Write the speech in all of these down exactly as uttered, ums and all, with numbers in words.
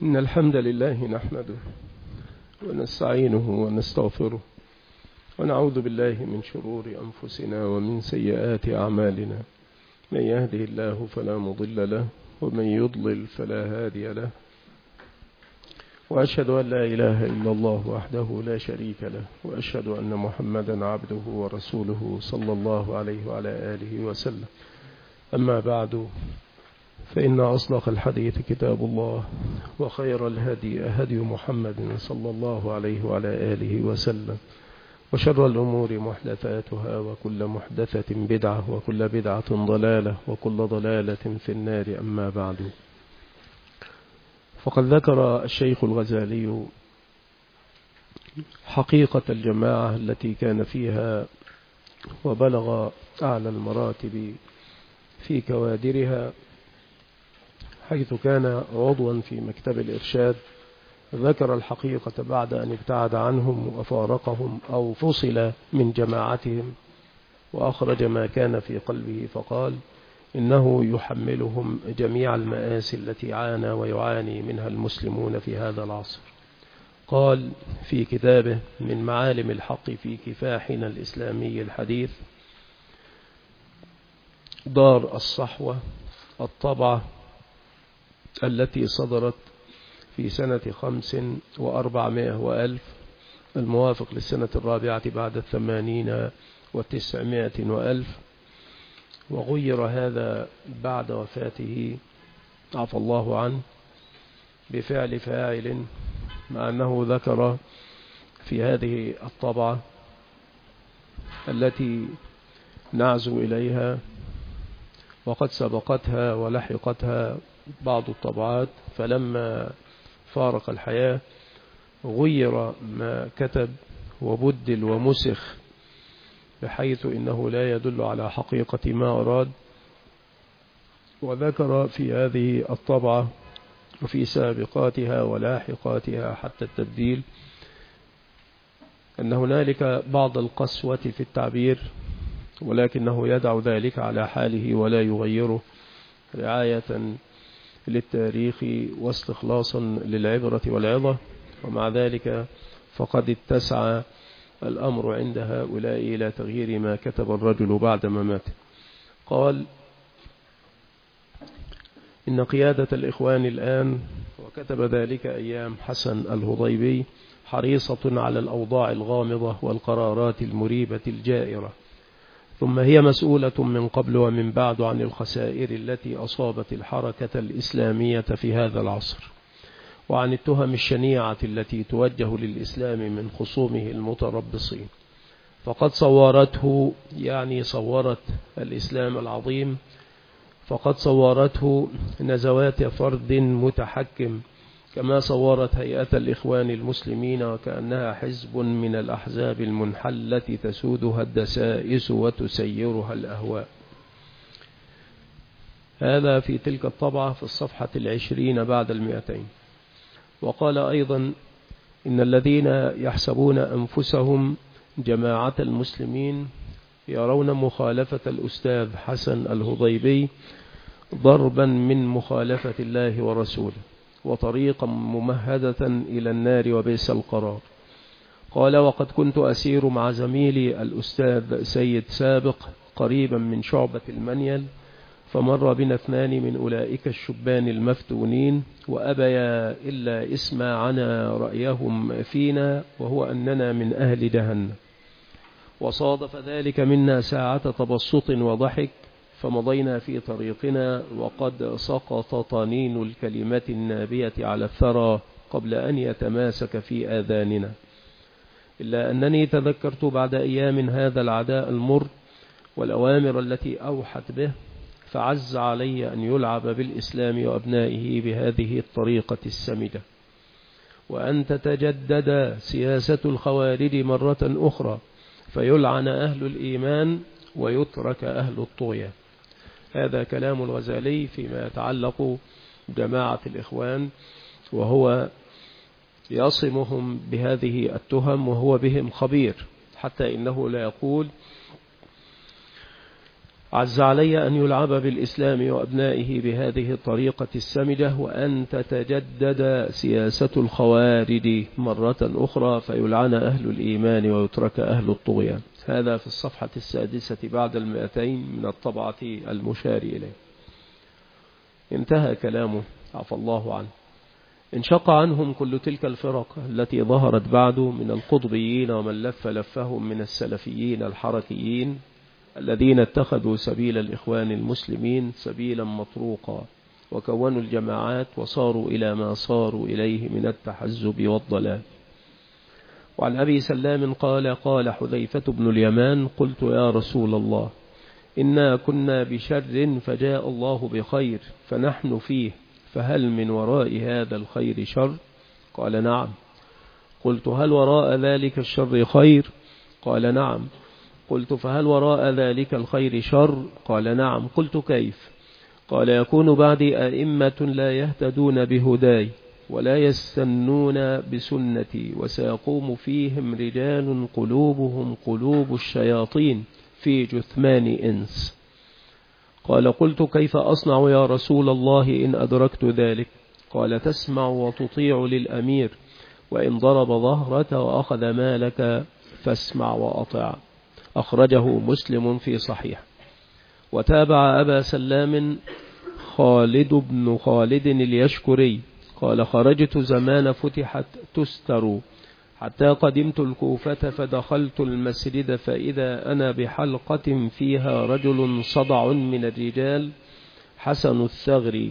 إن الحمد لله نحمده ونستعينه ونستغفره ونعوذ بالله من شرور أنفسنا ومن سيئات أعمالنا. من يهده الله فلا مضل له ومن يضلل فلا هادي له، وأشهد أن لا إله إلا الله وحده لا شريك له، وأشهد أن محمدا عبده ورسوله صلى الله عليه وعلى آله وسلم. أما بعد، فإن أصدق الحديث كتاب الله، وخير الهدي هدي محمد صلى الله عليه وعلى آله وسلم، وشر الأمور محدثاتها، وكل محدثة بدعة، وكل بدعة ضلالة، وكل ضلالة في النار. أما بعد، فقد ذكر الشيخ الغزالي حقيقة الجماعة التي كان فيها وبلغ أعلى المراتب في كوادرها، حيث كان عضوا في مكتب الإرشاد. ذكر الحقيقة بعد أن ابتعد عنهم وفارقهم أو فصل من جماعتهم، وأخرج ما كان في قلبه، فقال إنه يحملهم جميع المآسي التي عانى ويعاني منها المسلمون في هذا العصر. قال في كتابه من معالم الحق في كفاحنا الإسلامي الحديث: دار الصحوة الطبعة التي صدرت في سنة خمس وأربعمائة وألف، الموافق للسنة الرابعة بعد الثمانين وتسعمائة وألف، وغير هذا بعد وفاته عفى الله عنه بفعل فاعل، مع أنه ذكر في هذه الطبعة التي نعزو إليها وقد سبقتها ولحقتها بعض الطبعات، فلما فارق الحياة غير ما كتب وبدل ومسخ، بحيث إنه لا يدل على حقيقة ما أراد. وذكر في هذه الطبعة وفي سابقاتها ولاحقاتها حتى التبديل أن هنالك بعض القسوة في التعبير، ولكنه يدع ذلك على حاله ولا يغيره رعاية للتاريخ واستخلاصا للعبرة والعظة. ومع ذلك فقد اتسع الأمر عند هؤلاء إلى تغيير ما كتب الرجل بعدما مات. قال إن قيادة الإخوان الآن، وكتب ذلك أيام حسن الهضيبي، حريصة على الأوضاع الغامضة والقرارات المريبة الجائرة، ثم هي مسؤولة من قبل ومن بعد عن الخسائر التي أصابت الحركة الإسلامية في هذا العصر، وعن التهم الشنيعة التي توجه للإسلام من خصومه المتربصين. فقد صورته، يعني صورت الإسلام العظيم، فقد صورته نزوات فرد متحكم، كما صورت هيئة الإخوان المسلمين وكأنها حزب من الأحزاب المنحلة تسودها الدسائس وتسيرها الأهواء. هذا في تلك الطبعة في الصفحة العشرين بعد المئتين. وقال أيضا إن الذين يحسبون أنفسهم جماعة المسلمين يرون مخالفة الأستاذ حسن الهضيبي ضربا من مخالفة الله ورسوله، وطريقا ممهدة إلى النار وبئس القرار. قال وقد كنت أسير مع زميلي الأستاذ سيد سابق قريبا من شعبة المنيل، فمر بنا اثنان من أولئك الشبان المفتونين، وأبيا إلا اسمعنا رأيهم فينا، وهو أننا من أهل جهنم. وصادف ذلك منا ساعة تبسط وضحك، فمضينا في طريقنا وقد سقط طنين الكلمة النابية على الثرى قبل أن يتماسك في آذاننا، إلا أنني تذكرت بعد أيام هذا العداء المر والأوامر التي أوحت به، فعز علي أن يلعب بالإسلام وأبنائه بهذه الطريقة السمجة، وأن تتجدد سياسة الخوارج مرة أخرى، فيلعن أهل الإيمان ويترك أهل الطغيان. هذا كلام الغزالي فيما يتعلق بجماعة الإخوان، وهو يصمهم بهذه التهم وهو بهم خبير، حتى إنه لا يقول عز علي أن يلعب بالإسلام وأبنائه بهذه الطريقة السمجة، وأن تتجدد سياسة الخوارج مرة أخرى فيلعن أهل الإيمان ويترك أهل الطغيان. هذا في الصفحة السادسة بعد المئتين من الطبعة المشار إليه. انتهى كلامه عفى الله عنه. انشق عنهم كل تلك الفرق التي ظهرت بعد من القطبيين ومن لف لفهم من السلفيين الحركيين الذين اتخذوا سبيل الإخوان المسلمين سبيلا مطروقا، وكونوا الجماعات وصاروا إلى ما صاروا إليه من التحزب والضلال. وعن أبي سلام قال قال حذيفة بن اليمان قلت يا رسول الله إنا كنا بشر فجاء الله بخير فنحن فيه، فهل من وراء هذا الخير شر؟ قال نعم. قلت هل وراء ذلك الشر خير؟ قال نعم. قلت فهل وراء ذلك الخير شر؟ قال نعم. قلت كيف؟ قال يكون بعدي أئمة لا يهتدون بهداي ولا يستنون بسنتي، وسيقوم فيهم رجال قلوبهم قلوب الشياطين في جثمان إنس. قال قلت كيف أصنع يا رسول الله إن أدركت ذلك؟ قال تسمع وتطيع للأمير، وإن ضرب ظهرك وأخذ مالك فاسمع وأطع. أخرجه مسلم في صحيح. وتابع أبا سلام خالد بن خالد اليشكري قال خرجت زمان فتحت تستر حتى قدمت الكوفة فدخلت المسجد فإذا أنا بحلقة فيها رجل صدع من الرجال حسن الثغر.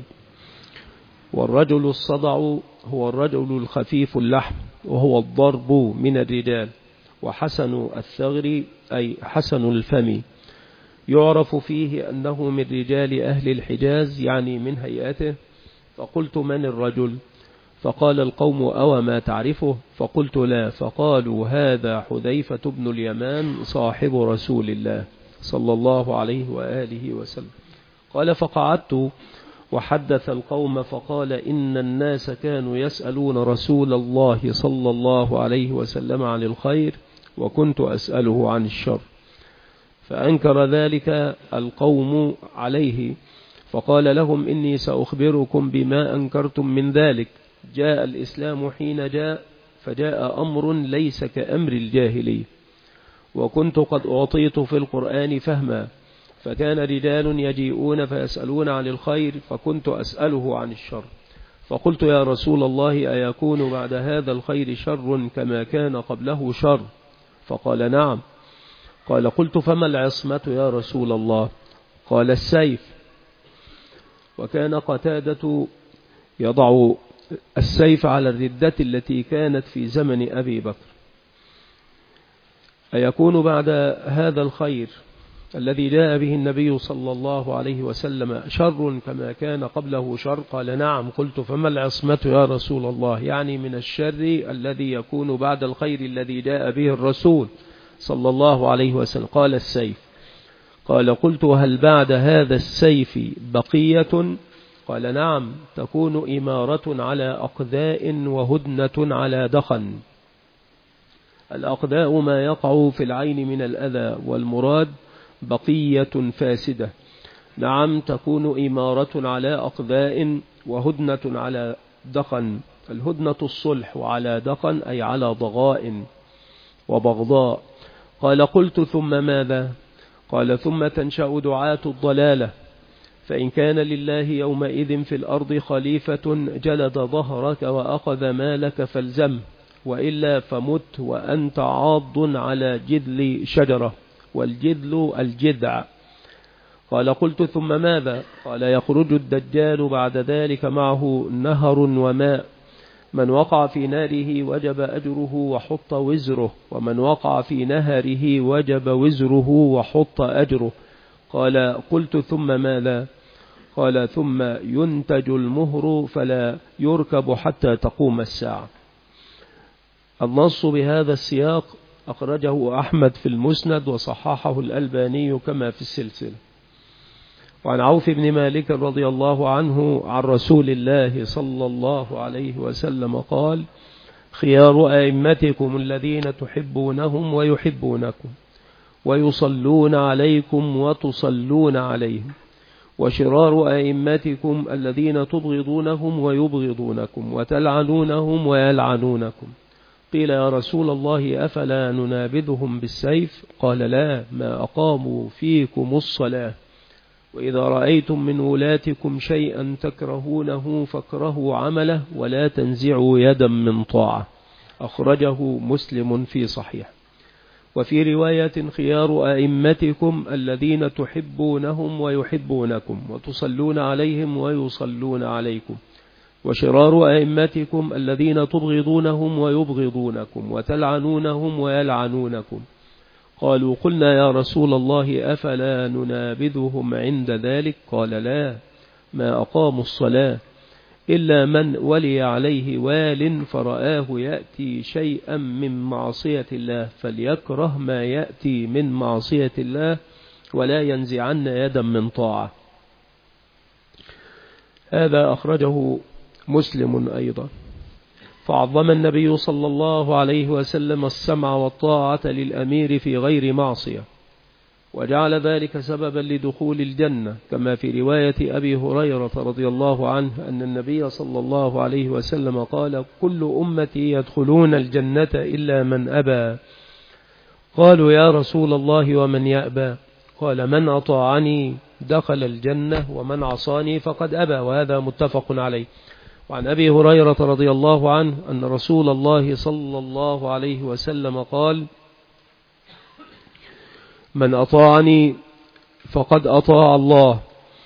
والرجل الصدع هو الرجل الخفيف اللحم وهو الضرب من الرجال، وحسن الثغر أي حسن الفم، يعرف فيه أنه من رجال أهل الحجاز يعني من هيئته. فقلت من الرجل؟ فقال القوم أو ما تعرفه؟ فقلت لا. فقالوا هذا حذيفة بن اليمان صاحب رسول الله صلى الله عليه وآله وسلم. قال فقعدت وحدث القوم فقال إن الناس كانوا يسألون رسول الله صلى الله عليه وسلم عن الخير وكنت أسأله عن الشر، فأنكر ذلك القوم عليه فقال لهم إني سأخبركم بما أنكرتم من ذلك. جاء الإسلام حين جاء، فجاء أمر ليس كأمر الجاهلي، وكنت قد أعطيت في القرآن فهما، فكان رجال يجيئون فيسألون عن الخير فكنت أسأله عن الشر. فقلت يا رسول الله أيكون بعد هذا الخير شر كما كان قبله شر؟ فقال نعم. قال قلت فما العصمة يا رسول الله؟ قال السيف. وكان قتادة يضع السيف على الردة التي كانت في زمن أبي بكر. أيكون بعد هذا الخير الذي جاء به النبي صلى الله عليه وسلم شر كما كان قبله شر؟ قال نعم. قلت فما العصمة يا رسول الله؟ يعني من الشر الذي يكون بعد الخير الذي جاء به الرسول صلى الله عليه وسلم. قال السيف. قال قلت هل بعد هذا السيف بقية؟ قال نعم، تكون إمارة على أقذاء وهدنة على دخن. الأقذاء ما يقع في العين من الأذى، والمراد بقية فاسدة. نعم، تكون إمارة على أقذاء وهدنة على دخن. الهدنة الصلح، وعلى دخن أي على ضغاء وبغضاء. قال قلت ثم ماذا؟ قال ثم تنشأ دعاة الضلالة، فإن كان لله يومئذ في الأرض خليفة جلد ظهرك وأخذ مالك فالزم، وإلا فمت وأنت عاض على جذل شجرة، والجذل الجذع. قال قلت ثم ماذا؟ قال يخرج الدجال بعد ذلك معه نهر وماء، من وقع في ناره وجب أجره وحط وزره، ومن وقع في نهره وجب وزره وحط أجره. قال قلت ثم ماذا؟ قال ثم ينتج المهر فلا يركب حتى تقوم الساعة. النص بهذا السياق أخرجه أحمد في المسند وصححه الألباني كما في السلسلة. وعن عوف بن مالك رضي الله عنه عن رسول الله صلى الله عليه وسلم قال خيار أئمتكم الذين تحبونهم ويحبونكم، ويصلون عليكم وتصلون عليهم، وشرار أئمتكم الذين تبغضونهم ويبغضونكم وتلعنونهم ويلعنونكم. قيل يا رسول الله أفلا ننابذهم بالسيف؟ قال لا، ما أقاموا فيكم الصلاة. وإذا رأيتم من ولاتكم شيئا تكرهونه فاكرهوا عمله ولا تنزعوا يدا من طاعة. أخرجه مسلم في صحيح. وفي رواية خيار أئمتكم الذين تحبونهم ويحبونكم وتصلون عليهم ويصلون عليكم، وشرار أئمتكم الذين تبغضونهم ويبغضونكم وتلعنونهم ويلعنونكم. قالوا قلنا يا رسول الله أفلا ننابذهم عند ذلك؟ قال لا، ما أقاموا الصلاة إلا من ولي عليه وال فرآه يأتي شيئا من معصية الله فليكره ما يأتي من معصية الله ولا ينزعن يدا من طاعة. هذا أخرجه مسلم أيضا. فعظم النبي صلى الله عليه وسلم السمع والطاعة للأمير في غير معصية، وجعل ذلك سببا لدخول الجنة، كما في رواية أبي هريرة رضي الله عنه أن النبي صلى الله عليه وسلم قال كل أمتي يدخلون الجنة إلا من أبى. قالوا يا رسول الله ومن يأبى؟ قال من أطاعني دخل الجنة ومن عصاني فقد أبى. وهذا متفق عليه. وعن أبي هريرة رضي الله عنه أن رسول الله صلى الله عليه وسلم قال من أطاعني فقد أطاع الله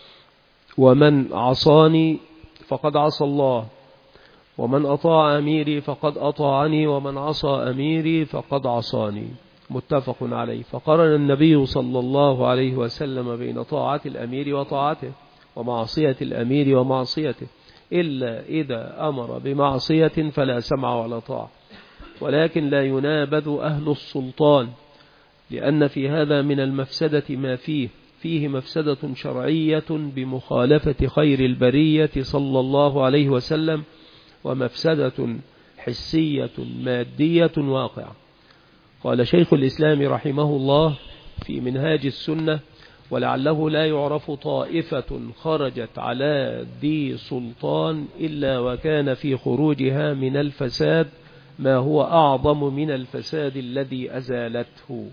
ومن عصاني فقد عصى الله، ومن أطاع أميري فقد أطاعني ومن عصى أميري فقد عصاني. متفق عليه. فقرن النبي صلى الله عليه وسلم بين طاعة الأمير وطاعته ومعصية الأمير ومعصيته، إلا إذا أمر بمعصية فلا سمع ولا طاعة. ولكن لا ينابذ أهل السلطان، لأن في هذا من المفسدة ما فيه فيه مفسدة شرعية بمخالفة خير البرية صلى الله عليه وسلم، ومفسدة حسية مادية واقعة. قال شيخ الإسلام رحمه الله في منهاج السنة ولعله لا يعرف طائفة خرجت على ذي سلطان إلا وكان في خروجها من الفساد ما هو أعظم من الفساد الذي أزالته.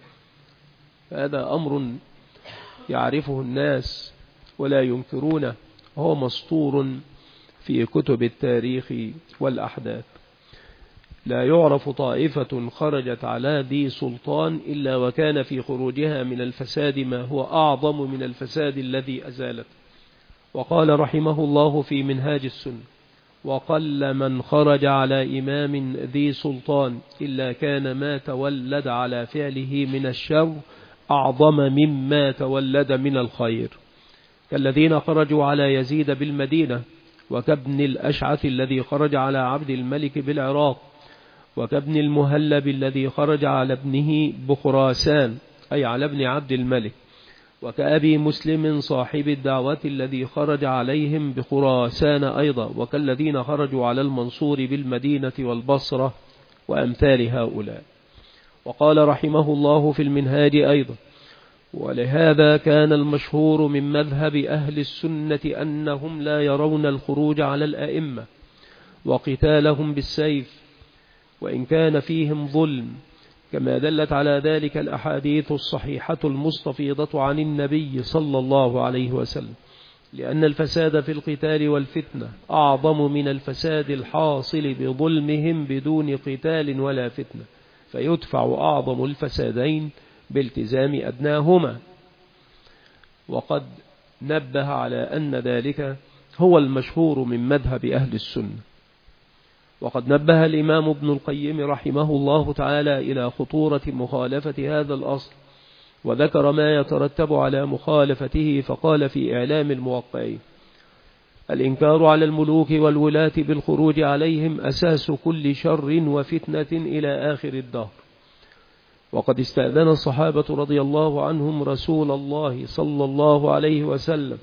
هذا أمر يعرفه الناس ولا ينكرونه، وهو مسطور في كتب التاريخ والأحداث. لا يعرف طائفة خرجت على ذي سلطان إلا وكان في خروجها من الفساد ما هو أعظم من الفساد الذي أزالته. وقال رحمه الله في منهاج السنة وقل من خرج على إمام ذي سلطان إلا كان ما تولد على فعله من الشر أعظم مما تولد من الخير، كالذين خرجوا على يزيد بالمدينة، وكابن الأشعث الذي خرج على عبد الملك بالعراق، وكابن المهلب الذي خرج على ابنه بخراسان أي على ابن عبد الملك، وكأبي مسلم صاحب الدعوة الذي خرج عليهم بخراسان أيضا، وكالذين خرجوا على المنصور بالمدينة والبصرة وأمثال هؤلاء. وقال رحمه الله في المنهاج أيضا ولهذا كان المشهور من مذهب أهل السنة أنهم لا يرون الخروج على الأئمة وقتالهم بالسيف وإن كان فيهم ظلم، كما دلت على ذلك الأحاديث الصحيحة المستفيضة عن النبي صلى الله عليه وسلم، لأن الفساد في القتال والفتنة أعظم من الفساد الحاصل بظلمهم بدون قتال ولا فتنة، فيدفع أعظم الفسادين بالتزام أدناهما. وقد نبه على أن ذلك هو المشهور من مذهب أهل السنة. وقد نبه الإمام ابن القيم رحمه الله تعالى إلى خطورة مخالفة هذا الأصل، وذكر ما يترتب على مخالفته، فقال في إعلام الموقعين: الإنكار على الملوك والولاة بالخروج عليهم أساس كل شر وفتنة إلى آخر الدهر. وقد استأذن الصحابة رضي الله عنهم رسول الله صلى الله عليه وسلم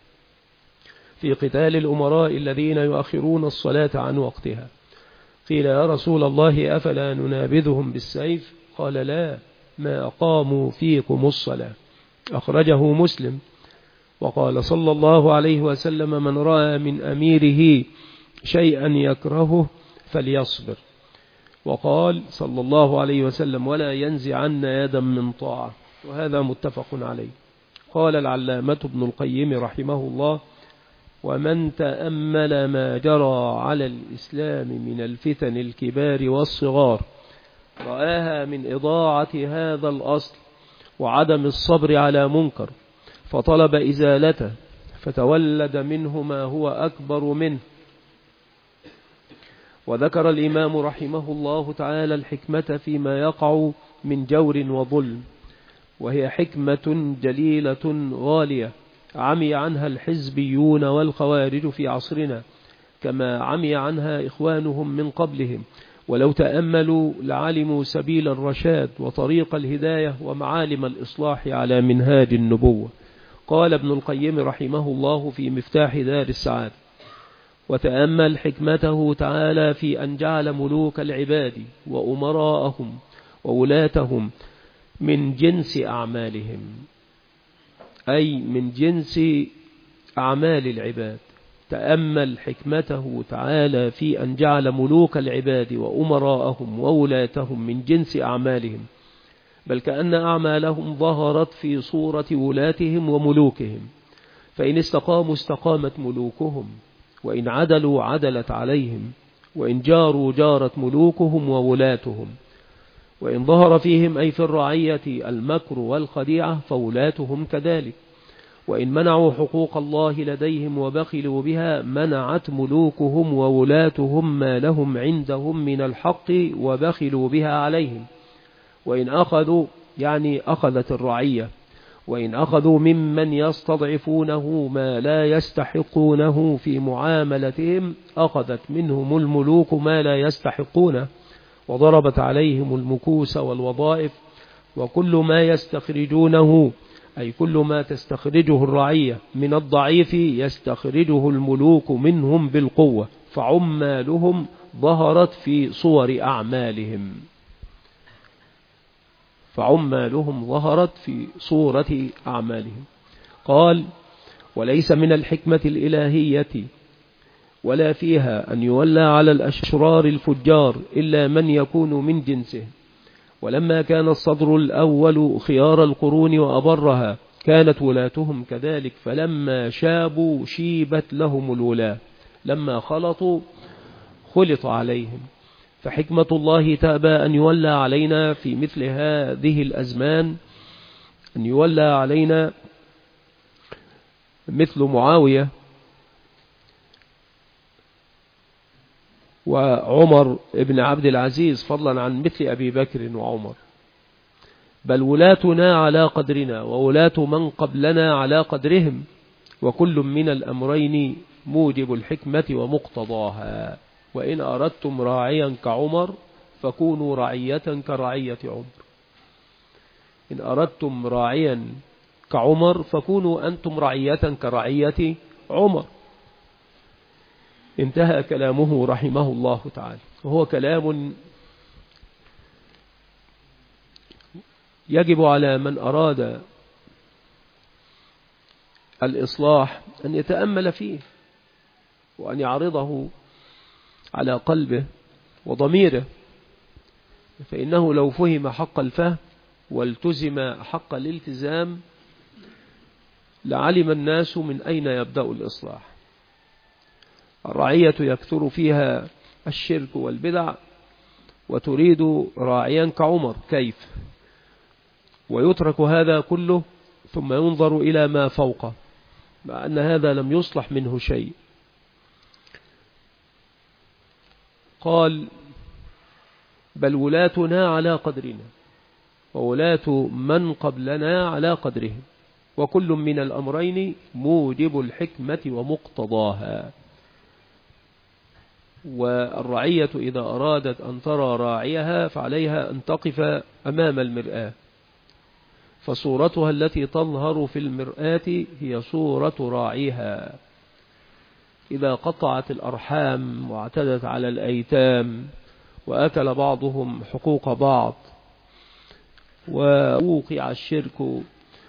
في قتال الأمراء الذين يؤخرون الصلاة عن وقتها. قيل يا رسول الله أفلا ننابذهم بالسيف؟ قال لا، ما أقاموا فيكم الصلاة. أخرجه مسلم. وقال صلى الله عليه وسلم: من رأى من أميره شيئا يكرهه فليصبر. وقال صلى الله عليه وسلم: ولا ينزعن يدا من طاعة. وهذا متفق عليه. قال العلامة ابن القيم رحمه الله: ومن تأمل ما جرى على الإسلام من الفتن الكبار والصغار رآها من إضاعة هذا الأصل وعدم الصبر على منكر فطلب إزالته، فتولد منه ما هو أكبر منه. وذكر الإمام رحمه الله تعالى الحكمة فيما يقع من جور وظلم، وهي حكمة جليلة غالية عمي عنها الحزبيون والخوارج في عصرنا كما عمي عنها إخوانهم من قبلهم، ولو تأملوا لعلموا سبيل الرشاد وطريق الهداية ومعالم الإصلاح على منهاج النبوة. قال ابن القيم رحمه الله في مفتاح دار السعادة: وتأمل حكمته تعالى في أن جعل ملوك العباد وأمراءهم وولاتهم من جنس أعمالهم، أي من جنس أعمال العباد. تأمل حكمته تعالى في أن جعل ملوك العباد وأمراءهم وولاتهم من جنس أعمالهم، بل كأن أعمالهم ظهرت في صورة ولاتهم وملوكهم، فإن استقاموا استقامت ملوكهم، وإن عدلوا عدلت عليهم، وإن جاروا جارت ملوكهم وولاتهم، وإن ظهر فيهم أي في الرعية المكر والخديعة فولاتهم كذلك، وإن منعوا حقوق الله لديهم وبخلوا بها منعت ملوكهم وولاتهم ما لهم عندهم من الحق وبخلوا بها عليهم، وإن أخذوا يعني أخذت الرعية، وإن أخذوا ممن يستضعفونه ما لا يستحقونه في معاملتهم أخذت منهم الملوك ما لا يستحقونه، وضربت عليهم المكوس والوظائف، وكل ما يستخرجونه أي كل ما تستخرجه الرعية من الضعيف يستخرجه الملوك منهم بالقوة، فعمالهم ظهرت في صور أعمالهم فعمالهم ظهرت في صورة أعمالهم. قال: وليس من الحكمة الإلهية ولا فيها أن يولى على الأشرار الفجار إلا من يكون من جنسه، ولما كان الصدر الأول خيار القرون وأبرها كانت ولاتهم كذلك، فلما شابوا شيبت لهم الولاة، لما خلطوا خلط عليهم. فحكمة الله تأبى أن يولى علينا في مثل هذه الأزمان، أن يولى علينا مثل معاوية وعمر ابن عبد العزيز، فضلا عن مثل أبي بكر وعمر، بل ولاتنا على قدرنا وولاة من قبلنا على قدرهم، وكل من الأمرين موجب الحكمة ومقتضاها. وإن أردتم راعيا كعمر فكونوا رعية كرعية عمر، إن أردتم راعيا كعمر فكونوا أنتم رعية كرعية عمر. انتهى كلامه رحمه الله تعالى، وهو كلام يجب على من أراد الإصلاح أن يتأمل فيه وأن يعرضه على قلبه وضميره، فإنه لو فهم حق الفهم والتزم حق الالتزام لعلم الناس من أين يبدأ الإصلاح. الرعية يكثر فيها الشرك والبدع، وتريد راعيا كعمر، كيف؟ ويترك هذا كله ثم ينظر إلى ما فوقه، مع أن هذا لم يصلح منه شيء. قال: بل ولاتنا على قدرنا وولاة من قبلنا على قدرهم، وكل من الأمرين موجب الحكمة ومقتضاها. والرعية إذا أرادت أن ترى راعيها فعليها أن تقف أمام المرآة، فصورتها التي تظهر في المرآة هي صورة راعيها. إذا قطعت الأرحام واعتدت على الأيتام وأكل بعضهم حقوق بعض ووقع الشرك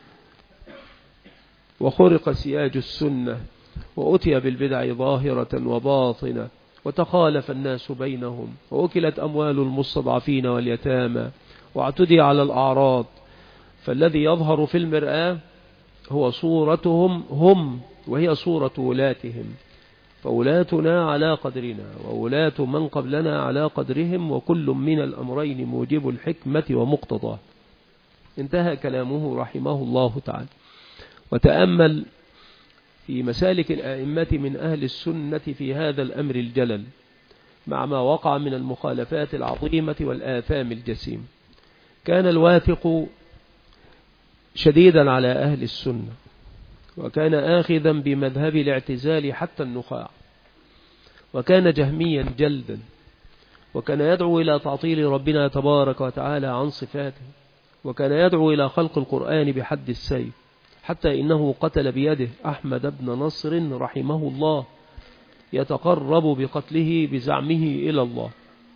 وخرق سياج السنة وأتي بالبدع ظاهرة وباطنة وتخالف الناس بينهم وأكلت أموال المستضعفين واليتامى واعتدي على الأعراض، فالذي يظهر في المرآة هو صورتهم هم وهي صورة ولاتهم، فولاتنا على قدرنا وولاة من قبلنا على قدرهم وكل من الأمرين موجب الحكمة ومقتضاه. انتهى كلامه رحمه الله تعالى. وتأمل في مسالك الآئمة من أهل السنة في هذا الأمر الجلل مع ما وقع من المخالفات العظيمة والآثام الجسيم. كان الواثق شديدا على أهل السنة، وكان آخذا بمذهب الاعتزال حتى النخاع، وكان جهميا جلدا، وكان يدعو إلى تعطيل ربنا تبارك وتعالى عن صفاته، وكان يدعو إلى خلق القرآن بحد السيف، حتى إنه قتل بيده أحمد بن نصر رحمه الله يتقرب بقتله بزعمه إلى الله.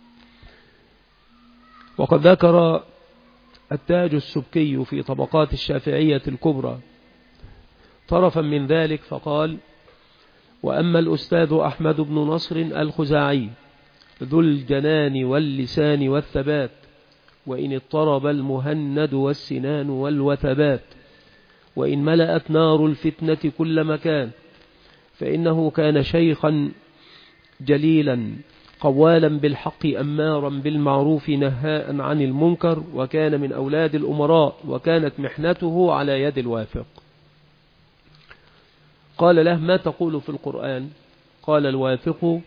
وقد ذكر التاج السبكي في طبقات الشافعية الكبرى طرفا من ذلك فقال: وأما الأستاذ أحمد بن نصر الخزاعي ذو الجنان واللسان والثبات، وإن اضطرب المهند والسنان والوثبات، وإن ملأت نار الفتنة كل مكان، فإنه كان شيخا جليلا قوالا بالحق أمارا بالمعروف نهاء عن المنكر، وكان من أولاد الأمراء، وكانت محنته على يد الواثق. قال له: ما تقول في القرآن؟ قال الواثق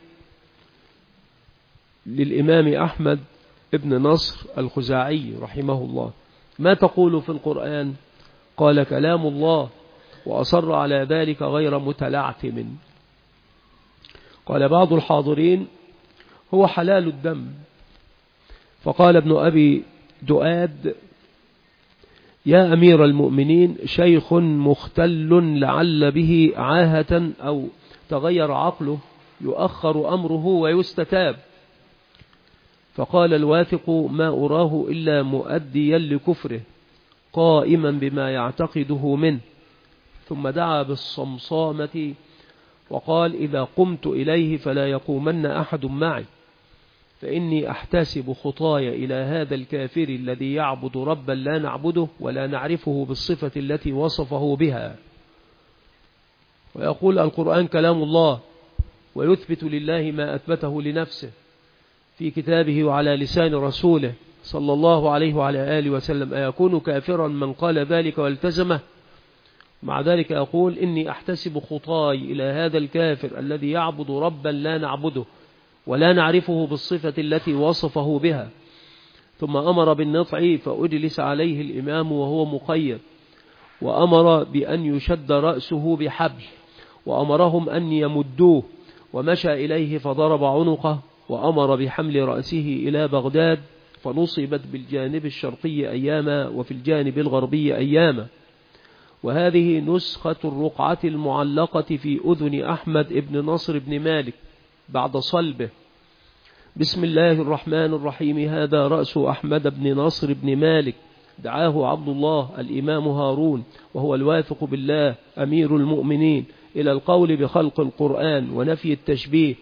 للإمام أحمد ابن نصر الخزاعي رحمه الله: ما تقول في القرآن؟ قال: كلام الله، وأصر على ذلك غير متلعثم. قال بعض الحاضرين: هو حلال الدم. فقال ابن أبي دؤاد: يا أمير المؤمنين، شيخ مختل لعل به عاهة أو تغير عقله يؤخر أمره ويستتاب. فقال الواثق: ما أراه إلا مؤديا لكفره قائما بما يعتقده منه. ثم دعا بالصمصامة وقال: إذا قمت إليه فلا يقومن أحد معي، فإني أحتسب خطاي إلى هذا الكافر الذي يعبد ربا لا نعبده ولا نعرفه بالصفة التي وصفه بها. ويقول القرآن كلام الله، ويثبت لله ما أثبته لنفسه في كتابه وعلى لسان رسوله صلى الله عليه وعلى آله وسلم. أيكون كافرا من قال ذلك والتزمه؟ مع ذلك يقول: إني أحتسب خطاي إلى هذا الكافر الذي يعبد ربا لا نعبده ولا نعرفه بالصفة التي وصفه بها. ثم أمر بالنطع فأجلس عليه الإمام وهو مقيد، وأمر بأن يشد رأسه بحبل، وأمرهم أن يمدوه، ومشى إليه فضرب عنقه، وأمر بحمل رأسه إلى بغداد، فنصبت بالجانب الشرقي أياما وفي الجانب الغربي أياما. وهذه نسخة الرقعة المعلقة في أذن أحمد ابن نصر بن مالك بعد صلبه. بسم الله الرحمن الرحيم. هذا رأس أحمد بن نصر بن مالك، دعاه عبد الله الإمام هارون وهو الواثق بالله أمير المؤمنين إلى القول بخلق القرآن ونفي التشبيه،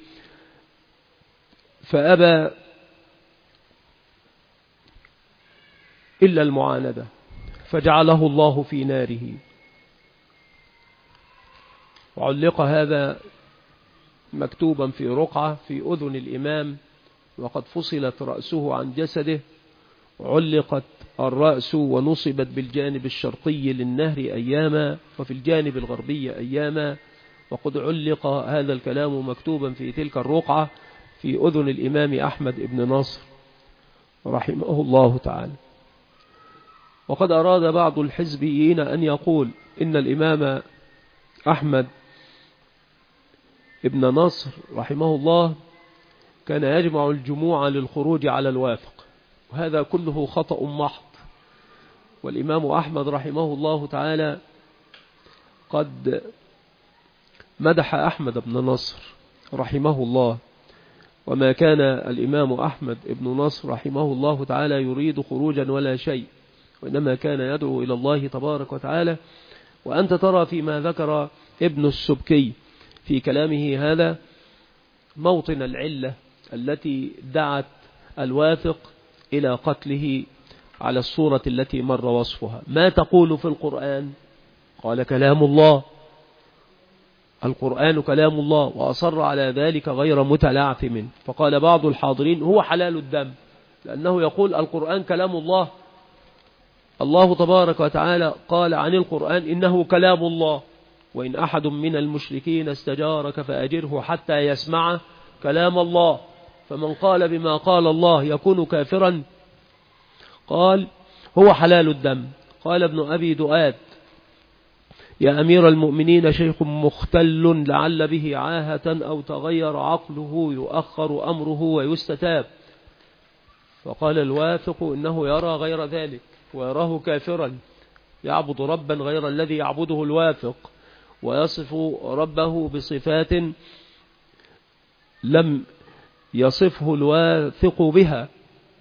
فأبى إلا المعاندة، فجعله الله في ناره. وعلق هذا مكتوبا في رقعة في أذن الإمام، وقد فصلت رأسه عن جسده، علقت الرأس ونصبت بالجانب الشرقي للنهر أياما وفي الجانب الغربي أياما. وقد علق هذا الكلام مكتوبا في تلك الرقعة في أذن الإمام أحمد بن نصر رحمه الله تعالى. وقد أراد بعض الحزبيين أن يقول إن الإمام أحمد ابن نصر رحمه الله كان يجمع الجموع للخروج على الواثق، وهذا كله خطأ محض. والإمام أحمد رحمه الله تعالى قد مدح أحمد بن نصر رحمه الله، وما كان الإمام أحمد بن نصر رحمه الله تعالى يريد خروجا ولا شيء، وإنما كان يدعو إلى الله تبارك وتعالى. وأنت ترى فيما ذكر ابن السبكي في كلامه هذا موطن العلة التي دعت الواثق إلى قتله على الصورة التي مر وصفها. ما تقول في القرآن؟ قال كلام الله، القرآن كلام الله، وأصر على ذلك غير متلعثم. فقال بعض الحاضرين هو حلال الدم، لأنه يقول القرآن كلام الله. الله تبارك وتعالى قال عن القرآن إنه كلام الله، وإن أحد من المشركين استجارك فأجره حتى يسمع كلام الله، فمن قال بما قال الله يكون كافرا. قال هو حلال الدم. قال ابن أبي دؤاد يا أمير المؤمنين شيخ مختل لعل به عاهة أو تغير عقله يؤخر أمره ويستتاب. فقال الواثق إنه يرى غير ذلك ويراه كافرا، يعبد ربا غير الذي يعبده الواثق، ويصف ربه بصفات لم يصفه الواثق بها.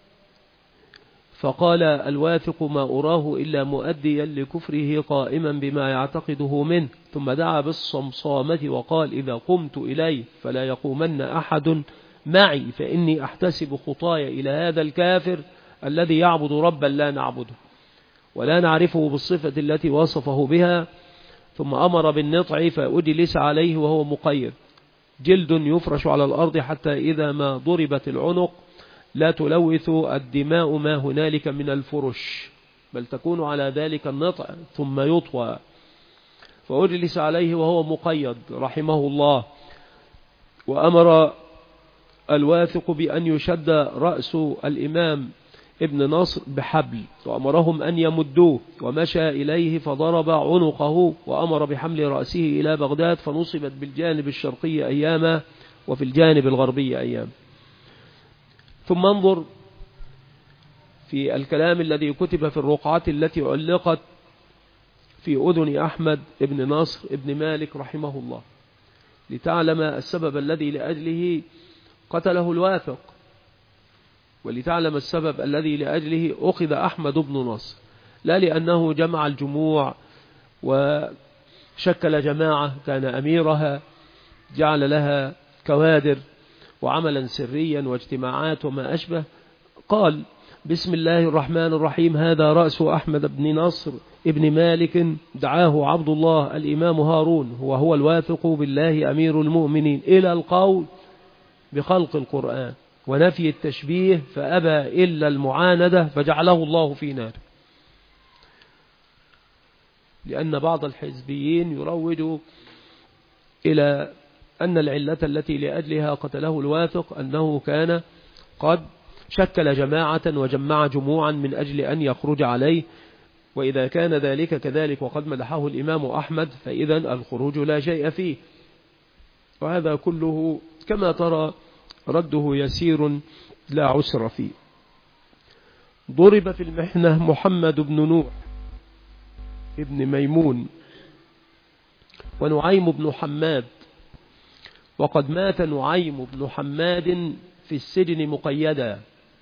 فقال الواثق ما أراه إلا مؤديا لكفره قائما بما يعتقده منه. ثم دعا بالصمصامة وقال إذا قمت إليه فلا يقومن أحد معي فإني أحتسب خطايا إلى هذا الكافر الذي يعبد ربا لا نعبده ولا نعرفه بالصفة التي وصفه بها. ثم أمر بالنطع فأجلس عليه وهو مقيد، جلد يفرش على الأرض حتى إذا ما ضربت العنق لا تلوث الدماء ما هنالك من الفرش، بل تكون على ذلك النطع ثم يطوى. فأجلس عليه وهو مقيد رحمه الله. وأمر الواثق بأن يشد رأس الإمام ابن نصر بحبل، وأمرهم أن يمدوه، ومشى إليه فضرب عنقه، وأمر بحمل رأسه إلى بغداد فنصبت بالجانب الشرقي أياما وفي الجانب الغربي أيام. ثم انظر في الكلام الذي كتب في الرقعات التي علقت في أذن أحمد ابن نصر ابن مالك رحمه الله، لتعلم السبب الذي لأجله قتله الواثق، ولتعلم السبب الذي لأجله أخذ أحمد بن نصر، لا لأنه جمع الجموع وشكل جماعة كان أميرها جعل لها كوادر وعملا سريا واجتماعات وما أشبه. قال بسم الله الرحمن الرحيم هذا رأس أحمد بن نصر ابن مالك دعاه عبد الله الإمام هارون وهو الواثق بالله أمير المؤمنين إلى القول بخلق القرآن ونفي التشبيه فأبى إلا المعاندة فجعله الله في نار. لأن بعض الحزبيين يروج إلى أن العلة التي لأجلها قتله الواثق أنه كان قد شكل جماعة وجمع جموعا من أجل أن يخرج عليه، وإذا كان ذلك كذلك وقد مدحه الإمام أحمد فإذا الخروج لا شيء فيه. وهذا كله كما ترى رده يسير لا عسر فيه. ضرب في المحنة محمد بن نوح ابن ميمون ونعيم بن حماد، وقد مات نعيم بن حماد في السجن مقيدا.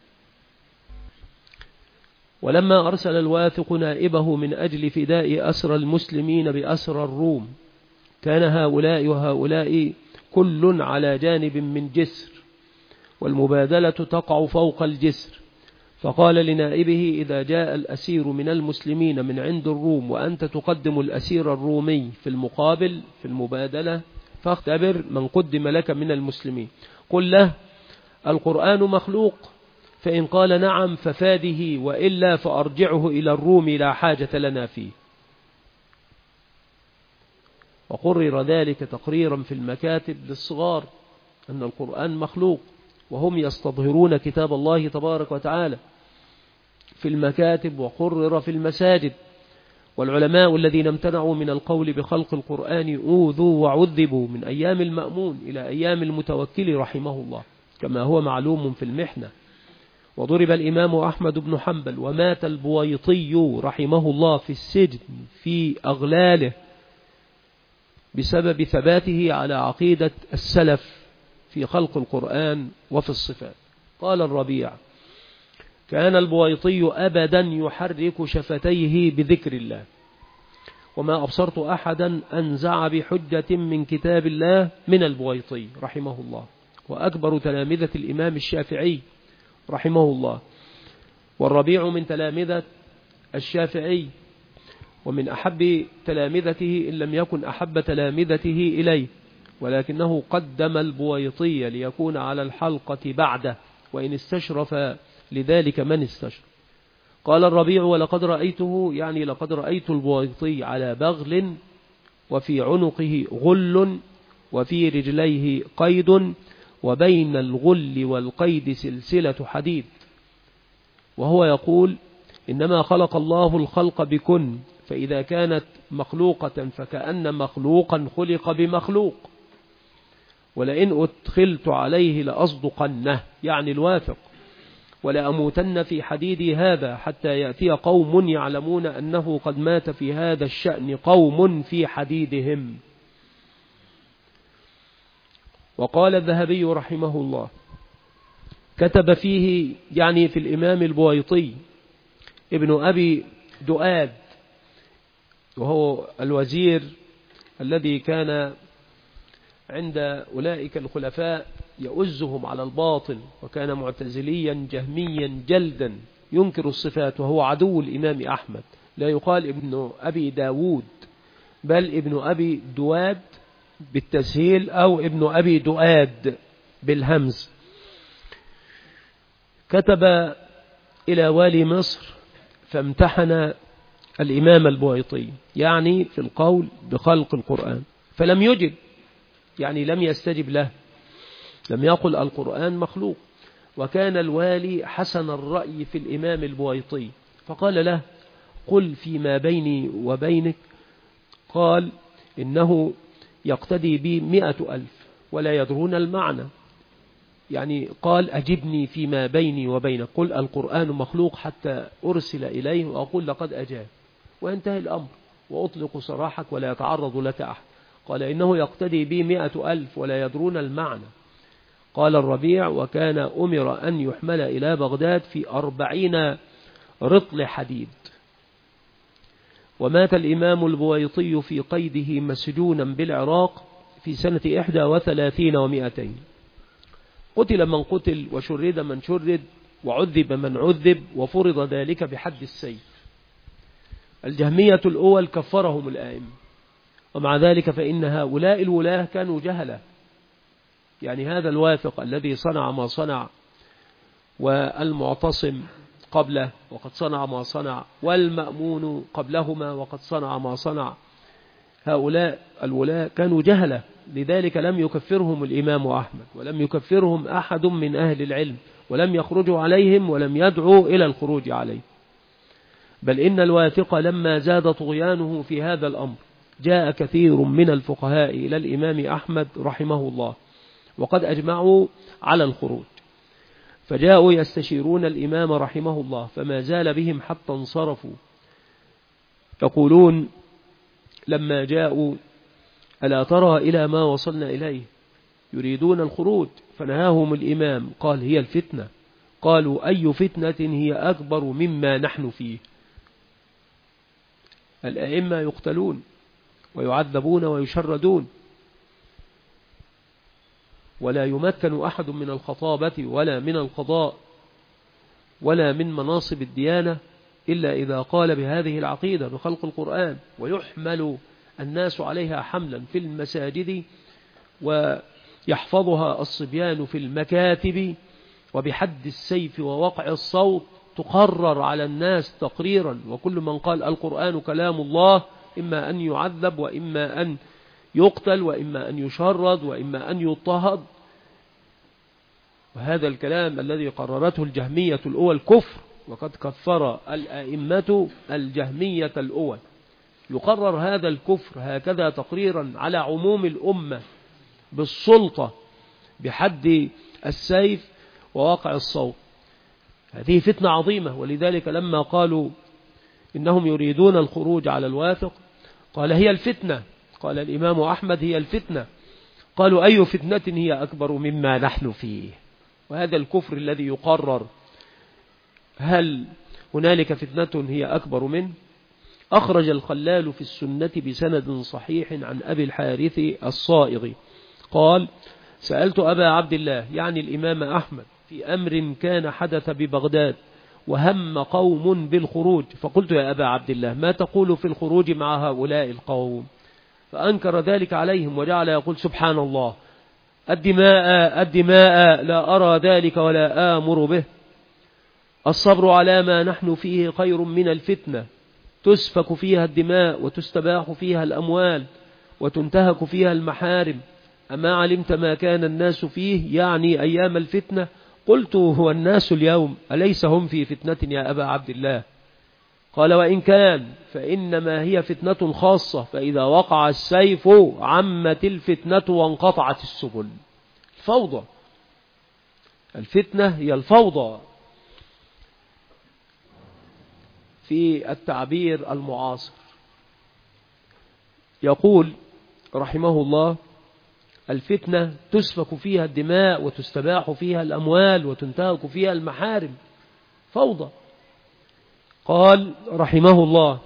ولما أرسل الواثق نائبه من أجل فداء أسر المسلمين بأسر الروم كان هؤلاء وهؤلاء كل على جانب من جسر، والمبادلة تقع فوق الجسر. فقال لنائبه إذا جاء الأسير من المسلمين من عند الروم وأنت تقدم الأسير الرومي في المقابل في المبادلة فاختبر من قدم لك من المسلمين، قل له القرآن مخلوق، فإن قال نعم ففاده وإلا فأرجعه إلى الروم لا حاجة لنا فيه. وقرر ذلك تقريرا في المكاتب للصغار أن القرآن مخلوق، وهم يستظهرون كتاب الله تبارك وتعالى في المكاتب، وقرر في المساجد. والعلماء الذين امتنعوا من القول بخلق القرآن أوذوا وعذبوا من أيام المأمون إلى أيام المتوكل رحمه الله كما هو معلوم في المحنة. وضرب الإمام أحمد بن حنبل ومات البويطي رحمه الله في السجن في أغلاله بسبب ثباته على عقيدة السلف في خلق القرآن وفي الصفات. قال الربيع كان البويطي أبدا يحرك شفتيه بذكر الله، وما أبصرت أحدا أنزع بحجة من كتاب الله من البويطي رحمه الله، وأكبر تلامذة الإمام الشافعي رحمه الله، والربيع من تلامذة الشافعي، ومن أحب تلامذته إن لم يكن أحب تلامذته إليه، ولكنه قدم البويطي ليكون على الحلقة بعده، وإن استشرف لذلك من استشرف. قال الربيع: ولقد رأيته، يعني لقد رأيت البويطي على بغل، وفي عنقه غل، وفي رجليه قيد، وبين الغل والقيد سلسلة حديد، وهو يقول: إنما خلق الله الخلق بكن، فإذا كانت مخلوقة فكأن مخلوقا خلق بمخلوق، ولئن أدخلت عليه لأصدقنه، يعني الواثق، ولأموتن في حديدي هذا حتى يأتي قوم يعلمون أنه قد مات في هذا الشأن قوم في حديدهم. وقال الذهبي رحمه الله: كتب فيه، يعني في الإمام البويطي، ابن أبي دؤاد، وهو الوزير الذي كان عند أولئك الخلفاء يؤزهم على الباطل، وكان معتزليا جهميا جلدا ينكر الصفات، وهو عدو الإمام أحمد. لا يقال ابن أبي داود، بل ابن أبي دواد بالتسهيل، أو ابن أبي دؤاد بالهمز. كتب إلى والي مصر فامتحن الإمام البويطي، يعني في القول بخلق القرآن، فلم يجب، يعني لم يستجب له، لم يقل القرآن مخلوق. وكان الوالي حسن الرأي في الإمام البويطي، فقال له: قل فيما بيني وبينك. قال: إنه يقتدي بي مئة ألف ولا يدرون المعنى، يعني قال: أجبني فيما بيني وبينك، قل القرآن مخلوق حتى أرسل إليه وأقول لقد أجاب، وينتهي الأمر، وأطلق سراحك ولا يتعرض لك أحد. قال: إنه يقتدي بي مئة ألف ولا يدرون المعنى. قال الربيع: وكان أمر أن يحمل إلى بغداد في أربعين رطل حديد. ومات الإمام البويطي في قيده مسجونا بالعراق في سنة إحدى وثلاثين ومائتين. قتل من قتل، وشرد من شرد، وعذب من عذب، وفرض ذلك بحد السيف. الجهمية الأول كفرهم الآئمة، ومع ذلك فإن هؤلاء الولاة كانوا جهلة، يعني هذا الواثق الذي صنع ما صنع، والمعتصم قبله وقد صنع ما صنع، والمأمون قبلهما وقد صنع ما صنع، هؤلاء الولاة كانوا جهلة، لذلك لم يكفرهم الإمام أحمد، ولم يكفرهم أحد من أهل العلم، ولم يخرجوا عليهم، ولم يدعوا إلى الخروج عليه. بل إن الواثق لما زاد طغيانه في هذا الأمر جاء كثير من الفقهاء إلى الإمام أحمد رحمه الله، وقد أجمعوا على الخروج، فجاءوا يستشيرون الإمام رحمه الله، فما زال بهم حتى انصرفوا. يقولون لما جاءوا: ألا ترى إلى ما وصلنا إليه؟ يريدون الخروج، فنهاهم الإمام، قال: هي الفتنة. قالوا: أي فتنة هي أكبر مما نحن فيه؟ الأئمة يقتلون ويعذبون ويشردون، ولا يمكن أحد من الخطابة ولا من القضاء ولا من مناصب الديانة إلا إذا قال بهذه العقيدة بخلق القرآن، ويحمل الناس عليها حملا في المساجد، ويحفظها الصبيان في المكاتب، وبحد السيف ووقع الصوت تقرر على الناس تقريرا. وكل من قال القرآن كلام الله إما أن يعذب، وإما أن يقتل، وإما أن يشرد، وإما أن يضطهد. وهذا الكلام الذي قررته الجهمية الأول كفر، وقد كفر الأئمة الجهمية الأول. يقرر هذا الكفر هكذا تقريرا على عموم الأمة بالسلطة بحد السيف وواقع الصوت. هذه فتنة عظيمة، ولذلك لما قالوا إنهم يريدون الخروج على الواثق قال: هي الفتنة. قال الإمام أحمد: هي الفتنة. قالوا: أي فتنة هي أكبر مما نحن فيه؟ وهذا الكفر الذي يقرر هل هنالك فتنة هي أكبر منه؟ أخرج الخلال في السنة بسند صحيح عن أبي الحارث الصائغ قال: سألت أبا عبد الله يعني الإمام أحمد في أمر كان حدث ببغداد وهم قوم بالخروج، فقلت: يا أبا عبد الله ما تقول في الخروج مع هؤلاء القوم؟ فأنكر ذلك عليهم وجعل يقول: سبحان الله، الدماء الدماء لا أرى ذلك ولا آمر به. الصبر على ما نحن فيه خير من الفتنة، تسفك فيها الدماء وتستباح فيها الأموال وتنتهك فيها المحارم. أما علمت ما كان الناس فيه يعني أيام الفتنة؟ قلت: هو الناس اليوم أليس هم في فتنة يا أبا عبد الله؟ قال: وإن كان فإنما هي فتنة خاصة، فإذا وقع السيف عمت الفتنة وانقطعت السبل. الفوضى، الفتنة هي الفوضى في التعبير المعاصر. يقول رحمه الله: الفتنة تسفك فيها الدماء وتستباح فيها الأموال وتنتهك فيها المحارم، فوضى. قال رحمه الله: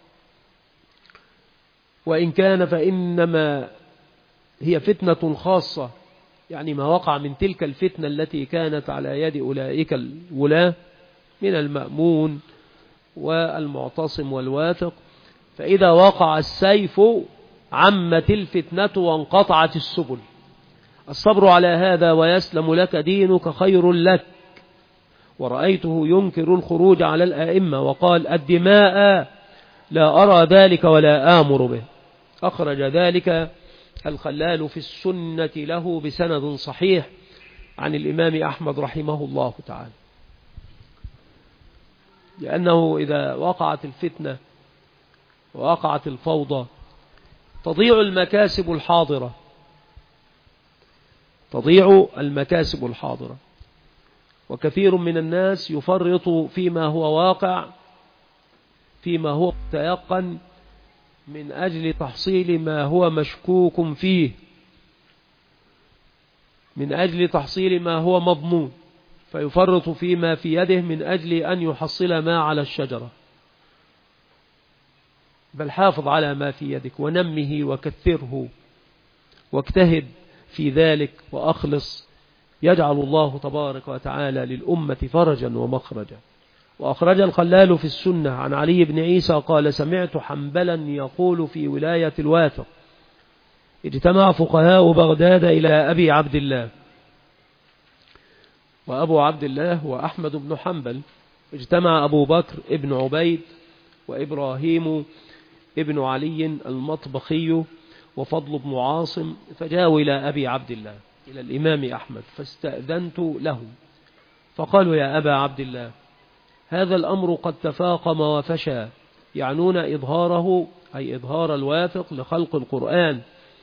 وإن كان فإنما هي فتنة خاصة، يعني ما وقع من تلك الفتنة التي كانت على يد أولئك الولاة من المأمون والمعتصم والواثق، فإذا وقع السيف عمت الفتنة وانقطعت السبل. الصبر على هذا ويسلم لك دينك خير لك. ورأيته ينكر الخروج على الآئمة وقال: الدماء لا أرى ذلك ولا آمر به. أخرج ذلك الخلال في السنة له بسند صحيح عن الإمام أحمد رحمه الله تعالى. لأنه إذا وقعت الفتنة ووقعت الفوضى تضيع المكاسب الحاضرة، تضيع المكاسب الحاضرة. وكثير من الناس يفرط فيما هو واقع، فيما هو تيقن، من أجل تحصيل ما هو مشكوك فيه، من أجل تحصيل ما هو مضمون، فيفرط فيما في يده من أجل أن يحصل ما على الشجرة. بل حافظ على ما في يدك ونمه وكثره واجتهد في ذلك وأخلص، يجعل الله تبارك وتعالى للأمة فرجا ومخرجا. وأخرج الخلال في السنة عن علي بن عيسى قال: سمعت حنبلا يقول في ولاية الواثق: اجتمع فقهاء بغداد إلى أبي عبد الله، وأبو عبد الله هو أحمد بن حنبل. اجتمع أبو بكر ابن عبيد وإبراهيم ابن علي المطبخي وفضل بن عاصم، فجاءوا إلى أبي عبد الله إلى الإمام أحمد، فاستأذنت له، فقالوا: يا أبا عبد الله، هذا الأمر قد تفاقم وفشى، يعنون إظهاره أي إظهار الواثق لخلق القرآن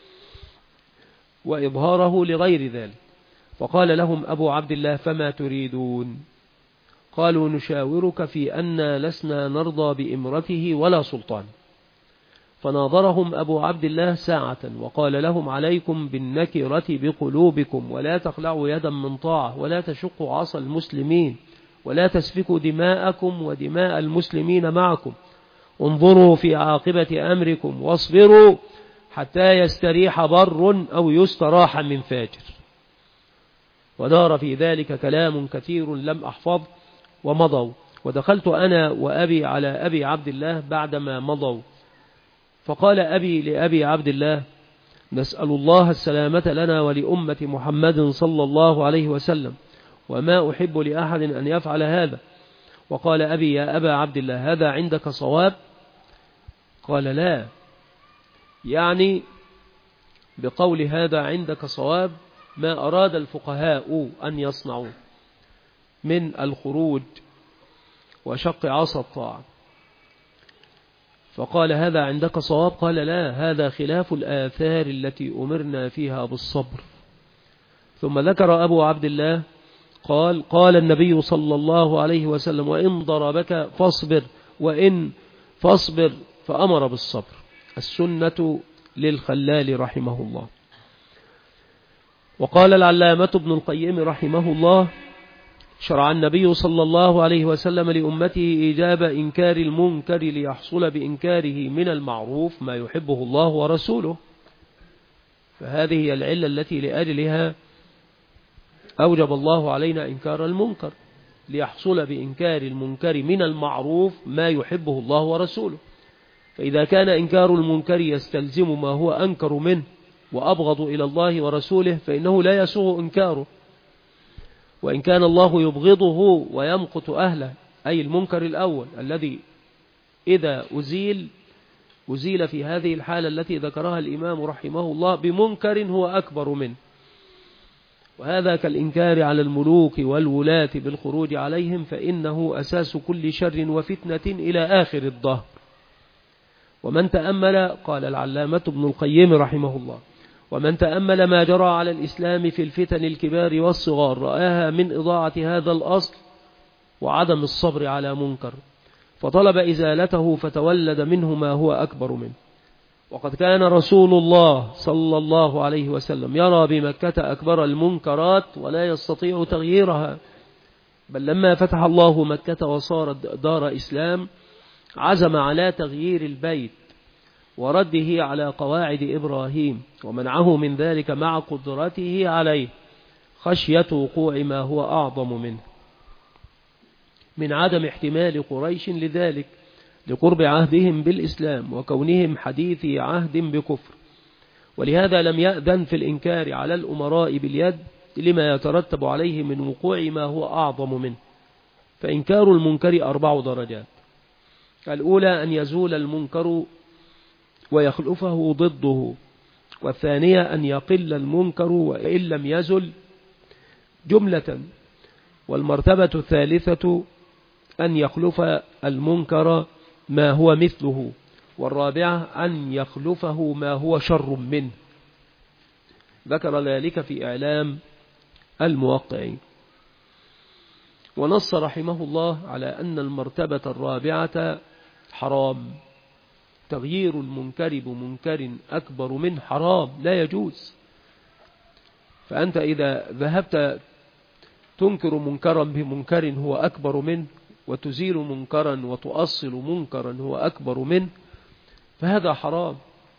وإظهاره لغير ذلك. فقال لهم أبو عبد الله: فما تريدون؟ قالوا: نشاورك في أن لسنا نرضى بإمرته ولا سلطان. فناظرهم أبو عبد الله ساعة وقال لهم: عليكم بالنكرة بقلوبكم، ولا تخلعوا يدا من طاعة، ولا تشقوا عصا المسلمين، ولا تسفكوا دماءكم ودماء المسلمين معكم. انظروا في عاقبة أمركم واصبروا حتى يستريح بر أو يستراح من فاجر. ودار في ذلك كلام كثير لم أحفظ ومضوا. ودخلت أنا وأبي على أبي عبد الله بعدما مضوا، فقال أبي لأبي عبد الله: نسأل الله السلامة لنا ولأمة محمد صلى الله عليه وسلم، وما أحب لأحد أن يفعل هذا. وقال أبي: يا أبا عبد الله، هذا عندك صواب؟ قال: لا، يعني بقول هذا عندك صواب ما أراد الفقهاء أن يصنعوا من الخروج وشق عصا الطاعة. فقال: هذا عندك صواب؟ قال: لا، هذا خلاف الآثار التي أمرنا فيها بالصبر. ثم ذكر أبو عبد الله قال: قال النبي صلى الله عليه وسلم: وإن ضربك فاصبر، وإن فاصبر، فأمر بالصبر. السنة للخلال رحمه الله. وقال العلامة ابن القيم رحمه الله: شرع النبي صلى الله عليه وسلم لأمته إيجاب إنكار المنكر ليحصل بإنكاره من المعروف ما يحبه الله ورسوله. فهذه هي العلة التي لأجلها أوجب الله علينا إنكار المنكر، ليحصل بإنكار المنكر من المعروف ما يحبه الله ورسوله. فإذا كان إنكار المنكر يستلزم ما هو أنكر منه وأبغض إلى الله ورسوله فإنه لا يسوغ إنكاره. وإن كان الله يبغضه ويمقت أهله، أي المنكر الأول الذي إذا أزيل أزيل في هذه الحالة التي ذكرها الإمام رحمه الله بمنكر هو أكبر منه. وهذا كالإنكار على الملوك والولاة بالخروج عليهم، فإنه أساس كل شر وفتنة إلى آخر الدهر. ومن تأمل، قال العلامة ابن القيم رحمه الله، ومن تأمل ما جرى على الإسلام في الفتن الكبار والصغار رآها من إضاعة هذا الأصل وعدم الصبر على منكر، فطلب إزالته فتولد منه ما هو أكبر منه. وقد كان رسول الله صلى الله عليه وسلم يرى بمكة أكبر المنكرات ولا يستطيع تغييرها، بل لما فتح الله مكة وصارت دار إسلام عزم على تغيير البيت ورده على قواعد إبراهيم، ومنعه من ذلك مع قدرته عليه خشية وقوع ما هو أعظم منه من عدم احتمال قريش لذلك لقرب عهدهم بالإسلام وكونهم حديثي عهد بكفر. ولهذا لم يأذن في الإنكار على الأمراء باليد لما يترتب عليه من وقوع ما هو أعظم منه. فإنكار المنكر أربع درجات: الأولى أن يزول المنكر ويخلفه ضده، والثانية أن يقل المنكر وإن لم يزل جملة، والمرتبة الثالثة أن يخلف المنكر ما هو مثله، والرابعة أن يخلفه ما هو شر منه. ذكر ذلك في إعلام الموقعين. ونص رحمه الله على أن المرتبة الرابعة حرام، تغيير المنكر بمنكر أكبر من حرام لا يجوز. فأنت إذا ذهبت تنكر منكرا بمنكر هو أكبر منه وتزيل منكرا وتؤصل منكرا هو أكبر منه فهذا حرام.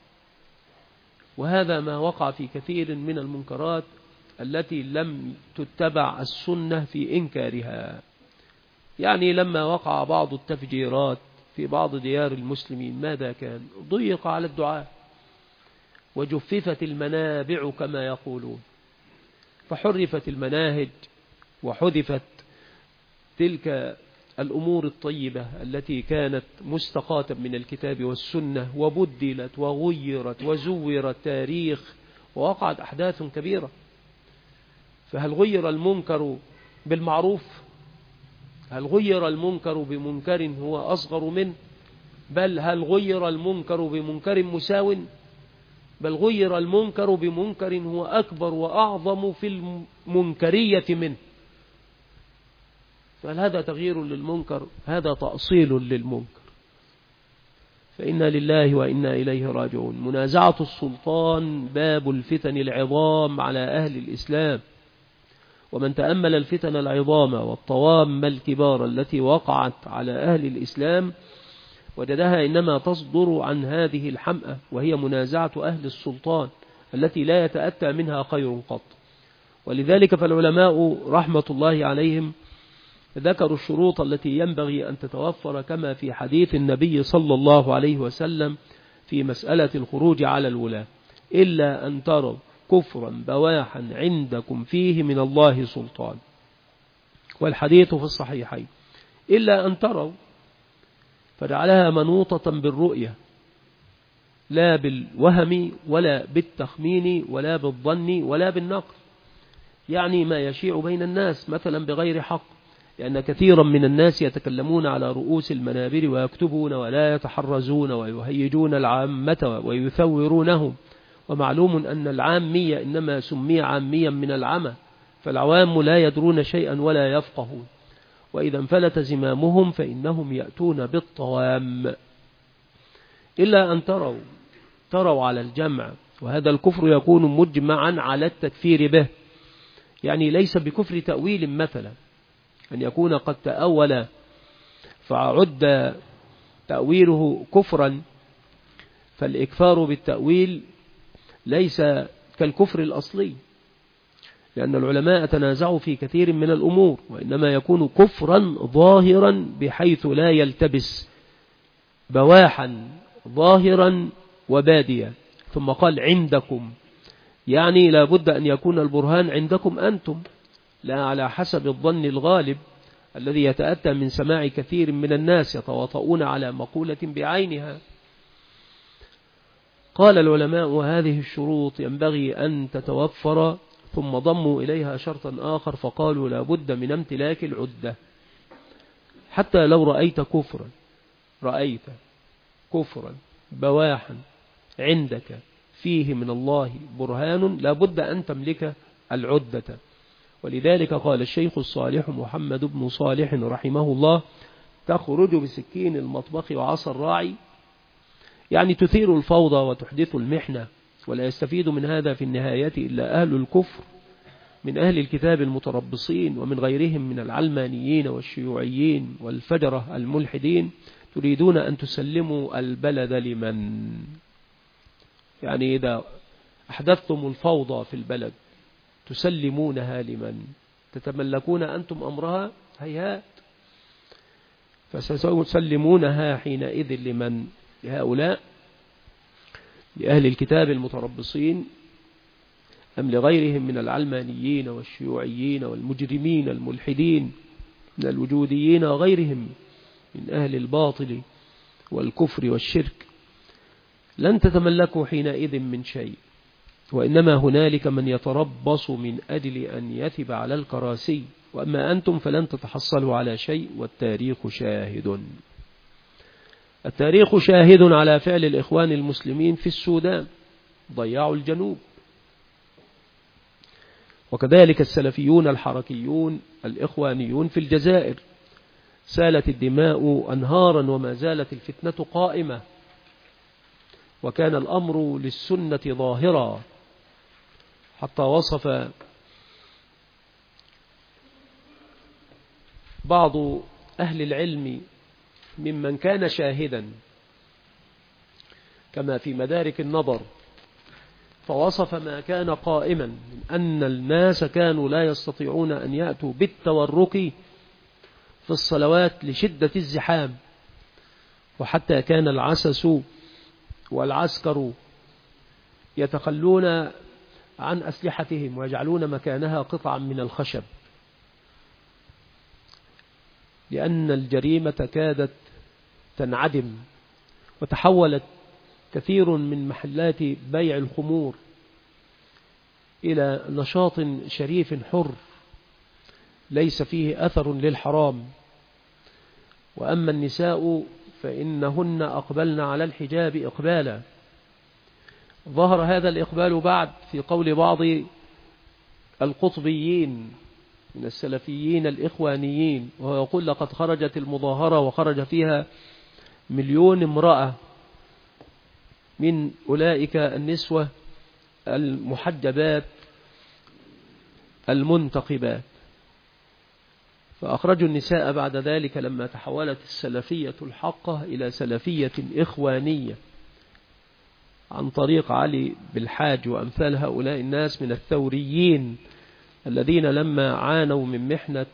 وهذا ما وقع في كثير من المنكرات التي لم تتبع السنة في إنكارها. يعني لما وقع بعض التفجيرات في بعض ديار المسلمين ماذا كان؟ ضيق على الدعاء وجففت المنابع كما يقولون، فحرفت المناهج وحذفت تلك الأمور الطيبة التي كانت مستقاة من الكتاب والسنة، وبدلت وغيرت وزور التاريخ ووقعت أحداث كبيرة. فهل غير المنكر بالمعروف؟ هل غير المنكر بمنكر هو أصغر منه؟ بل هل غير المنكر بمنكر مساو؟ بل غير المنكر بمنكر هو أكبر وأعظم في المنكرية منه. فهل هذا تغيير للمنكر؟ هذا تأصيل للمنكر. فإنا لله وإنا إليه راجعون. منازعة السلطان باب الفتن العظام على أهل الإسلام، ومن تأمل الفتن العظام والطوام الكبار التي وقعت على أهل الإسلام وجدها إنما تصدر عن هذه الحمأة، وهي منازعة أهل السلطان التي لا يتأتى منها خير قط. ولذلك فالعلماء رحمة الله عليهم ذكروا الشروط التي ينبغي أن تتوفر كما في حديث النبي صلى الله عليه وسلم في مسألة الخروج على الولاة: إلا أن تروا كفرا بواحا عندكم فيه من الله سلطان. والحديث في الصحيحين: إلا أن تروا، فجعلها منوطة بالرؤية لا بالوهم ولا بالتخمين ولا بالظن ولا بالنقل، يعني ما يشيع بين الناس مثلا بغير حق، لأن كثيرا من الناس يتكلمون على رؤوس المنابر ويكتبون ولا يتحرزون ويهيجون العامة ويثورونهم. ومعلوم أن العامية إنما سمي عاميا من العمى، فالعوام لا يدرون شيئا ولا يفقهون، وإذا انفلت زمامهم فإنهم يأتون بالطوام. إلا أن تروا، تروا على الجمع، وهذا الكفر يكون مجمعا على التكفير به، يعني ليس بكفر تأويل مثلا، أن يكون قد تأول فعد تأويله كفرا، فالإكفار بالتأويل ليس كالكفر الأصلي، لأن العلماء تنازعوا في كثير من الأمور، وإنما يكون كفرا ظاهرا بحيث لا يلتبس بواحا ظاهرا وباديا. ثم قال عندكم، يعني لا بد أن يكون البرهان عندكم أنتم، لا على حسب الظن الغالب الذي يتأتى من سماع كثير من الناس يتواطؤون على مقولة بعينها. قال العلماء وهذه الشروط ينبغي أن تتوفر، ثم ضموا إليها شرطا آخر فقالوا لا بد من امتلاك العدة. حتى لو رأيت كفرا رأيت كفرا بواحا عندك فيه من الله برهان لا بد أن تملك العدة. ولذلك قال الشيخ الصالح محمد بن صالح رحمه الله تخرج بسكين المطبخ وعصا الراعي، يعني تثير الفوضى وتحدث المحنة، ولا يستفيد من هذا في النهاية إلا أهل الكفر من أهل الكتاب المتربصين ومن غيرهم من العلمانيين والشيوعيين والفجرة الملحدين. تريدون أن تسلموا البلد لمن؟ يعني إذا أحدثتم الفوضى في البلد تسلمونها لمن؟ تتملكون أنتم أمرها؟ هيهات. فستسلمونها حينئذ لمن؟ لهؤلاء، لأهل الكتاب المتربصين، أم لغيرهم من العلمانيين والشيوعيين والمجرمين الملحدين من الوجوديين وغيرهم من أهل الباطل والكفر والشرك؟ لن تتملكوا حينئذ من شيء، وإنما هنالك من يتربص من أجل أن يثب على الكراسي، وأما أنتم فلن تتحصلوا على شيء، والتاريخ شاهد. التاريخ شاهد على فعل الإخوان المسلمين في السودان، ضيعوا الجنوب، وكذلك السلفيون الحركيون الإخوانيون في الجزائر، سالت الدماء أنهارا وما زالت الفتنة قائمة، وكان الأمر للسنة ظاهرا، حتى وصف بعض أهل العلم ممن كان شاهدا كما في مدارك النظر، فوصف ما كان قائما من أن الناس كانوا لا يستطيعون أن يأتوا بالتورك في الصلوات لشدة الزحام، وحتى كان العسس والعسكر يتخلون عن أسلحتهم ويجعلون مكانها قطعا من الخشب، لأن الجريمة كادت تنعدم، وتحولت كثير من محلات بيع الخمور إلى نشاط شريف حر ليس فيه أثر للحرام. وأما النساء فإنهن أقبلن على الحجاب إقبالا. ظهر هذا الإقبال بعد في قول بعض القطبيين من السلفيين الإخوانيين، وهو يقول لقد خرجت المظاهرة وخرج فيها مليون امرأة من أولئك النسوة المحجبات المنتقبات، فأخرجوا النساء بعد ذلك لما تحولت السلفية الحقة إلى سلفية إخوانية عن طريق علي بالحاج وأمثال هؤلاء الناس من الثوريين الذين لما عانوا من محنة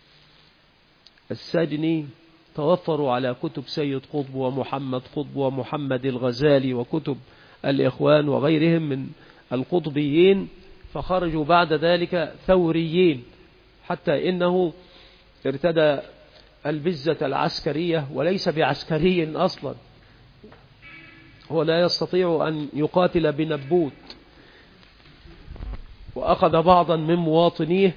السجن توفروا على كتب سيد قطب ومحمد قطب ومحمد الغزالي وكتب الإخوان وغيرهم من القطبيين، فخرجوا بعد ذلك ثوريين، حتى إنه ارتدى البزة العسكرية وليس بعسكري أصلا، هو لا يستطيع أن يقاتل بنبوت، وأخذ بعضا من مواطنيه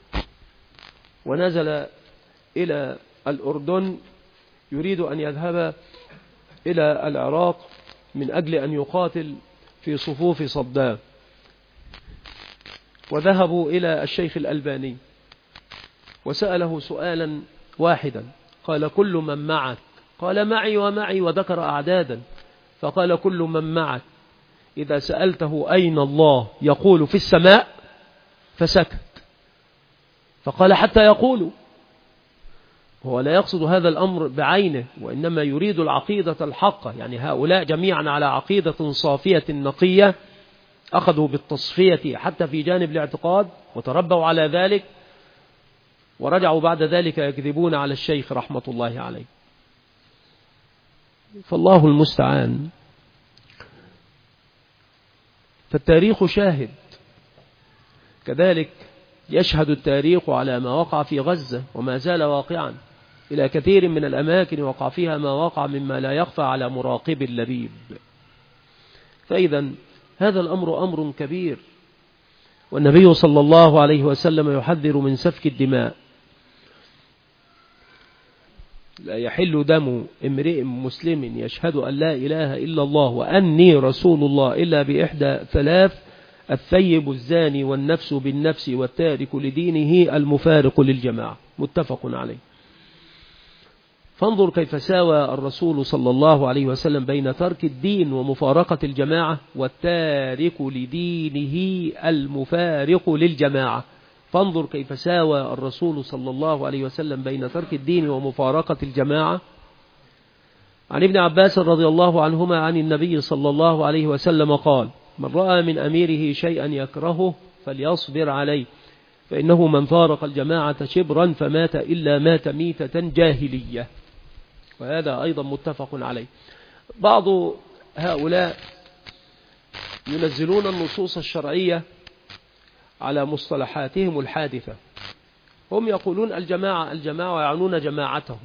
ونزل إلى الأردن يريد أن يذهب إلى العراق من أجل أن يقاتل في صفوف صدام، وذهبوا إلى الشيخ الألباني وسأله سؤالا واحدا، قال كل من معك؟ قال معي ومعي، وذكر أعدادا، فقال كل من معك إذا سألته أين الله يقول في السماء، فسكت، فقال حتى يقولوا، هو لا يقصد هذا الأمر بعينه، وإنما يريد العقيدة الحقة، يعني هؤلاء جميعا على عقيدة صافية نقية، أخذوا بالتصفية حتى في جانب الاعتقاد وتربوا على ذلك، ورجعوا بعد ذلك يكذبون على الشيخ رحمة الله عليه. فالله المستعان. فالتاريخ شاهد، كذلك يشهد التاريخ على ما وقع في غزة وما زال واقعا، إلى كثير من الأماكن وقع فيها ما وقع مما لا يخفى على مراقب اللبيب. فإذا هذا الأمر أمر كبير، والنبي صلى الله عليه وسلم يحذر من سفك الدماء. لا يحل دم امرئ مسلم يشهد أن لا إله إلا الله وأني رسول الله إلا بإحدى ثلاث: الثيب الزاني والنفس بالنفس والتارك لدينه المفارق للجماعة. متفق عليه. فانظر كيف ساوى الرسول صلى الله عليه وسلم بين ترك الدين ومفارقة الجماعة، والتارك لدينه المفارق للجماعة. فانظر كيف ساوى الرسول صلى الله عليه وسلم بين ترك الدين ومفارقة الجماعة. عن ابن عباس رضي الله عنهما عن النبي صلى الله عليه وسلم قال: من رأى من أميره شيئا يكرهه فليصبر عليه، فإنه من فارق الجماعة شبرا فمات إلا مات ميتة جاهلية. وهذا أيضا متفق عليه. بعض هؤلاء ينزلون النصوص الشرعية على مصطلحاتهم الحادثة. هم يقولون الجماعة الجماعة ويعنون جماعتهم،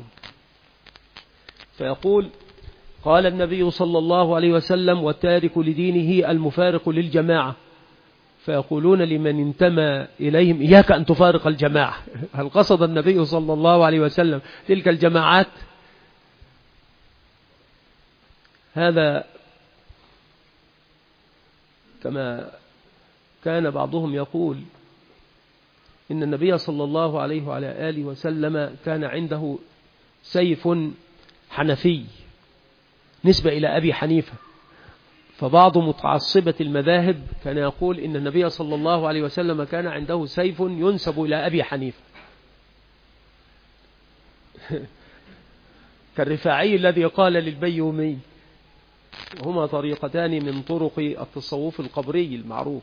فيقول: قال النبي صلى الله عليه وسلم: والتارك لدينه المفارق للجماعة. فيقولون لمن انتمى إليهم: إياك أن تفارق الجماعة. هل قصد النبي صلى الله عليه وسلم تلك الجماعات؟ هذا كما كان بعضهم يقول إن النبي صلى الله عليه وعلى آله وسلم كان عنده سيف حنفي نسبة إلى أبي حنيفة، فبعض متعصبة المذاهب كان يقول إن النبي صلى الله عليه وسلم كان عنده سيف ينسب إلى أبي حنيفة، كالرفاعي الذي قال للبيومي، وهما طريقتان من طرق التصوف القبري المعروف،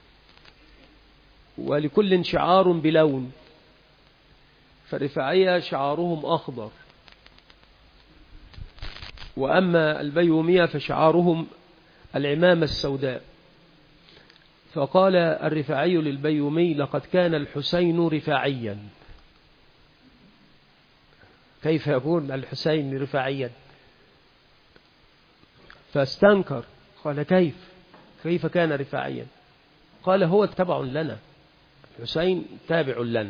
ولكل شعار بلون، فالرفاعية شعارهم أخضر، وأما البيومية فشعارهم العمامة السوداء. فقال الرفاعي للبيومي: لقد كان الحسين رفاعيا. كيف يكون الحسين رفاعيا؟ فاستنكر، قال: كيف كيف كان رفاعيا؟ قال: هو تبع لنا، الحسين تابع لنا،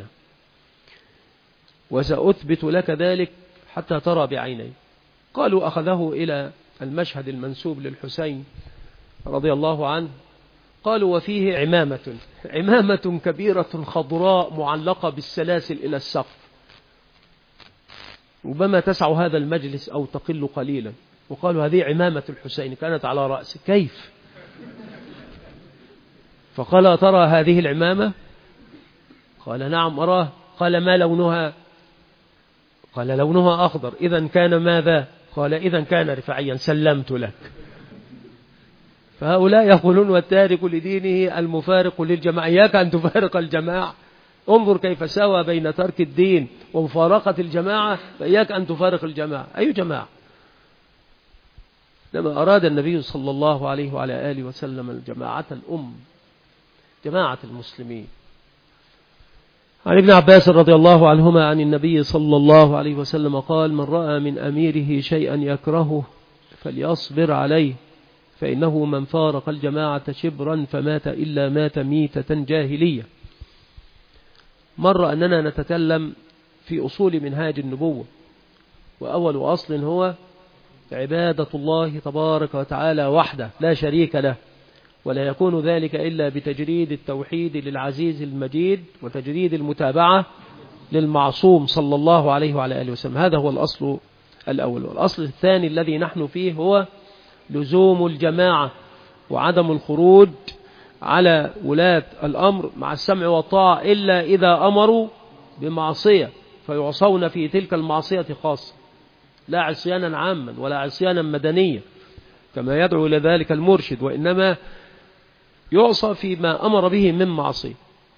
وسأثبت لك ذلك حتى ترى بعيني. قالوا: أخذه إلى المشهد المنسوب للحسين رضي الله عنه، قالوا: وفيه عمامة عمامة كبيرة خضراء معلقة بالسلاسل إلى السقف، ربما تسع هذا المجلس أو تقل قليلا. وقالوا: هذه عمامة الحسين كانت على رأسه. كيف؟ فقال: ترى هذه العمامة؟ قال: نعم أراه. قال: ما لونها؟ قال: لونها أخضر. إذا كان ماذا؟ قال: إذا كان رفاعيا، سلمت لك. فهؤلاء يقولون: والتارك لدينه المفارق للجماعة. إياك أن تفارق الجماعة. انظر كيف سوى بين ترك الدين ومفارقة الجماعة، فإياك أن تفارق الجماعة. أي جماعة؟ لما أراد النبي صلى الله عليه وعلى آله وسلم الجماعة الأم، جماعة المسلمين. عن ابن عباس رضي الله عنهما عن النبي صلى الله عليه وسلم قال: من رأى من أميره شيئا يكرهه فليصبر عليه، فإنه من فارق الجماعة شبرا فمات إلا مات ميتة جاهلية. مر أننا نتكلم في أصول منهاج النبوة، وأول أصل هو عبادة الله تبارك وتعالى وحده لا شريك له، ولا يكون ذلك إلا بتجريد التوحيد للعزيز المجيد وتجريد المتابعة للمعصوم صلى الله عليه وعلى آله وسلم. هذا هو الأصل الأول. والأصل الثاني الذي نحن فيه هو لزوم الجماعة وعدم الخروج على ولاة الأمر مع السمع والطاعة إلا إذا أمروا بمعصية، فيعصون في تلك المعصية خاصة، لا عصيانا عاما ولا عصيانا مدنيا كما يدعو إلى ذلك المرشد، وإنما يعصى فيما أمر به من معصية.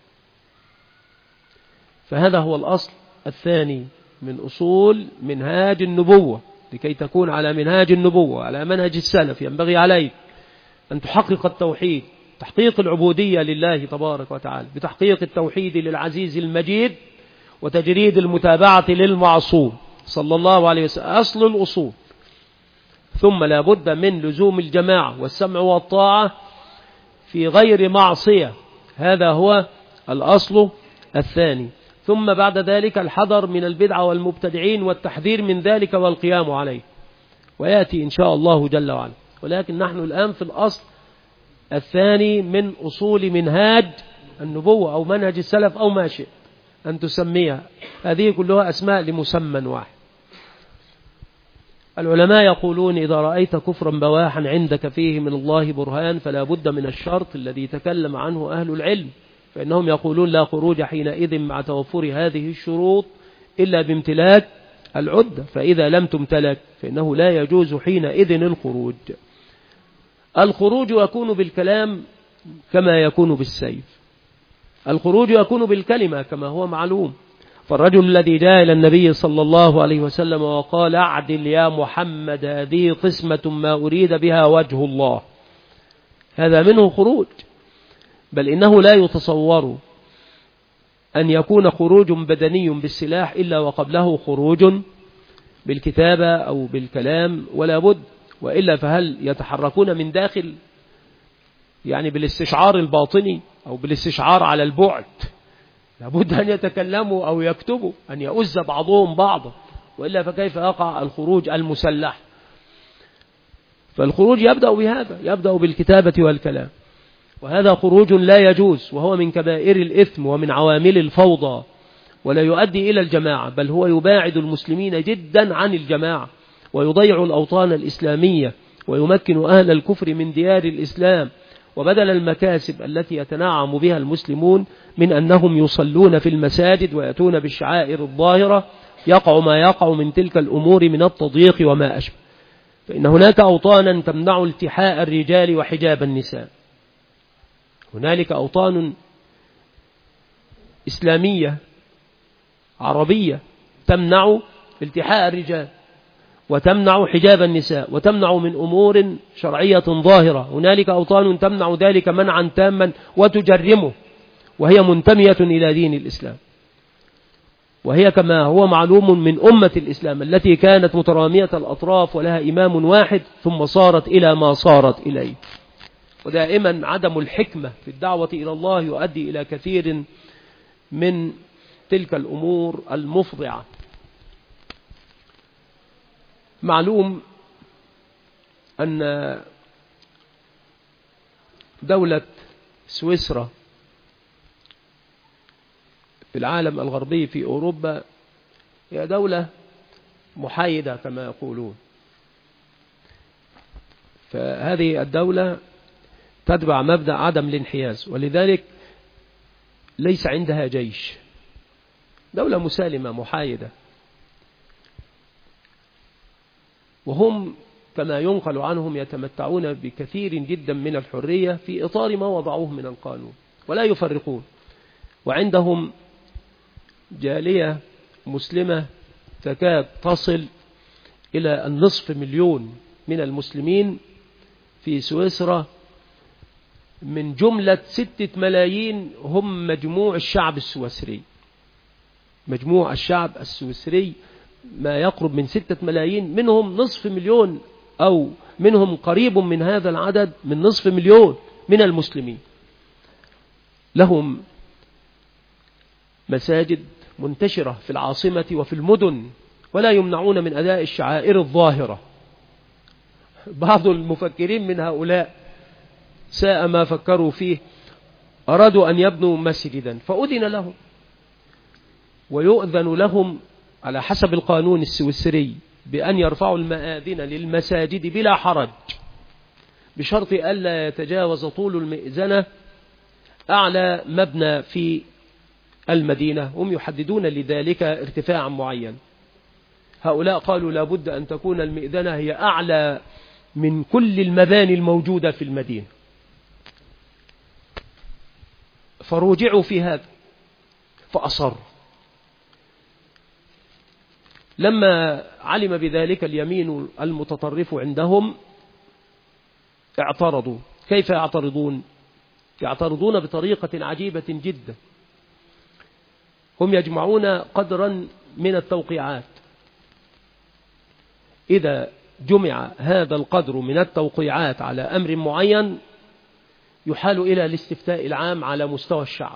فهذا هو الأصل الثاني من أصول منهاج النبوة. لكي تكون على منهاج النبوة على منهج السلف ينبغي عليك أن تحقق التوحيد، تحقيق العبودية لله تبارك وتعالى بتحقيق التوحيد للعزيز المجيد وتجريد المتابعة للمعصوم صلى الله عليه وسلم، أصل الأصول. ثم لا بد من لزوم الجماعة والسمع والطاعة في غير معصية، هذا هو الأصل الثاني. ثم بعد ذلك الحذر من البدعة والمبتدعين والتحذير من ذلك والقيام عليه، ويأتي إن شاء الله جل وعلا. ولكن نحن الآن في الأصل الثاني من أصول منهاج النبوة أو منهج السلف أو ما شئت أن تسميها، هذه كلها أسماء لمسمى واحد. العلماء يقولون إذا رأيت كفرا بواحا عندك فيه من الله برهان فلا بد من الشرط الذي تكلم عنه أهل العلم، فإنهم يقولون لا خروج حينئذ مع توفر هذه الشروط إلا بامتلاك العدة، فإذا لم تمتلك فإنه لا يجوز حينئذ الخروج. الخروج يكون بالكلام كما يكون بالسيف، الخروج يكون بالكلمة كما هو معلوم. فالرجل الذي جاء إلى النبي صلى الله عليه وسلم وقال أعدل يا محمد هذه قسمة ما أريد بها وجه الله، هذا منه خروج. بل إنه لا يتصور أن يكون خروج بدني بالسلاح إلا وقبله خروج بالكتابة أو بالكلام، ولا بد، وإلا فهل يتحركون من داخل يعني بالاستشعار الباطني أو بالاستشعار على البعد؟ لابد أن يتكلموا أو يكتبوا، أن يؤز بعضهم بعضا، وإلا فكيف يقع الخروج المسلح؟ فالخروج يبدأ بهذا، يبدأ بالكتابة والكلام، وهذا خروج لا يجوز، وهو من كبائر الإثم ومن عوامل الفوضى، ولا يؤدي إلى الجماعة، بل هو يباعد المسلمين جدا عن الجماعة، ويضيع الأوطان الإسلامية، ويمكن أهل الكفر من ديار الإسلام. وبدل المكاسب التي يتنعم بها المسلمون من أنهم يصلون في المساجد ويأتون بالشعائر الظاهرة، يقع ما يقع من تلك الأمور من التضييق وما أشبه. فإن هناك أوطانا تمنع التحاء الرجال وحجاب النساء، هنالك أوطان إسلامية عربية تمنع التحاء الرجال وتمنع حجاب النساء وتمنع من أمور شرعية ظاهرة، هنالك أوطان تمنع ذلك منعا تاما وتجرمه، وهي منتمية إلى دين الإسلام، وهي كما هو معلوم من أمة الإسلام التي كانت مترامية الأطراف ولها إمام واحد ثم صارت إلى ما صارت إليه. ودائما عدم الحكمة في الدعوة إلى الله يؤدي إلى كثير من تلك الأمور المفضعة. معلوم أن دولة سويسرا في العالم الغربي في أوروبا هي دولة محايدة كما يقولون، فهذه الدولة تتبع مبدأ عدم الانحياز، ولذلك ليس عندها جيش، دولة مسالمة محايدة، وهم كما ينقل عنهم يتمتعون بكثير جدا من الحرية في إطار ما وضعوه من القانون ولا يفرقون. وعندهم جالية مسلمة تكاد تصل إلى النصف مليون من المسلمين في سويسرا، من جملة ستة ملايين هم مجموع الشعب السويسري. مجموع الشعب السويسري ما يقرب من ستة ملايين، منهم نصف مليون أو منهم قريب من هذا العدد من نصف مليون من المسلمين لهم مساجد منتشرة في العاصمة وفي المدن، ولا يمنعون من أداء الشعائر الظاهرة. بعض المفكرين من هؤلاء ساء ما فكروا فيه، أرادوا أن يبنوا مسجدا فأذن لهم، ويؤذن لهم على حسب القانون السويسري بأن يرفعوا المآذن للمساجد بلا حرج، بشرط ألا يتجاوز طول المئذنة أعلى مبنى في المدينة، هم يحددون لذلك ارتفاعا معين. هؤلاء قالوا لابد أن تكون المئذنة هي أعلى من كل المباني الموجودة في المدينة، فروجعوا في هذا فأصروا. لما علم بذلك اليمين المتطرف عندهم اعترضوا. كيف يعترضون؟ يعترضون بطريقة عجيبة جدا. هم يجمعون قدرا من التوقيعات، إذا جمع هذا القدر من التوقيعات على أمر معين يحال إلى الاستفتاء العام على مستوى الشعب.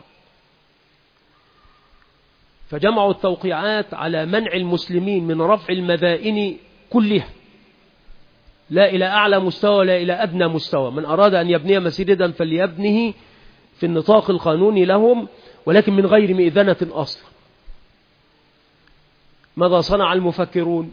فجمعوا التوقيعات على منع المسلمين من رفع المدائن كلها، لا إلى أعلى مستوى ولا إلى أدنى مستوى. من أراد أن يبني مسجدا فليبنه في النطاق القانوني لهم، ولكن من غير مئذنة أصلا. ماذا صنع المفكرون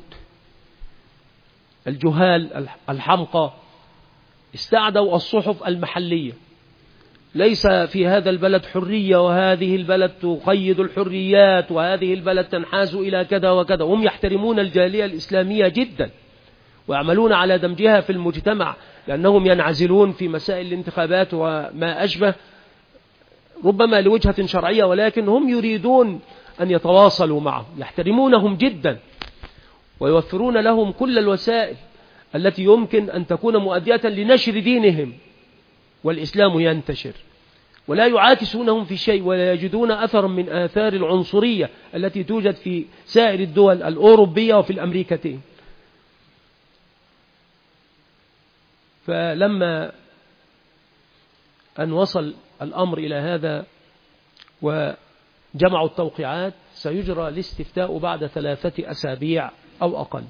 الجهال الحمقى؟ استعدوا الصحف المحلية. ليس في هذا البلد حرية، وهذه البلد تقيد الحريات، وهذه البلد تنحاز إلى كذا وكذا. هم يحترمون الجالية الإسلامية جدا ويعملون على دمجها في المجتمع، لأنهم ينعزلون في مسائل الانتخابات وما أشبه، ربما لوجهة شرعية، ولكن هم يريدون أن يتواصلوا معهم، يحترمونهم جدا ويوفرون لهم كل الوسائل التي يمكن أن تكون مؤدية لنشر دينهم والإسلام ينتشر، ولا يعاكسونهم في شيء، ولا يجدون أثرا من آثار العنصرية التي توجد في سائر الدول الأوروبية وفي الأمريكتين. فلما أن وصل الأمر إلى هذا وجمعوا التوقيعات، سيجرى الاستفتاء بعد ثلاثة أسابيع أو أقل.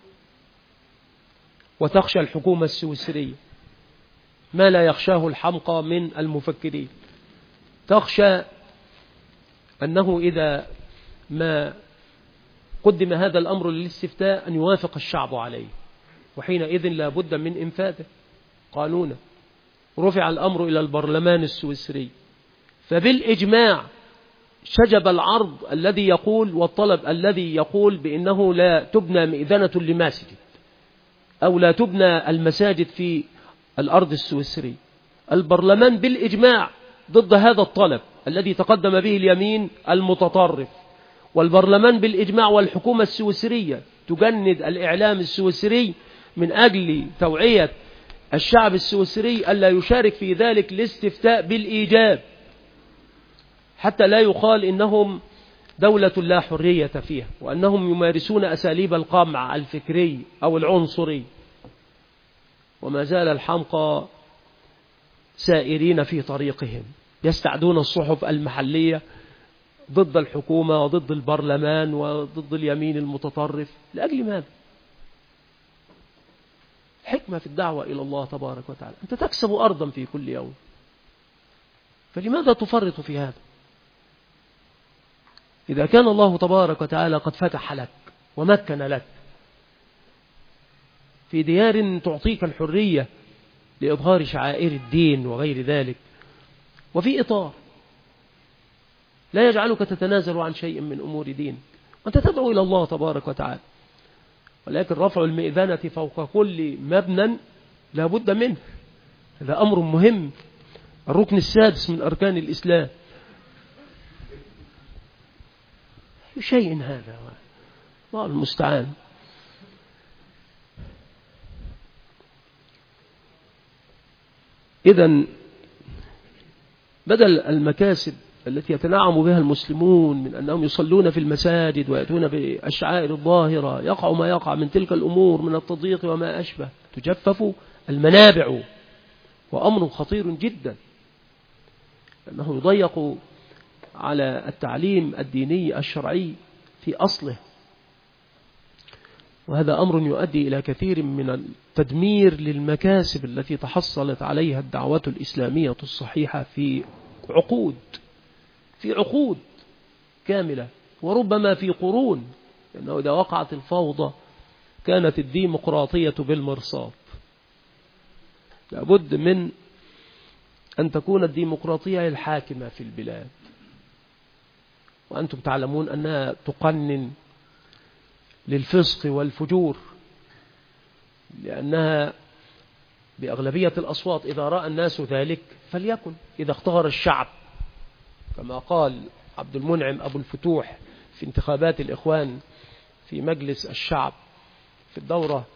وتخشى الحكومة السويسرية ما لا يخشاه الحمقى من المفكرين، تخشى أنه إذا ما قدم هذا الأمر للاستفتاء أن يوافق الشعب عليه، وحينئذ لا بد من إنفاذه قانونا. رفع الأمر إلى البرلمان السويسري، فبالإجماع شجب العرض الذي يقول والطلب الذي يقول بأنه لا تبنى مئذنة لمسجد أو لا تبنى المساجد في الأرض السويسري. البرلمان بالإجماع ضد هذا الطلب الذي تقدم به اليمين المتطرف، والبرلمان بالإجماع والحكومة السويسرية تجند الإعلام السويسري من أجل توعية الشعب السويسري ألا يشارك في ذلك الاستفتاء بالإيجاب، حتى لا يقال إنهم دولة لا حرية فيها، وأنهم يمارسون أساليب القمع الفكري أو العنصري. وما زال الحمقى سائرين في طريقهم، يستعدون الصحف المحلية ضد الحكومة وضد البرلمان وضد اليمين المتطرف. لأجل ماذا؟ حكمة في الدعوة إلى الله تبارك وتعالى. أنت تكسب أرضا في كل يوم، فلماذا تفرط في هذا؟ إذا كان الله تبارك وتعالى قد فتح لك ومكن لك في ديار تعطيك الحرية لإظهار شعائر الدين وغير ذلك، وفي إطار لا يجعلك تتنازل عن شيء من أمور دين، وأنت تدعو إلى الله تبارك وتعالى. ولكن رفع المئذنة فوق كل مبنى لا بد منه، هذا أمر مهم، الركن السادس من أركان الإسلام. شيء هذا الله المستعان. إذن بدل المكاسب التي يتنعم بها المسلمون من أنهم يصلون في المساجد ويأتون بالشعائر الظاهرة، يقع ما يقع من تلك الأمور من التضييق وما أشبه، تجفف المنابع، وأمر خطير جدا، لأنه يضيق على التعليم الديني الشرعي في أصله، وهذا أمر يؤدي إلى كثير من التدمير للمكاسب التي تحصلت عليها الدعوة الإسلامية الصحيحة في عقود في عقود كاملة، وربما في قرون، لأنه إذا وقعت الفوضى كانت الديمقراطية بالمرصاد. لابد من أن تكون الديمقراطية الحاكمة في البلاد، وأنتم تعلمون أنها تقنن للفسق والفجور، لأنها بأغلبية الأصوات إذا رأى الناس ذلك فليكن، إذا اختار الشعب كما قال عبد المنعم أبو الفتوح في انتخابات الإخوان في مجلس الشعب في الدورة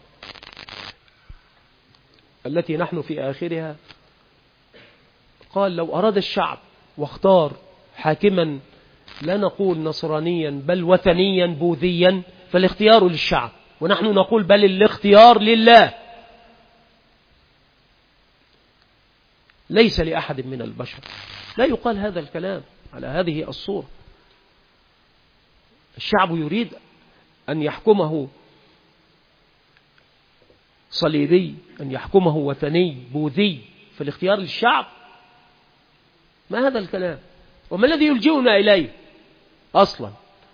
التي نحن في آخرها، قال لو أراد الشعب واختار حاكما لا نقول نصرانيا بل وثنيا بوذيا فالاختيار للشعب، ونحن نقول بل الاختيار لله، ليس لأحد من البشر. لا يقال هذا الكلام على هذه الصورة. الشعب يريد أن يحكمه صليبي، أن يحكمه وثني بوذي، فالاختيار للشعب؟ ما هذا الكلام؟ وما الذي يلجئنا إليه أصلا؟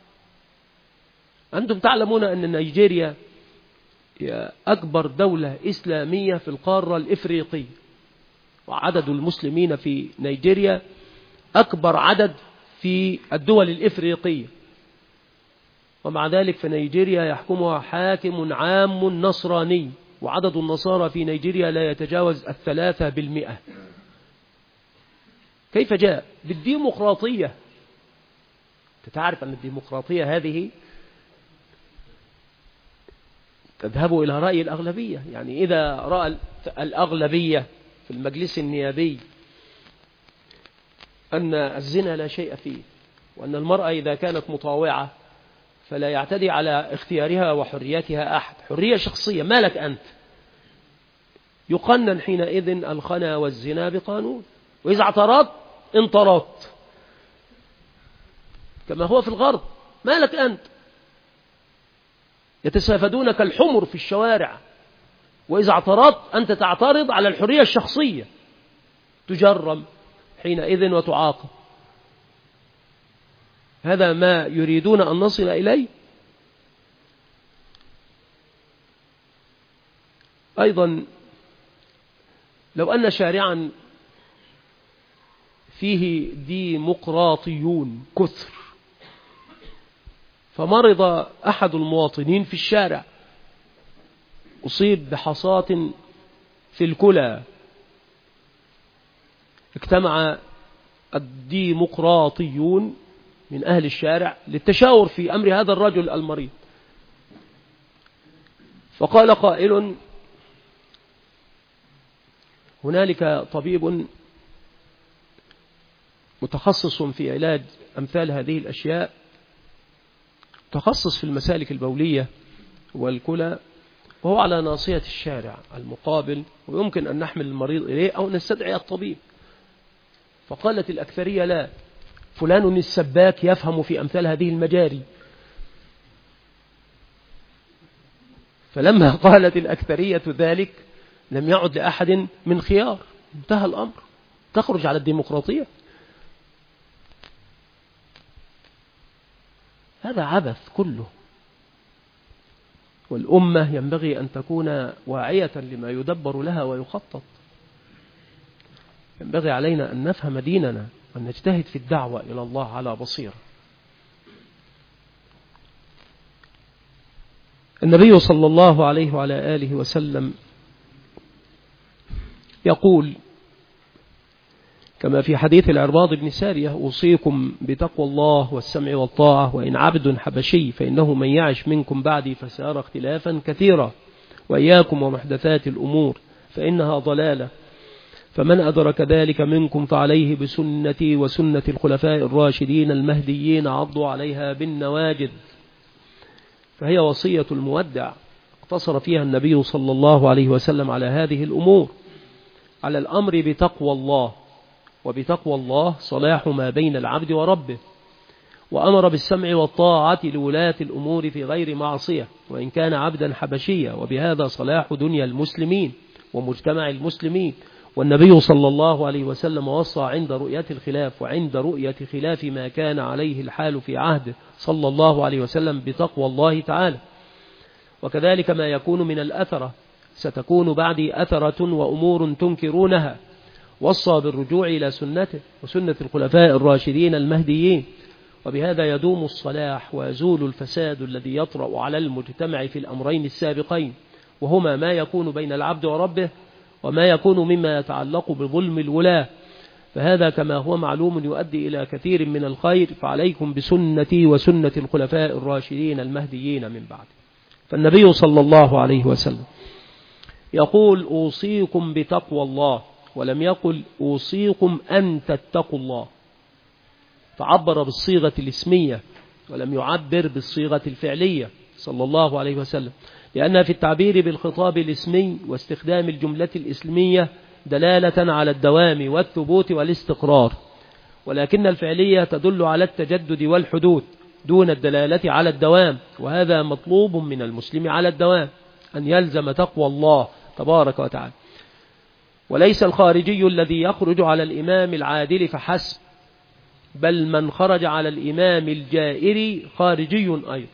أنتم تعلمون أن نيجيريا هي أكبر دولة إسلامية في القارة الإفريقية، وعدد المسلمين في نيجيريا أكبر عدد في الدول الإفريقية، ومع ذلك في نيجيريا يحكمها حاكم عام نصراني، وعدد النصارى في نيجيريا لا يتجاوز الثلاثة بالمئة. كيف جاء؟ بالديمقراطية. تعرف أن الديمقراطية هذه تذهب إلى رأي الأغلبية، يعني إذا رأى الأغلبية في المجلس النيابي أن الزنا لا شيء فيه، وأن المرأة إذا كانت مطاوعة فلا يعتدي على اختيارها وحريتها أحد، حرية شخصية، ما لك أنت، يقنن حينئذ الخنا والزنا بقانون، وإذا اعترضت انطردت كما هو في الغرب، ما لك أنت، يتسافدون كالحمر في الشوارع، وإذا اعترضت أنت تعترض على الحرية الشخصية تجرم حينئذ وتعاقب. هذا ما يريدون أن نصل إليه. أيضا لو أن شارعا فيه ديمقراطيون كثر فمرض أحد المواطنين في الشارع، أصيب بحصاة في الكلى، اجتمع الديمقراطيون من أهل الشارع للتشاور في أمر هذا الرجل المريض، فقال قائل: هنالك طبيب متخصص في علاج أمثال هذه الأشياء، متخصص في المسالك البولية والكلى، وهو على ناصية الشارع المقابل، ويمكن أن نحمل المريض إليه أو نستدعي الطبيب. فقالت الأكثرية: لا، فلان السباك يفهم في أمثال هذه المجاري. فلما قالت الأكثرية ذلك لم يعد لأحد من خيار، انتهى الأمر، تخرج على الديمقراطية. هذا عبث كله، والأمة ينبغي أن تكون واعية لما يدبر لها ويخطط. ينبغي علينا أن نفهم ديننا، أن نجتهد في الدعوة إلى الله على بصيرة. النبي صلى الله عليه وعلى آله وسلم يقول كما في حديث العرباض بن سارية: أوصيكم بتقوى الله والسمع والطاعة، وإن عبد حبشي فإنه من يعش منكم بعدي فسيرى اختلافا كثيرا، وإياكم ومحدثات الأمور فإنها ضلالة، فمن أدرك ذلك منكم فعليه بسنتي وسنة الخلفاء الراشدين المهديين عضوا عليها بالنواجذ. فهي وصية المودع اقتصر فيها النبي صلى الله عليه وسلم على هذه الأمور، على الأمر بتقوى الله، وبتقوى الله صلاح ما بين العبد وربه، وأمر بالسمع والطاعة لولاة الأمور في غير معصية وإن كان عبدا حبشيا، وبهذا صلاح دنيا المسلمين ومجتمع المسلمين. والنبي صلى الله عليه وسلم وصى عند رؤية الخلاف وعند رؤية خلاف ما كان عليه الحال في عهده صلى الله عليه وسلم بتقوى الله تعالى. وكذلك ما يكون من الأثرة، ستكون بعدي أثرة وأمور تنكرونها، وصى بالرجوع إلى سنته وسنة الخلفاء الراشدين المهديين، وبهذا يدوم الصلاح ويزول الفساد الذي يطرأ على المجتمع في الأمرين السابقين، وهما ما يكون بين العبد وربه وما يكون مما يتعلق بظلم الولاة. فهذا كما هو معلوم يؤدي إلى كثير من الخير، فعليكم بسنتي وسنة الخلفاء الراشدين المهديين من بعد. فالنبي صلى الله عليه وسلم يقول أوصيكم بتقوى الله، ولم يقل أوصيكم أن تتقوا الله، فعبر بالصيغة الاسمية ولم يعبر بالصيغة الفعلية صلى الله عليه وسلم، لأن في التعبير بالخطاب الاسمي واستخدام الجملة الاسمية دلالة على الدوام والثبوت والاستقرار، ولكن الفعلية تدل على التجدد والحدوث دون الدلالة على الدوام، وهذا مطلوب من المسلم على الدوام أن يلزم تقوى الله تبارك وتعالى. وليس الخارجي الذي يخرج على الإمام العادل فحسب، بل من خرج على الإمام الجائر خارجي أيضا.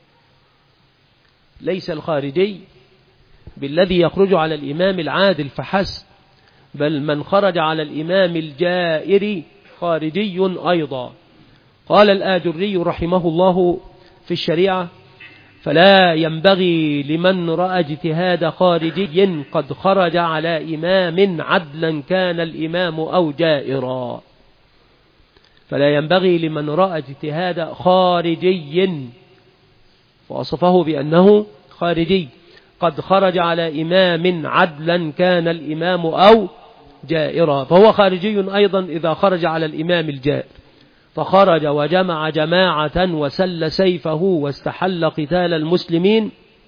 ليس الخارجي بالذي يخرج على الإمام العادل فحسب، بل من خرج على الإمام الجائر خارجي أيضا. قال الآجري رحمه الله في الشريعة: فلا ينبغي لمن رأى اجتهاد خارجي قد خرج على إمام عدلا كان الإمام أو جائرا. فلا ينبغي لمن رأى اجتهاد خارجي، ووصفه بأنه خارجي قد خرج على إمام عدلا كان الإمام أو جائرا، فهو خارجي أيضا إذا خرج على الإمام الجائر، فخرج وجمع جماعة وسل سيفه واستحل قتال المسلمين،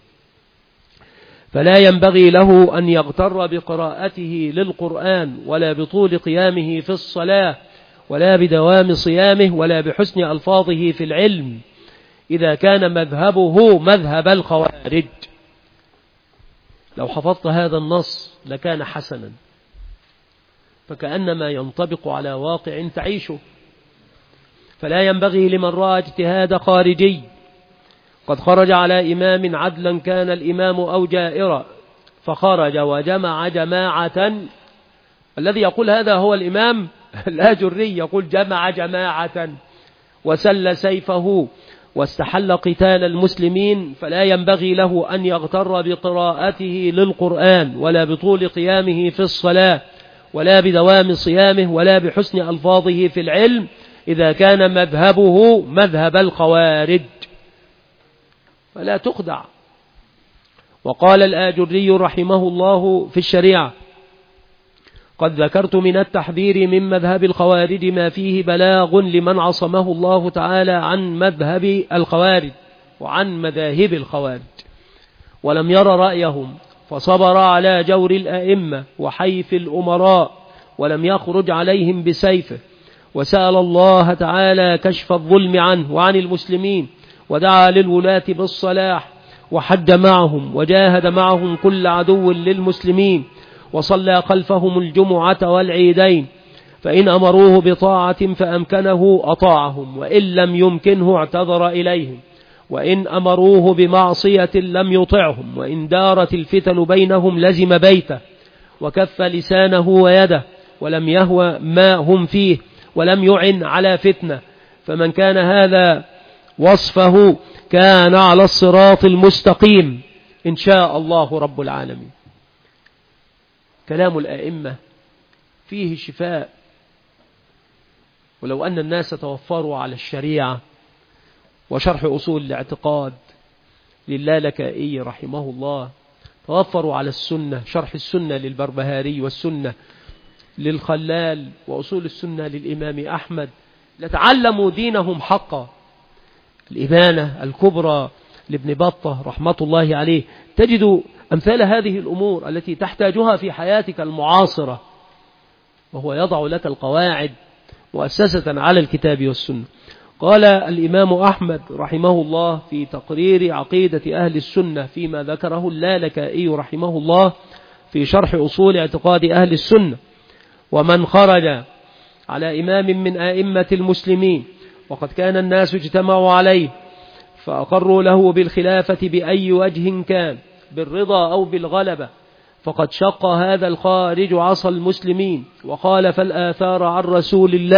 فلا ينبغي له أن يغتر بقراءته للقرآن ولا بطول قيامه في الصلاة ولا بدوام صيامه ولا بحسن ألفاظه في العلم إذا كان مذهبه مذهب الخوارج. لو حفظت هذا النص لكان حسنا، فكأنما ينطبق على واقع تعيشه. فلا ينبغي لمن رأى اجتهاد خارجي قد خرج على إمام عدلا كان الإمام أو جائرا، فخرج وجمع جماعة. الذي يقول هذا هو الإمام الآجري، يقول جمع جماعة وسل سيفه واستحل قتال المسلمين، فلا ينبغي له أن يغتر بقراءته للقرآن ولا بطول قيامه في الصلاة ولا بدوام صيامه ولا بحسن ألفاظه في العلم إذا كان مذهبه مذهب الخوارج، فلا تخدع. وقال الآجري رحمه الله في الشريعة: قد ذكرت من التحذير من مذهب الخوارج ما فيه بلاغ لمن عصمه الله تعالى عن مذهب الخوارج وعن مذاهب الخوارج، ولم ير رأيهم فصبر على جور الأئمة وحيف الأمراء ولم يخرج عليهم بسيفه، وسأل الله تعالى كشف الظلم عنه وعن المسلمين، ودعا للولاة بالصلاح وحج معهم وجاهد معهم كل عدو للمسلمين، وصلى خلفهم الجمعة والعيدين، فإن أمروه بطاعة فأمكنه أطاعهم، وإن لم يمكنه اعتذر إليهم، وإن أمروه بمعصية لم يطعهم، وإن دارت الفتن بينهم لزم بيته وكف لسانه ويده ولم يهوى ما هم فيه ولم يعن على فتنة، فمن كان هذا وصفه كان على الصراط المستقيم إن شاء الله رب العالمين. كلام الآئمة فيه شفاء، ولو أن الناس توفروا على الشريعة وشرح أصول الاعتقاد للالكائي رحمه الله، توفروا على السنة، شرح السنة للبربهاري والسنة للخلال وأصول السنة للإمام أحمد، لتعلموا دينهم حقا. الإبانة الكبرى لابن بطة رحمة الله عليه، تجد أمثال هذه الأمور التي تحتاجها في حياتك المعاصرة، وهو يضع لك القواعد مؤسسة على الكتاب والسنة. قال الإمام أحمد رحمه الله في تقرير عقيدة أهل السنة فيما ذكره اللالكائي رحمه الله في شرح أصول اعتقاد أهل السنة: ومن خرج على إمام من أئمة المسلمين وقد كان الناس اجتمعوا عليه فأقروا له بالخلافة بأي وجه كان، بالرضا أو بالغلبة، فقد شق هذا الخارج عصى المسلمين وخالف الآثار عن رسول الله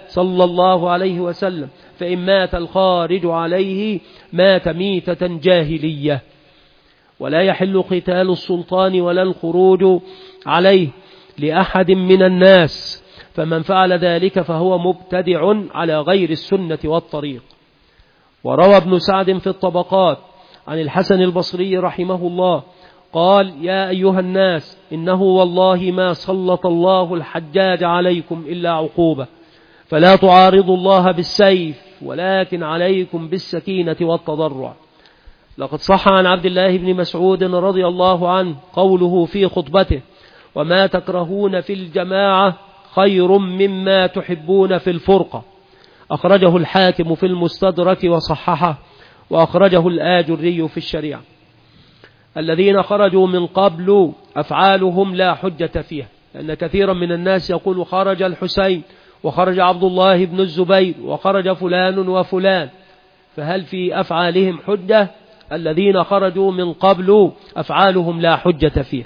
صلى الله عليه وسلم، فإن مات الخارج عليه مات ميتة جاهلية. ولا يحل قتال السلطان ولا الخروج عليه لأحد من الناس، فمن فعل ذلك فهو مبتدع على غير السنة والطريق. وروى ابن سعد في الطبقات عن الحسن البصري رحمه الله قال: يا أيها الناس، إنه والله ما سلط الله الحجاج عليكم إلا عقوبة، فلا تعارضوا الله بالسيف، ولكن عليكم بالسكينة والتضرع. لقد صح عن عبد الله بن مسعود رضي الله عنه قوله في خطبته: وما تكرهون في الجماعة خير مما تحبون في الفرقة. أخرجه الحاكم في المستدرك وصححه، وأخرجه الآجري في الشريعة. الذين خرجوا من قبل أفعالهم لا حجة فيها، لأن كثيرا من الناس يقول خرج الحسين وخرج عبد الله بن الزبير وخرج فلان وفلان، فهل في أفعالهم حجة؟ الذين خرجوا من قبل أفعالهم لا حجة فيها.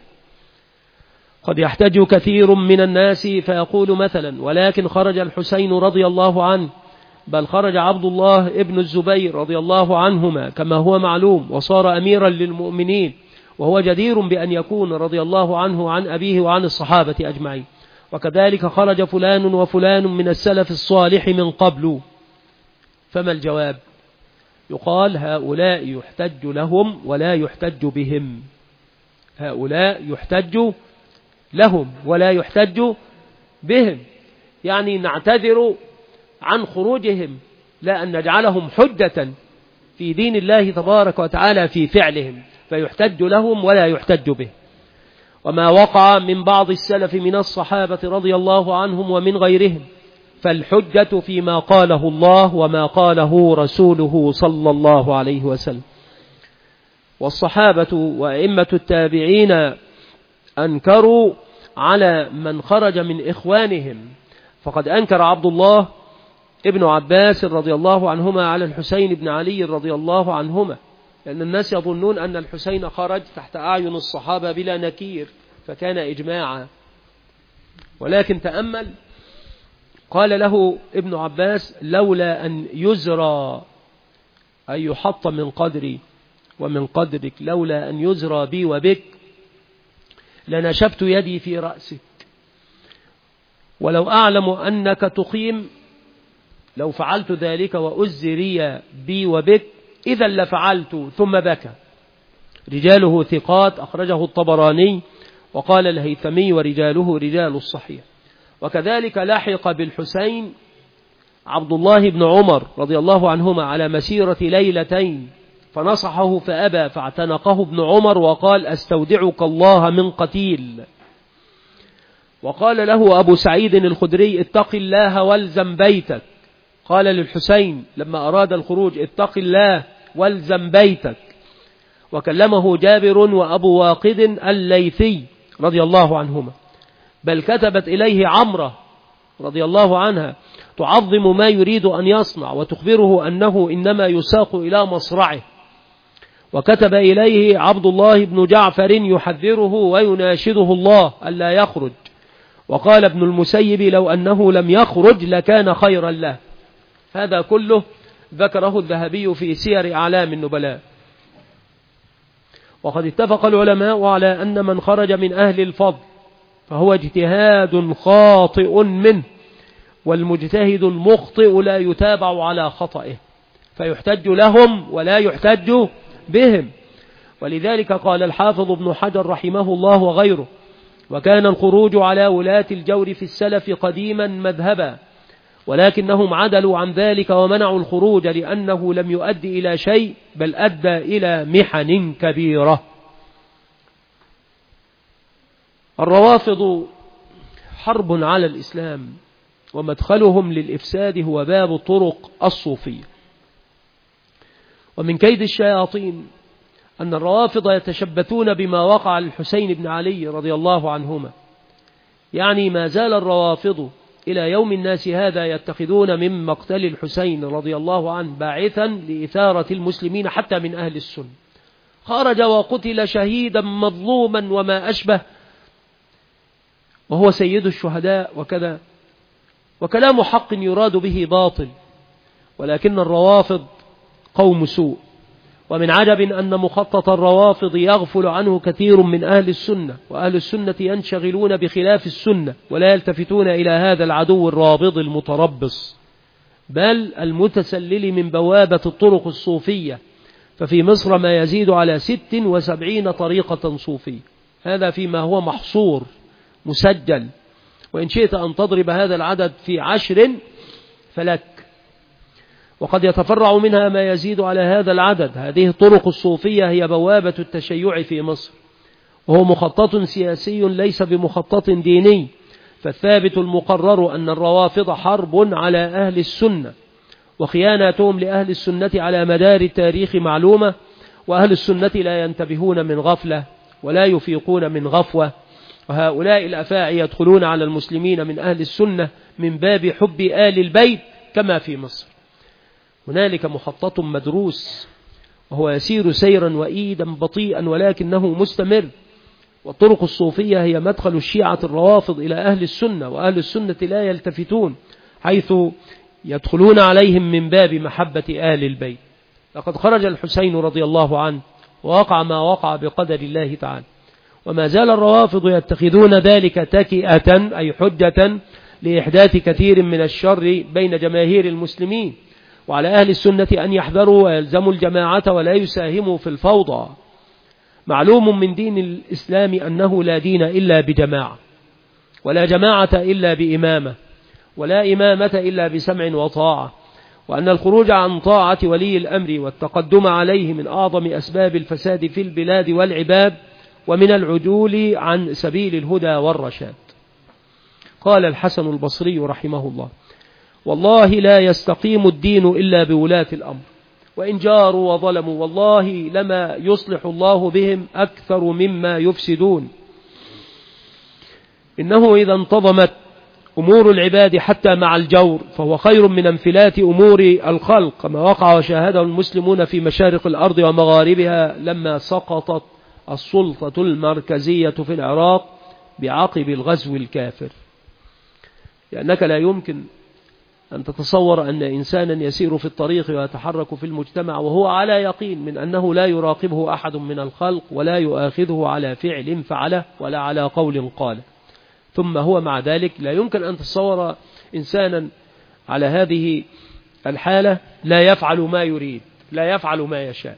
قد يحتج كثير من الناس فيقول مثلا: ولكن خرج الحسين رضي الله عنه، بل خرج عبد الله ابن الزبير رضي الله عنهما كما هو معلوم، وصار أميرا للمؤمنين، وهو جدير بأن يكون رضي الله عنه عن أبيه وعن الصحابة أجمعين. وكذلك خرج فلان وفلان من السلف الصالح من قبل. فما الجواب؟ يقال: هؤلاء يحتج لهم ولا يحتج بهم. هؤلاء يحتج لهم ولا يحتج بهم، يعني نعتذر عن خروجهم، لا أن نجعلهم حجة في دين الله تبارك وتعالى في فعلهم، فيحتج لهم ولا يحتج به. وما وقع من بعض السلف من الصحابة رضي الله عنهم ومن غيرهم، فالحجة فيما قاله الله وما قاله رسوله صلى الله عليه وسلم. والصحابة وأئمة التابعين أنكروا على من خرج من إخوانهم، فقد أنكر عبد الله ابن عباس رضي الله عنهما على الحسين بن علي رضي الله عنهما، لأن الناس يظنون أن الحسين خرج تحت أعين الصحابة بلا نكير، فكان إجماعا. ولكن تأمل، قال له ابن عباس: لولا أن يزرى، أي يحط من قدري ومن قدرك، لولا أن يزرى بي وبك لنشبت يدي في رأسك، ولو أعلم أنك تقيم لو فعلت ذلك وأزري بي وبك إذا لفعلت. ثم بكى. رجاله ثقات، أخرجه الطبراني، وقال الهيثمي: ورجاله رجال الصحيح. وكذلك لحق بالحسين عبد الله بن عمر رضي الله عنهما على مسيرة ليلتين، فنصحه فأبى، فاعتنقه ابن عمر وقال: أستودعك الله من قتيل. وقال له أبو سعيد الخدري: اتق الله والزم بيتك. قال للحسين لما أراد الخروج: اتق الله والزم بيتك. وكلمه جابر وأبو واقد الليثي رضي الله عنهما، بل كتبت إليه عمرة رضي الله عنها تعظم ما يريد أن يصنع، وتخبره أنه إنما يساق إلى مصرعه. وكتب إليه عبد الله بن جعفر يحذره ويناشده الله ألا يخرج. وقال ابن المسيب: لو أنه لم يخرج لكان خيرا له. هذا كله ذكره الذهبي في سير أعلام النبلاء. وقد اتفق العلماء على أن من خرج من أهل الفضل فهو اجتهاد خاطئ منه، والمجتهد المخطئ لا يتابع على خطئه، فيحتج لهم ولا يحتج بهم. ولذلك قال الحافظ ابن حجر رحمه الله وغيره: وكان الخروج على ولاة الجور في السلف قديما مذهبا، ولكنهم عدلوا عن ذلك ومنعوا الخروج لأنه لم يؤدي إلى شيء، بل أدى إلى محن كبيرة. الروافض حرب على الإسلام، ومدخلهم للإفساد هو باب الطرق الصوفية. ومن كيد الشياطين أن الروافض يتشبثون بما وقع للحسين بن علي رضي الله عنهما، يعني ما زال الروافض إلى يوم الناس هذا يتخذون من مقتل الحسين رضي الله عنه باعثا لإثارة المسلمين حتى من أهل السنة. خرج وقتل شهيدا مظلوما وما أشبه، وهو سيد الشهداء وكذا، وكلام حق يراد به باطل، ولكن الروافض قوم سوء. ومن عجب أن مخطط الروافض يغفل عنه كثير من أهل السنة، وأهل السنة ينشغلون بخلاف السنة ولا يلتفتون إلى هذا العدو الرابض المتربص، بل المتسلل من بوابة الطرق الصوفية. ففي مصر ما يزيد على ست وسبعين طريقة صوفية، هذا فيما هو محصور مسجل، وإن شئت أن تضرب هذا العدد في عشر فلك، وقد يتفرع منها ما يزيد على هذا العدد. هذه الطرق الصوفية هي بوابة التشيع في مصر، وهو مخطط سياسي ليس بمخطط ديني. فالثابت المقرر أن الروافض حرب على أهل السنة، وخياناتهم لأهل السنة على مدار التاريخ معلومة، وأهل السنة لا ينتبهون من غفلة ولا يفيقون من غفوة، وهؤلاء الأفاعي يدخلون على المسلمين من أهل السنة من باب حب آل البيت كما في مصر. هنالك مخطط مدروس، وهو يسير سيرا وإيدا بطيئا ولكنه مستمر. والطرق الصوفية هي مدخل الشيعة الروافض إلى أهل السنة، وأهل السنة لا يلتفتون، حيث يدخلون عليهم من باب محبة آل البيت. لقد خرج الحسين رضي الله عنه ووقع ما وقع بقدر الله تعالى، وما زال الروافض يتخذون ذلك تكئة أي حجة لإحداث كثير من الشر بين جماهير المسلمين. وعلى أهل السنة أن يحذروا ويلزموا الجماعة ولا يساهموا في الفوضى. معلوم من دين الإسلام أنه لا دين إلا بجماعة، ولا جماعة إلا بإمامة، ولا إمامة إلا بسمع وطاعة، وأن الخروج عن طاعة ولي الأمر والتقدم عليه من أعظم أسباب الفساد في البلاد والعباد، ومن العدول عن سبيل الهدى والرشاد. قال الحسن البصري رحمه الله: والله لا يستقيم الدين إلا بولاة الأمر، وإن جاروا وظلموا والله لما يصلح الله بهم أكثر مما يفسدون. إنه إذا انتظمت أمور العباد حتى مع الجور فهو خير من انفلات أمور الخلق، كما وقع وشاهده المسلمون في مشارق الأرض ومغاربها لما سقطت السلطة المركزية في العراق بعقب الغزو الكافر. لأنك لا يمكن أن تتصور أن إنسانا يسير في الطريق ويتحرك في المجتمع وهو على يقين من أنه لا يراقبه أحد من الخلق ولا يؤاخذه على فعل فعله ولا على قول قاله، ثم هو مع ذلك لا يمكن أن تتصور إنسانا على هذه الحالة لا يفعل ما يريد، لا يفعل ما يشاء.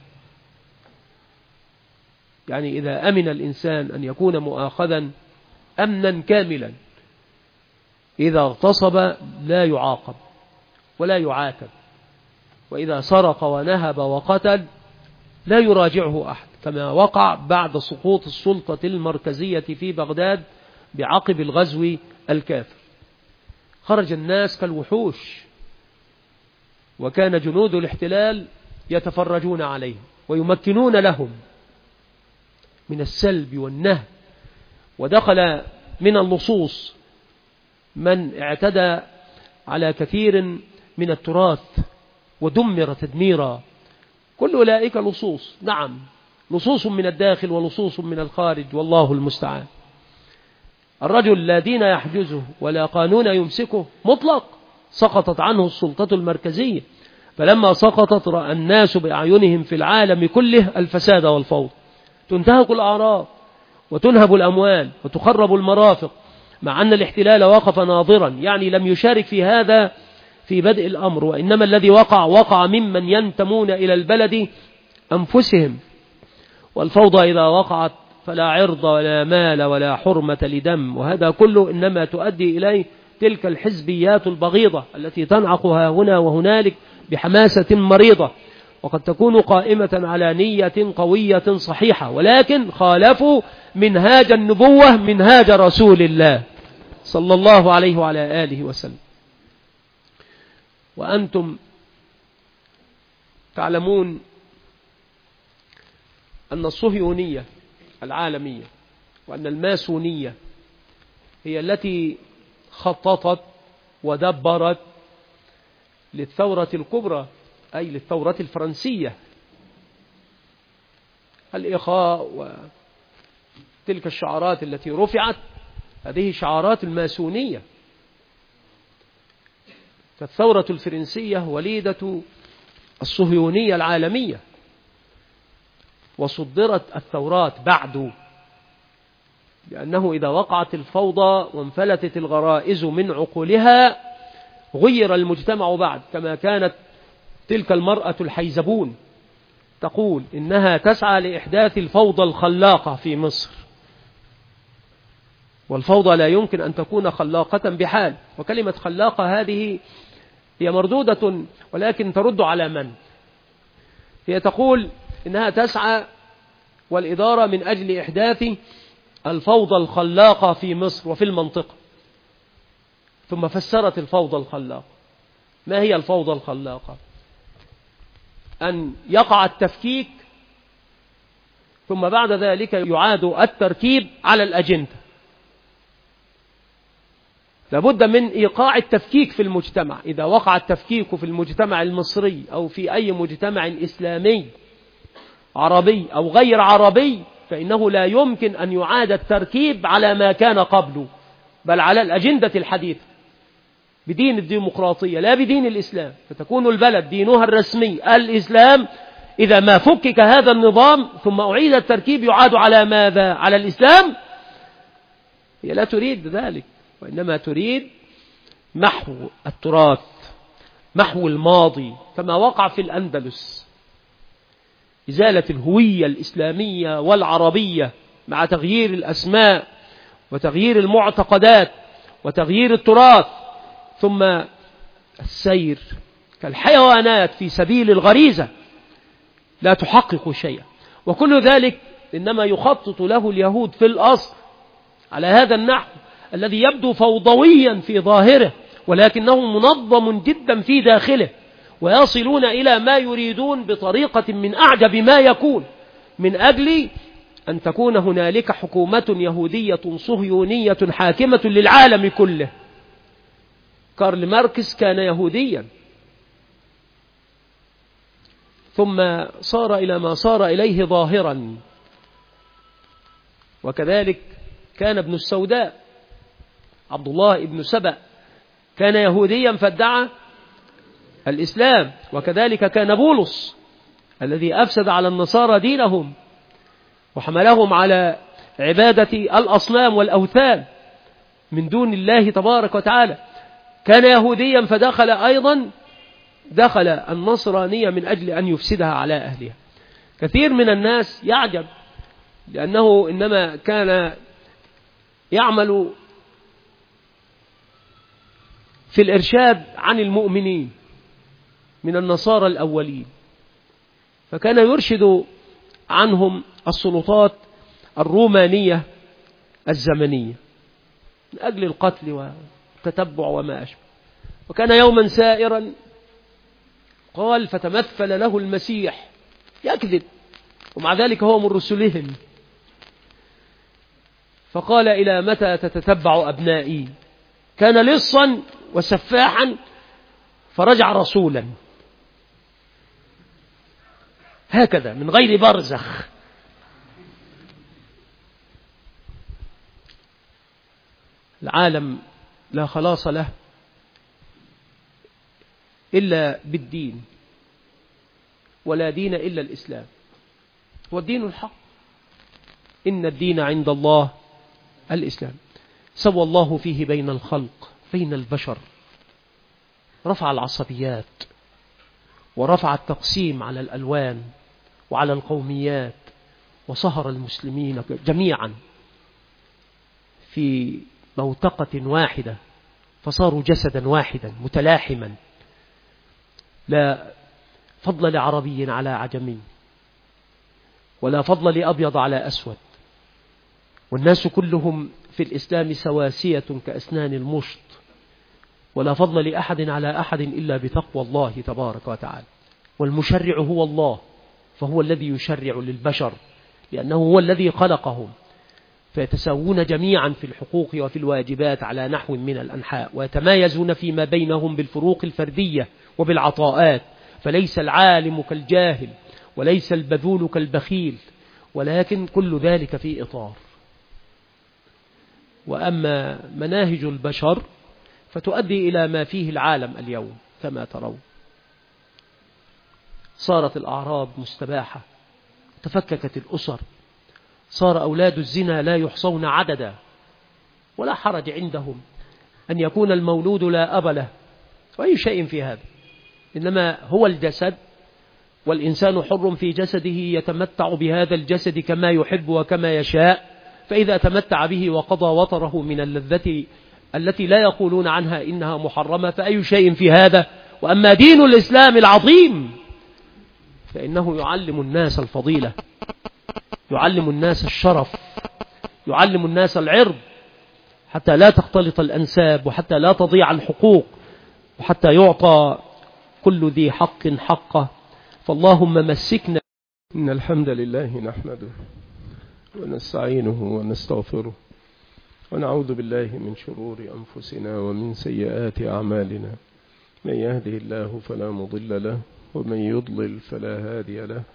يعني إذا أمن الإنسان أن يكون مؤاخذا أمنا كاملا، إذا اغتصب لا يعاقب ولا يعاتب، وإذا سرق ونهب وقتل لا يراجعه أحد، كما وقع بعد سقوط السلطة المركزية في بغداد بعقب الغزو الكافر. خرج الناس كالوحوش، وكان جنود الاحتلال يتفرجون عليهم ويمكنون لهم من السلب والنهب. ودخل من اللصوص من اعتدى على كثير من التراث ودمر تدميرا. كل أولئك لصوص، نعم لصوص من الداخل ولصوص من الخارج، والله المستعان. الرجل لا دين يحجزه ولا قانون يمسكه مطلق، سقطت عنه السلطة المركزية، فلما سقطت رأى الناس بأعينهم في العالم كله الفساد والفوضى، تنتهك الأعراض وتنهب الأموال وتخرب المرافق، مع أن الاحتلال وقف ناظرا، يعني لم يشارك في هذا في بدء الأمر، وإنما الذي وقع وقع ممن ينتمون إلى البلد أنفسهم. والفوضى إذا وقعت فلا عرض ولا مال ولا حرمة لدم، وهذا كله إنما تؤدي إليه تلك الحزبيات البغيضة التي تنعقها هنا وهنالك بحماسة مريضة، وقد تكون قائمة على نية قوية صحيحة، ولكن خالفوا منهاج النبوة، منهاج رسول الله صلى الله عليه وعلى آله وسلم. وأنتم تعلمون أن الصهيونية العالمية وأن الماسونية هي التي خططت ودبرت للثورة الكبرى، أي للثورة الفرنسية، الإخاء وتلك الشعارات التي رفعت، هذه شعارات الماسونية. فالثورة الفرنسية وليدة الصهيونية العالمية، وصدرت الثورات بعد، لأنه إذا وقعت الفوضى وانفلتت الغرائز من عقولها غير المجتمع بعد، كما كانت تلك المرأة الحيزبون تقول إنها تسعى لإحداث الفوضى الخلاقة في مصر، والفوضى لا يمكن أن تكون خلاقة بحال، وكلمة خلاقة هذه هي مردودة ولكن ترد على من؟ هي تقول إنها تسعى والإدارة من أجل إحداث الفوضى الخلاقة في مصر وفي المنطقة، ثم فسرت الفوضى الخلاقة. ما هي الفوضى الخلاقة؟ أن يقع التفكيك ثم بعد ذلك يعاد التركيب على الأجندة. لابد من إيقاع التفكيك في المجتمع. إذا وقع التفكيك في المجتمع المصري أو في أي مجتمع إسلامي عربي أو غير عربي، فإنه لا يمكن أن يعاد التركيب على ما كان قبله، بل على الأجندة الحديثة بدين الديمقراطية لا بدين الإسلام، فتكون البلد دينها الرسمي الإسلام. إذا ما فكك هذا النظام ثم أعيد التركيب يعاد على ماذا؟ على الإسلام. هي لا تريد ذلك، وإنما تريد محو التراث، محو الماضي، كما وقع في الأندلس، إزالة الهوية الإسلامية والعربية مع تغيير الأسماء وتغيير المعتقدات وتغيير التراث، ثم السير كالحيوانات في سبيل الغريزة لا تحقق شيئا. وكل ذلك إنما يخطط له اليهود في الأصل على هذا النحو الذي يبدو فوضويا في ظاهره ولكنه منظم جدا في داخله، ويصلون إلى ما يريدون بطريقة من أعجب ما يكون، من أجل أن تكون هنالك حكومة يهودية صهيونية حاكمة للعالم كله. كارل ماركس كان يهوديا ثم صار إلى ما صار إليه ظاهرا، وكذلك كان ابن السوداء عبد الله ابن سبأ كان يهوديا فادعى الإسلام، وكذلك كان بولس الذي أفسد على النصارى دينهم وحملهم على عبادة الأصنام والأوثان من دون الله تبارك وتعالى، كان يهوديا فدخل أيضا دخل النصرانية من أجل أن يفسدها على أهلها. كثير من الناس يعجب لأنه إنما كان يعمل في الإرشاد عن المؤمنين من النصارى الأولين، فكان يرشد عنهم السلطات الرومانية الزمنية من أجل القتل والتتبع وما أشبه. وكان يوما سائرا قال فتمثل له المسيح يكذب، ومع ذلك هو من رسلهم، فقال إلى متى تتتبع أبنائي؟ كان لصا وسفاحا فرجع رسولا، هكذا من غير برزخ. العالم لا خلاص له إلا بالدين، ولا دين إلا الإسلام، هو الدين الحق. إن الدين عند الله الإسلام. سوى الله فيه بين الخلق بين البشر، رفع العصبيات ورفع التقسيم على الألوان وعلى القوميات، وصهر المسلمين جميعا في بوتقة واحدة، فصاروا جسدا واحدا متلاحما، لا فضل لعربي على عجمي، ولا فضل لأبيض على أسود، والناس كلهم في الإسلام سواسية كأسنان المشط، ولا فضل لأحد على أحد إلا بتقوى الله تبارك وتعالى. والمشرع هو الله، فهو الذي يشرع للبشر لأنه هو الذي خلقهم، فيتساوون جميعا في الحقوق وفي الواجبات على نحو من الأنحاء، ويتمايزون فيما بينهم بالفروق الفردية وبالعطاءات، فليس العالم كالجاهل وليس البذول كالبخيل، ولكن كل ذلك في إطار. وأما مناهج البشر فتؤدي إلى ما فيه العالم اليوم كما ترون. صارت الأعراض مستباحة، تفككت الأسر، صار أولاد الزنا لا يحصون عددا، ولا حرج عندهم أن يكون المولود لا أب له وأي شيء في هذا، إنما هو الجسد، والإنسان حر في جسده يتمتع بهذا الجسد كما يحب وكما يشاء، فإذا تمتع به وقضى وطره من اللذة التي لا يقولون عنها إنها محرمة فأي شيء في هذا. وأما دين الإسلام العظيم فإنه يعلم الناس الفضيلة، يعلم الناس الشرف، يعلم الناس العرض، حتى لا تختلط الأنساب، وحتى لا تضيع الحقوق، وحتى يعطى كل ذي حق حقه. فاللهم مسكنا. إن الحمد لله نحمده ونستعينه ونستغفره ونعوذ بالله من شرور أنفسنا ومن سيئات أعمالنا، من يهده الله فلا مضل له ومن يضلل فلا هادي له،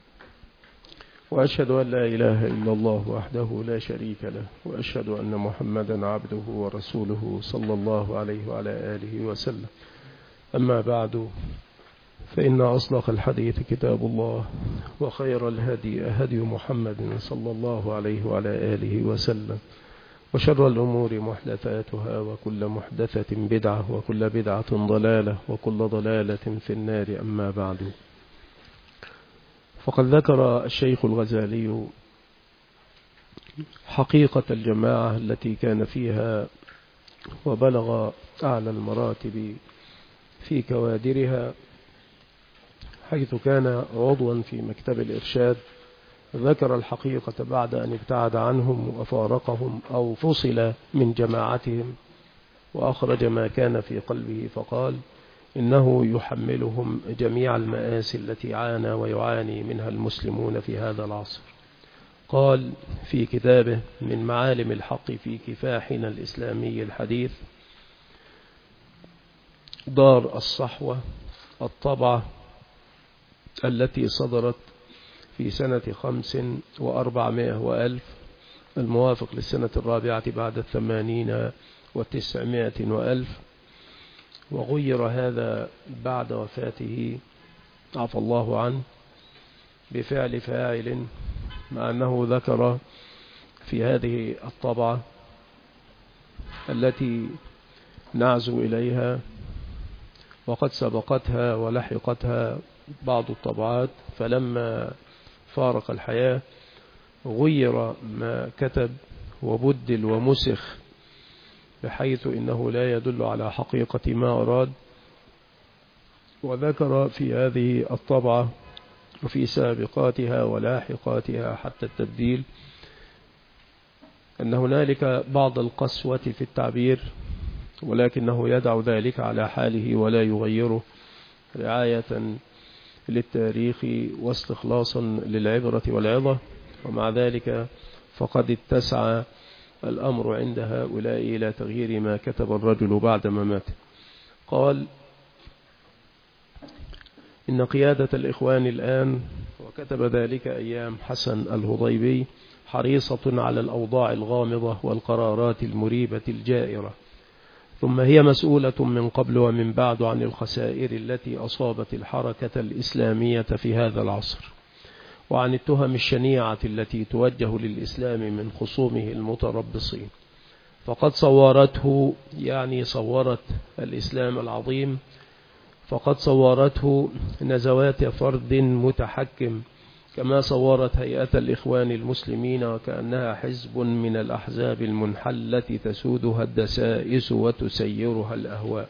وأشهد أن لا إله إلا الله وحده لا شريك له، وأشهد أن محمدا عبده ورسوله صلى الله عليه وعلى آله وسلم. أما بعد، فإن أصدق الحديث كتاب الله، وخير الهدي هدي محمد صلى الله عليه وعلى آله وسلم، وشر الأمور محدثاتها، وكل محدثة بدعة، وكل بدعة ضلالة، وكل ضلالة في النار. أما بعد، فقد ذكر الشيخ الغزالي حقيقة الجماعة التي كان فيها وبلغ أعلى المراتب في كوادرها، حيث كان عضوا في مكتب الإرشاد. ذكر الحقيقة بعد أن ابتعد عنهم وفارقهم أو فصل من جماعتهم، وأخرج ما كان في قلبه، فقال إنه يحملهم جميع المآسي التي عانى ويعاني منها المسلمون في هذا العصر. قال في كتابه من معالم الحق في كفاحنا الإسلامي الحديث: دار الصحوة الطبعة التي صدرت في سنة خمس وأربعمائة وألف، الموافق للسنة الرابعة بعد الثمانين وتسعمائة وألف، وغير هذا بعد وفاته عفى الله عنه بفعل فاعل، مع أنه ذكر في هذه الطبعة التي نعزو إليها وقد سبقتها ولحقتها بعض الطبعات، فلما فارق الحياة غير ما كتب وبدل ومسخ، بحيث إنه لا يدل على حقيقة ما أراد. وذكر في هذه الطبعة وفي سابقاتها ولاحقاتها حتى التبديل أن هنالك بعض القسوة في التعبير، ولكنه يدع ذلك على حاله ولا يغيره، رعاية للتاريخ واستخلاصا للعبرة والعظة. ومع ذلك فقد اتسع الأمر عند هؤلاء إلى تغيير ما كتب الرجل بعد مماته. قال إن قيادة الإخوان الآن، وكتب ذلك أيام حسن الهضيبي، حريصة على الأوضاع الغامضة والقرارات المريبة الجائرة، ثم هي مسؤولة من قبل ومن بعد عن الخسائر التي أصابت الحركة الإسلامية في هذا العصر، وعن التهم الشنيعة التي توجه للإسلام من خصومه المتربصين. فقد صورته، يعني صورت الإسلام العظيم، فقد صورته نزوات فرد متحكم، كما صورت هيئة الإخوان المسلمين وكأنها حزب من الأحزاب المنحلة تسودها الدسائس وتسيرها الأهواء.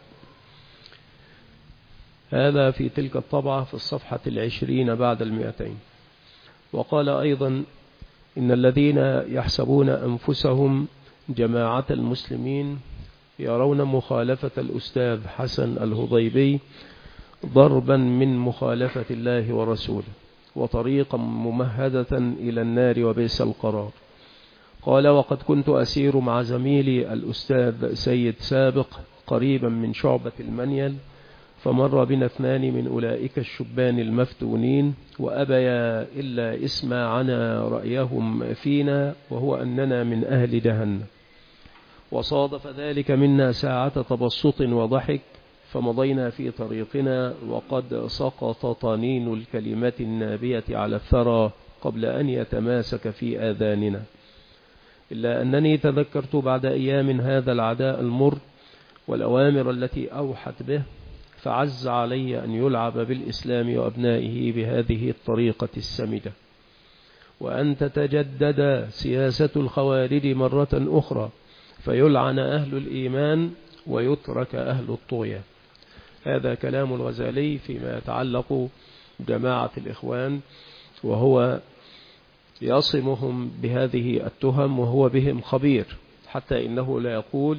هذا في تلك الطبعة في الصفحة العشرين بعد المئتين. وقال أيضا إن الذين يحسبون أنفسهم جماعة المسلمين يرون مخالفة الأستاذ حسن الهضيبي ضربا من مخالفة الله ورسوله، وطريقا ممهدة إلى النار وبئس القرار. قال وقد كنت أسير مع زميلي الأستاذ سيد سابق قريبا من شعبة المنيل، فمر بنا اثنان من أولئك الشبان المفتونين وأبيا إلا اسمعنا رأيهم فينا، وهو أننا من أهل جهنم. وصادف ذلك منا ساعة تبسط وضحك، فمضينا في طريقنا وقد سقط طنين الكلمات النابية على الثرى قبل أن يتماسك في آذاننا، إلا أنني تذكرت بعد أيام هذا العداء المر والأوامر التي أوحت به، فعز علي أن يلعب بالإسلام وأبنائه بهذه الطريقة السمجة، وأن تتجدد سياسة الخوارج مرة أخرى، فيلعن أهل الإيمان ويترك أهل الطغيان. هذا كلام الغزالي فيما يتعلق بجماعة الإخوان، وهو يصمهم بهذه التهم وهو بهم خبير، حتى إنه لا يقول: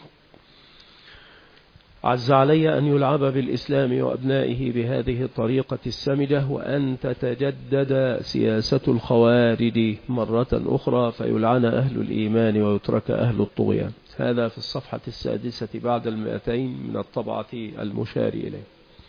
عز علي أن يلعب بالإسلام وأبنائه بهذه الطريقة السمجة، وأن تتجدد سياسة الخوارج مرة أخرى فيلعن أهل الإيمان ويترك أهل الطغيان. هذا في الصفحة السادسة بعد المئتين من الطبعة المشار إليه.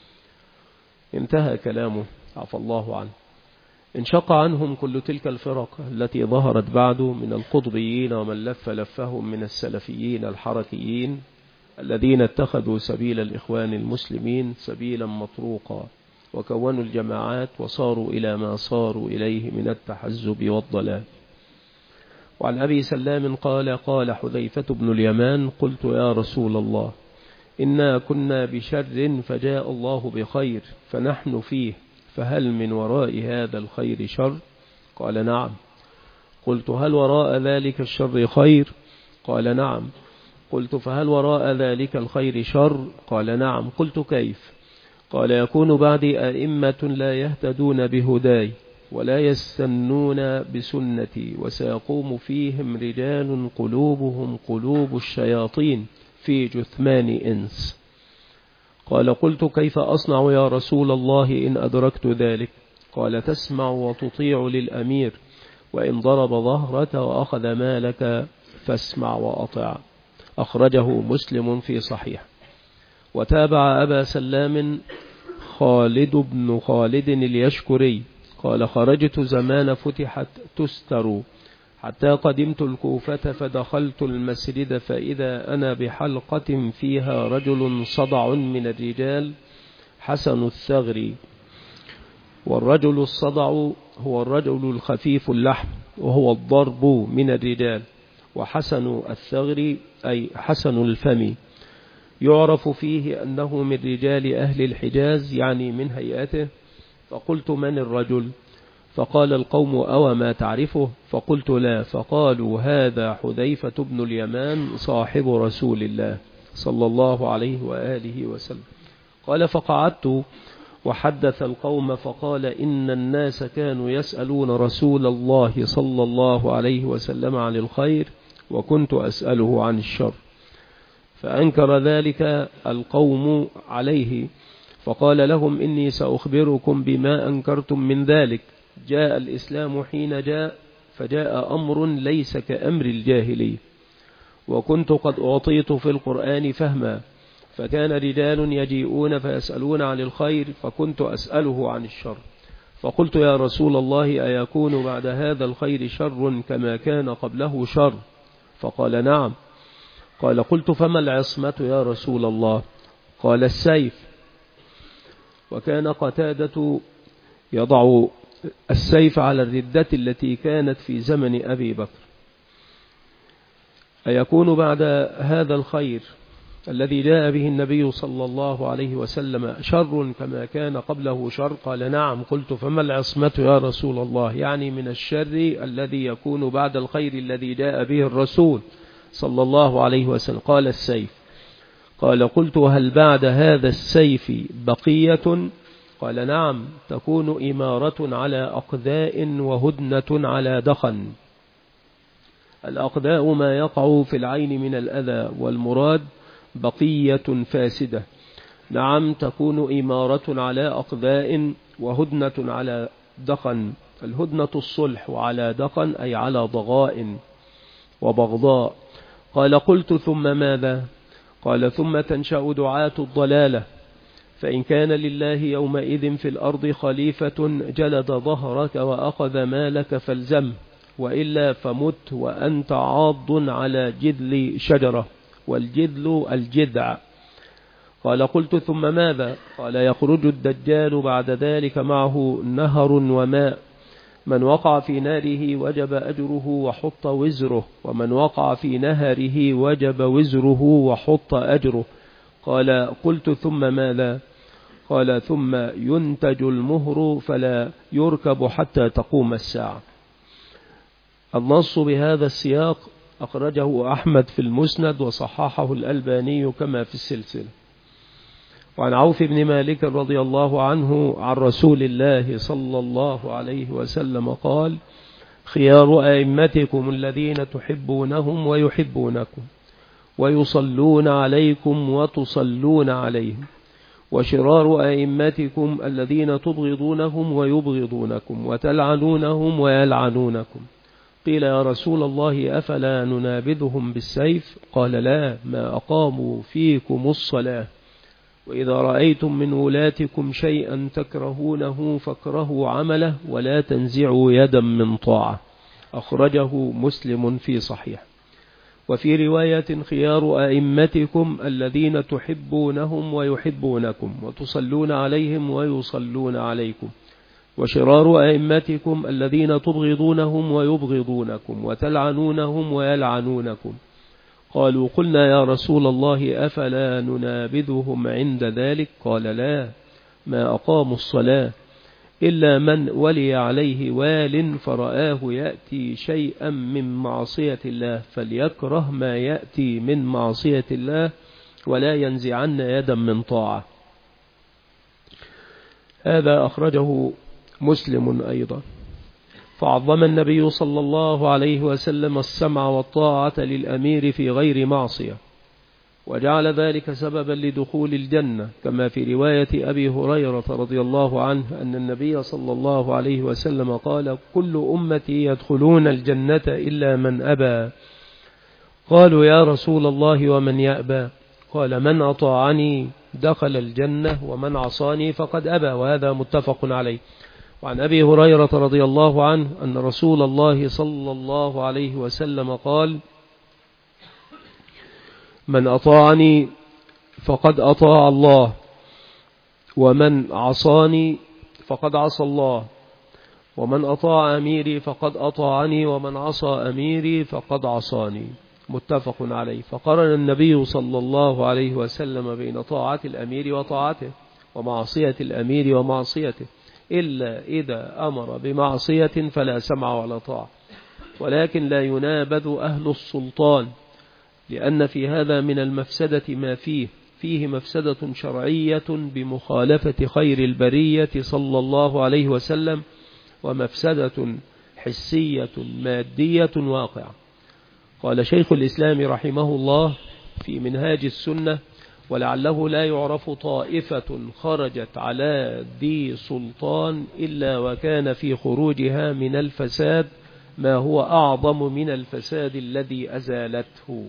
انتهى كلامه عفى الله عنه. انشق عنهم كل تلك الفرق التي ظهرت بعد من القطبيين ومن لف لفهم من السلفيين الحركيين الذين اتخذوا سبيل الإخوان المسلمين سبيلا مطروقا، وكونوا الجماعات وصاروا إلى ما صاروا إليه من التحزب والضلال. وعن أبي سلام قال: قال حذيفة بن اليمان: قلت يا رسول الله، إنا كنا بشر فجاء الله بخير فنحن فيه، فهل من وراء هذا الخير شر؟ قال: نعم. قلت: هل وراء ذلك الشر خير؟ قال: نعم. قلت: فهل وراء ذلك الخير شر؟ قال: نعم. قلت: كيف؟ قال: يكون بعدي أئمة لا يهتدون بهداي ولا يستنون بسنتي، وسيقوم فيهم رجال قلوبهم قلوب الشياطين في جثمان إنس. قال: قلت: كيف أصنع يا رسول الله إن أدركت ذلك؟ قال: تسمع وتطيع للأمير، وإن ضرب ظهرك وأخذ مالك فاسمع وأطع. أخرجه مسلم في صحيح. وتابع أبا سلام خالد بن خالد اليشكري قال: خرجت زمان فتحت تستر، حتى قدمت الكوفة فدخلت المسجد، فإذا أنا بحلقة فيها رجل صدع من الرجال حسن الثغر. والرجل الصدع هو الرجل الخفيف اللحم، وهو الضرب من الرجال، وحسن الثغر أي حسن الفم، يعرف فيه أنه من رجال أهل الحجاز، يعني من هيئته. فقلت: من الرجل؟ فقال القوم: أو ما تعرفه؟ فقلت: لا. فقالوا: هذا حذيفة بن اليمان صاحب رسول الله صلى الله عليه وآله وسلم. قال: فقعدت وحدث القوم فقال: إن الناس كانوا يسألون رسول الله صلى الله عليه وسلم عن الخير، وكنت أسأله عن الشر. فأنكر ذلك القوم عليه، فقال لهم: إني سأخبركم بما أنكرتم من ذلك. جاء الإسلام حين جاء، فجاء أمر ليس كأمر الجاهلية، وكنت قد أعطيت في القرآن فهما، فكان رجال يجيئون فيسألون عن الخير، فكنت أسأله عن الشر. فقلت: يا رسول الله، أيكون بعد هذا الخير شر كما كان قبله شر؟ فقال: نعم. قال: قلت: فما العصمة يا رسول الله؟ قال: السيف. وكان قتادة يضع السيف على الردة التي كانت في زمن أبي بكر. أيكون بعد هذا الخير الذي جاء به النبي صلى الله عليه وسلم شر كما كان قبله شر؟ قال: نعم. قلت: فما العصمة يا رسول الله؟ يعني من الشر الذي يكون بعد الخير الذي جاء به الرسول صلى الله عليه وسلم. قال: السيف. قال: قلت: هل بعد هذا السيف بقية؟ قال: نعم، تكون إمارة على أقداء وهدنة على دخن. الأقداء ما يقع في العين من الأذى، والمراد بقية فاسدة. نعم، تكون إمارة على أقداء وهدنة على دخن. الهدنة الصلح، وعلى دخن أي على ضغاء وبغضاء. قال: قلت: ثم ماذا؟ قال: ثم تنشأ دعاة الضلالة، فإن كان لله يومئذ في الأرض خليفة جلد ظهرك وأخذ مالك فالزم، وإلا فمت وأنت عاض على جذل شجرة، والجذل الجذع. قال قلت ثم ماذا؟ قال يخرج الدجال بعد ذلك معه نهر وماء، من وقع في ناره وجب أجره وحط وزره، ومن وقع في نهره وجب وزره وحط أجره. قال قلت ثم ماذا؟ قال ثم ينتج المهر فلا يركب حتى تقوم الساعة. النص بهذا السياق أخرجه أحمد في المسند وصححه الألباني كما في السلسلة. وعن عوف بن مالك رضي الله عنه عن رسول الله صلى الله عليه وسلم قال: خيار أئمتكم الذين تحبونهم ويحبونكم ويصلون عليكم وتصلون عليهم، وشرار أئمتكم الذين تبغضونهم ويبغضونكم وتلعنونهم ويلعنونكم. قيل يا رسول الله أفلا ننابذهم بالسيف؟ قال لا، ما أقاموا فيكم الصلاة. وإذا رأيتم من ولاتكم شيئا تكرهونه فاكرهوا عمله ولا تنزعوا يدا من طاعة. أخرجه مسلم في صحيح. وفي رواية خيار أئمتكم الذين تحبونهم ويحبونكم وتصلون عليهم ويصلون عليكم، وشرار أئمتكم الذين تبغضونهم ويبغضونكم وتلعنونهم ويلعنونكم. قالوا قلنا يا رسول الله أفلا ننابذهم عند ذلك؟ قال لا، ما أقاموا الصلاة إلا من ولي عليه وال فرآه يأتي شيئا من معصية الله فليكره ما يأتي من معصية الله ولا ينزعن يدا من طاعة. هذا أخرجه مسلم أيضا. فعظم النبي صلى الله عليه وسلم السمع والطاعة للأمير في غير معصية، وجعل ذلك سببا لدخول الجنة، كما في رواية أبي هريرة رضي الله عنه أن النبي صلى الله عليه وسلم قال: كل أمتي يدخلون الجنة إلا من أبى. قالوا يا رسول الله ومن يأبى؟ قال: من أطاعني دخل الجنة ومن عصاني فقد أبى. وهذا متفق عليه. وعن أبي هريرة رضي الله عنه أن رسول الله صلى الله عليه وسلم قال: من أطاعني فقد أطاع الله، ومن عصاني فقد عصى الله، ومن أطاع أميري فقد أطاعني، ومن عصى أميري فقد عصاني. متفق عليه. فقرن النبي صلى الله عليه وسلم بين طاعة الأمير وطاعته ومعصية الأمير ومعصيته، إلا إذا أمر بمعصية فلا سمع ولا طاعة. ولكن لا ينابذ أهل السلطان، لأن في هذا من المفسدة ما فيه فيه مفسدة شرعية بمخالفة خير البرية صلى الله عليه وسلم، ومفسدة حسية مادية واقعة. قال شيخ الإسلام رحمه الله في منهاج السنة: ولعله لا يعرف طائفة خرجت على ذي سلطان إلا وكان في خروجها من الفساد ما هو أعظم من الفساد الذي أزالته.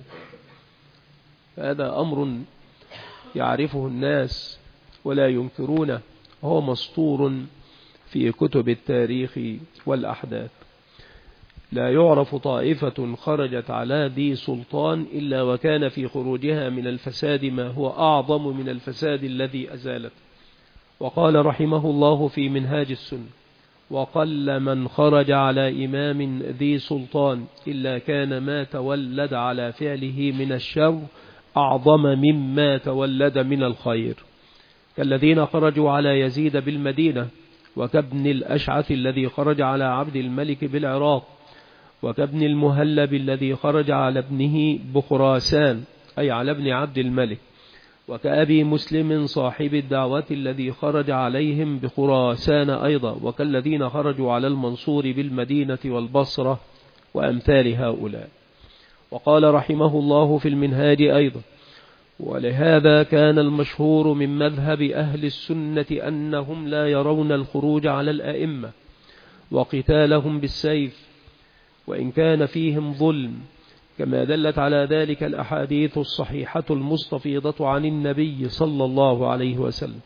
هذا أمر يعرفه الناس ولا ينكرونه، وهو مسطور في كتب التاريخ والأحداث. لا يعرف طائفة خرجت على ذي سلطان إلا وكان في خروجها من الفساد ما هو أعظم من الفساد الذي أزالته. وقال رحمه الله في منهاج السنة: وقل من خرج على إمام ذي سلطان إلا كان ما تولد على فعله من الشر أعظم مما تولد من الخير، كالذين خرجوا على يزيد بالمدينة، وكابن الأشعث الذي خرج على عبد الملك بالعراق، وكابن المهلب الذي خرج على ابنه بخراسان أي على ابن عبد الملك، وكأبي مسلم صاحب الدعوة الذي خرج عليهم بخراسان أيضا، وكالذين خرجوا على المنصور بالمدينة والبصرة وأمثال هؤلاء. وقال رحمه الله في المنهاج أيضا: ولهذا كان المشهور من مذهب أهل السنة أنهم لا يرون الخروج على الأئمة وقتالهم بالسيف وإن كان فيهم ظلم، كما دلت على ذلك الأحاديث الصحيحة المستفيضة عن النبي صلى الله عليه وسلم.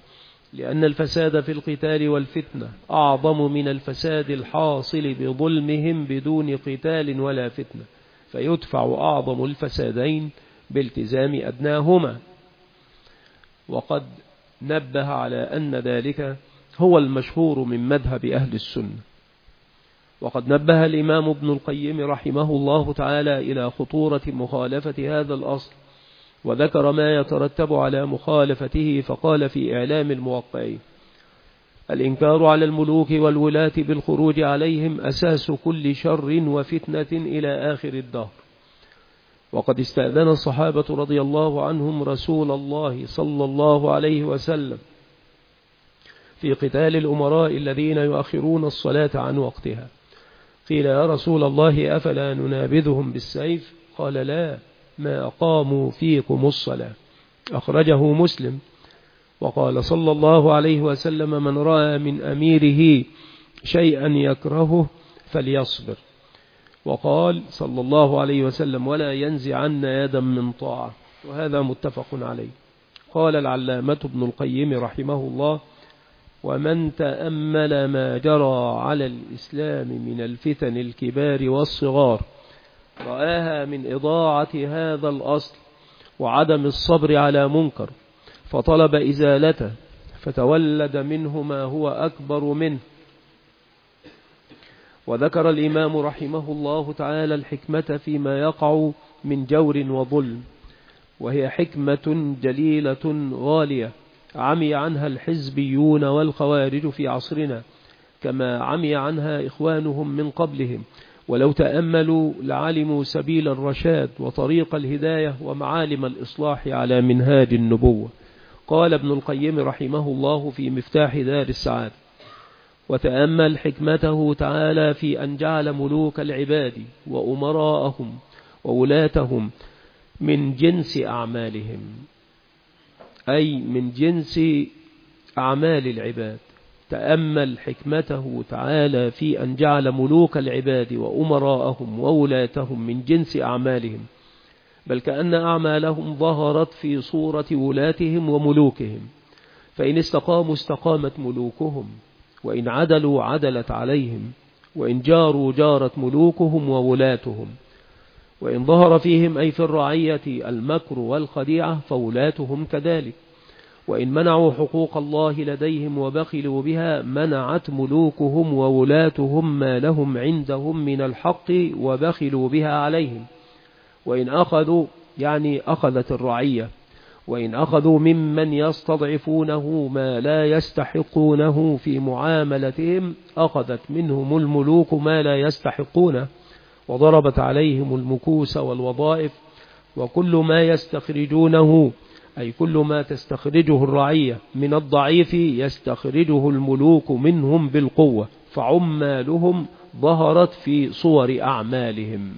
لأن الفساد في القتال والفتنة أعظم من الفساد الحاصل بظلمهم بدون قتال ولا فتنة، فيدفع أعظم الفسادين بالتزام أدناهما. وقد نبه على أن ذلك هو المشهور من مذهب أهل السنة. وقد نبه الإمام ابن القيم رحمه الله تعالى إلى خطورة مخالفة هذا الأصل، وذكر ما يترتب على مخالفته، فقال في إعلام الموقعين: الإنكار على الملوك والولاة بالخروج عليهم أساس كل شر وفتنة إلى آخر الدهر. وقد استأذن الصحابة رضي الله عنهم رسول الله صلى الله عليه وسلم في قتال الأمراء الذين يؤخرون الصلاة عن وقتها. قيل: يا رسول الله أفلا ننابذهم بالسيف؟ قال: لا، ما أقاموا فيكم الصلاة. أخرجه مسلم. وقال صلى الله عليه وسلم: من رأى من أميره شيئا يكرهه فليصبر. وقال صلى الله عليه وسلم: ولا ينزعن يدا من طاعة. وهذا متفق عليه. قال العلامة ابن القيم رحمه الله: ومن تأمل ما جرى على الإسلام من الفتن الكبار والصغار رآها من إضاعة هذا الأصل وعدم الصبر على منكر، فطلب إزالته، فتولد منه ما هو أكبر منه. وذكر الإمام رحمه الله تعالى الحكمة فيما يقع من جور وظلم، وهي حكمة جليلة غالية عمي عنها الحزبيون والخوارج في عصرنا، كما عمي عنها إخوانهم من قبلهم، ولو تأملوا لعلموا سبيل الرشاد وطريق الهداية ومعالم الإصلاح على منهاج النبوة. قال ابن القيم رحمه الله في مفتاح دار السعادة: وتأمل حكمته تعالى في أن جعل ملوك العباد وأمراءهم وولاتهم من جنس أعمالهم، أي من جنس أعمال العباد. تأمل حكمته تعالى في أن جعل ملوك العباد وأمراءهم وولاتهم من جنس أعمالهم، بل كأن أعمالهم ظهرت في صورة ولاتهم وملوكهم، فإن استقاموا استقامت ملوكهم، وإن عدلوا عدلت عليهم، وإن جاروا جارت ملوكهم وولاتهم، وإن ظهر فيهم أي في الرعية المكر والخديعة فولاتهم كذلك، وإن منعوا حقوق الله لديهم وبخلوا بها منعت ملوكهم وولاتهم ما لهم عندهم من الحق وبخلوا بها عليهم، وإن أخذوا يعني أخذت الرعية، وإن أخذوا ممن يستضعفونه ما لا يستحقونه في معاملتهم أخذت منهم الملوك ما لا يستحقونه، وضربت عليهم المكوس والوظائف، وكل ما يستخرجونه أي كل ما تستخرجه الرعية من الضعيف يستخرجه الملوك منهم بالقوة، فعمالهم ظهرت في صور أعمالهم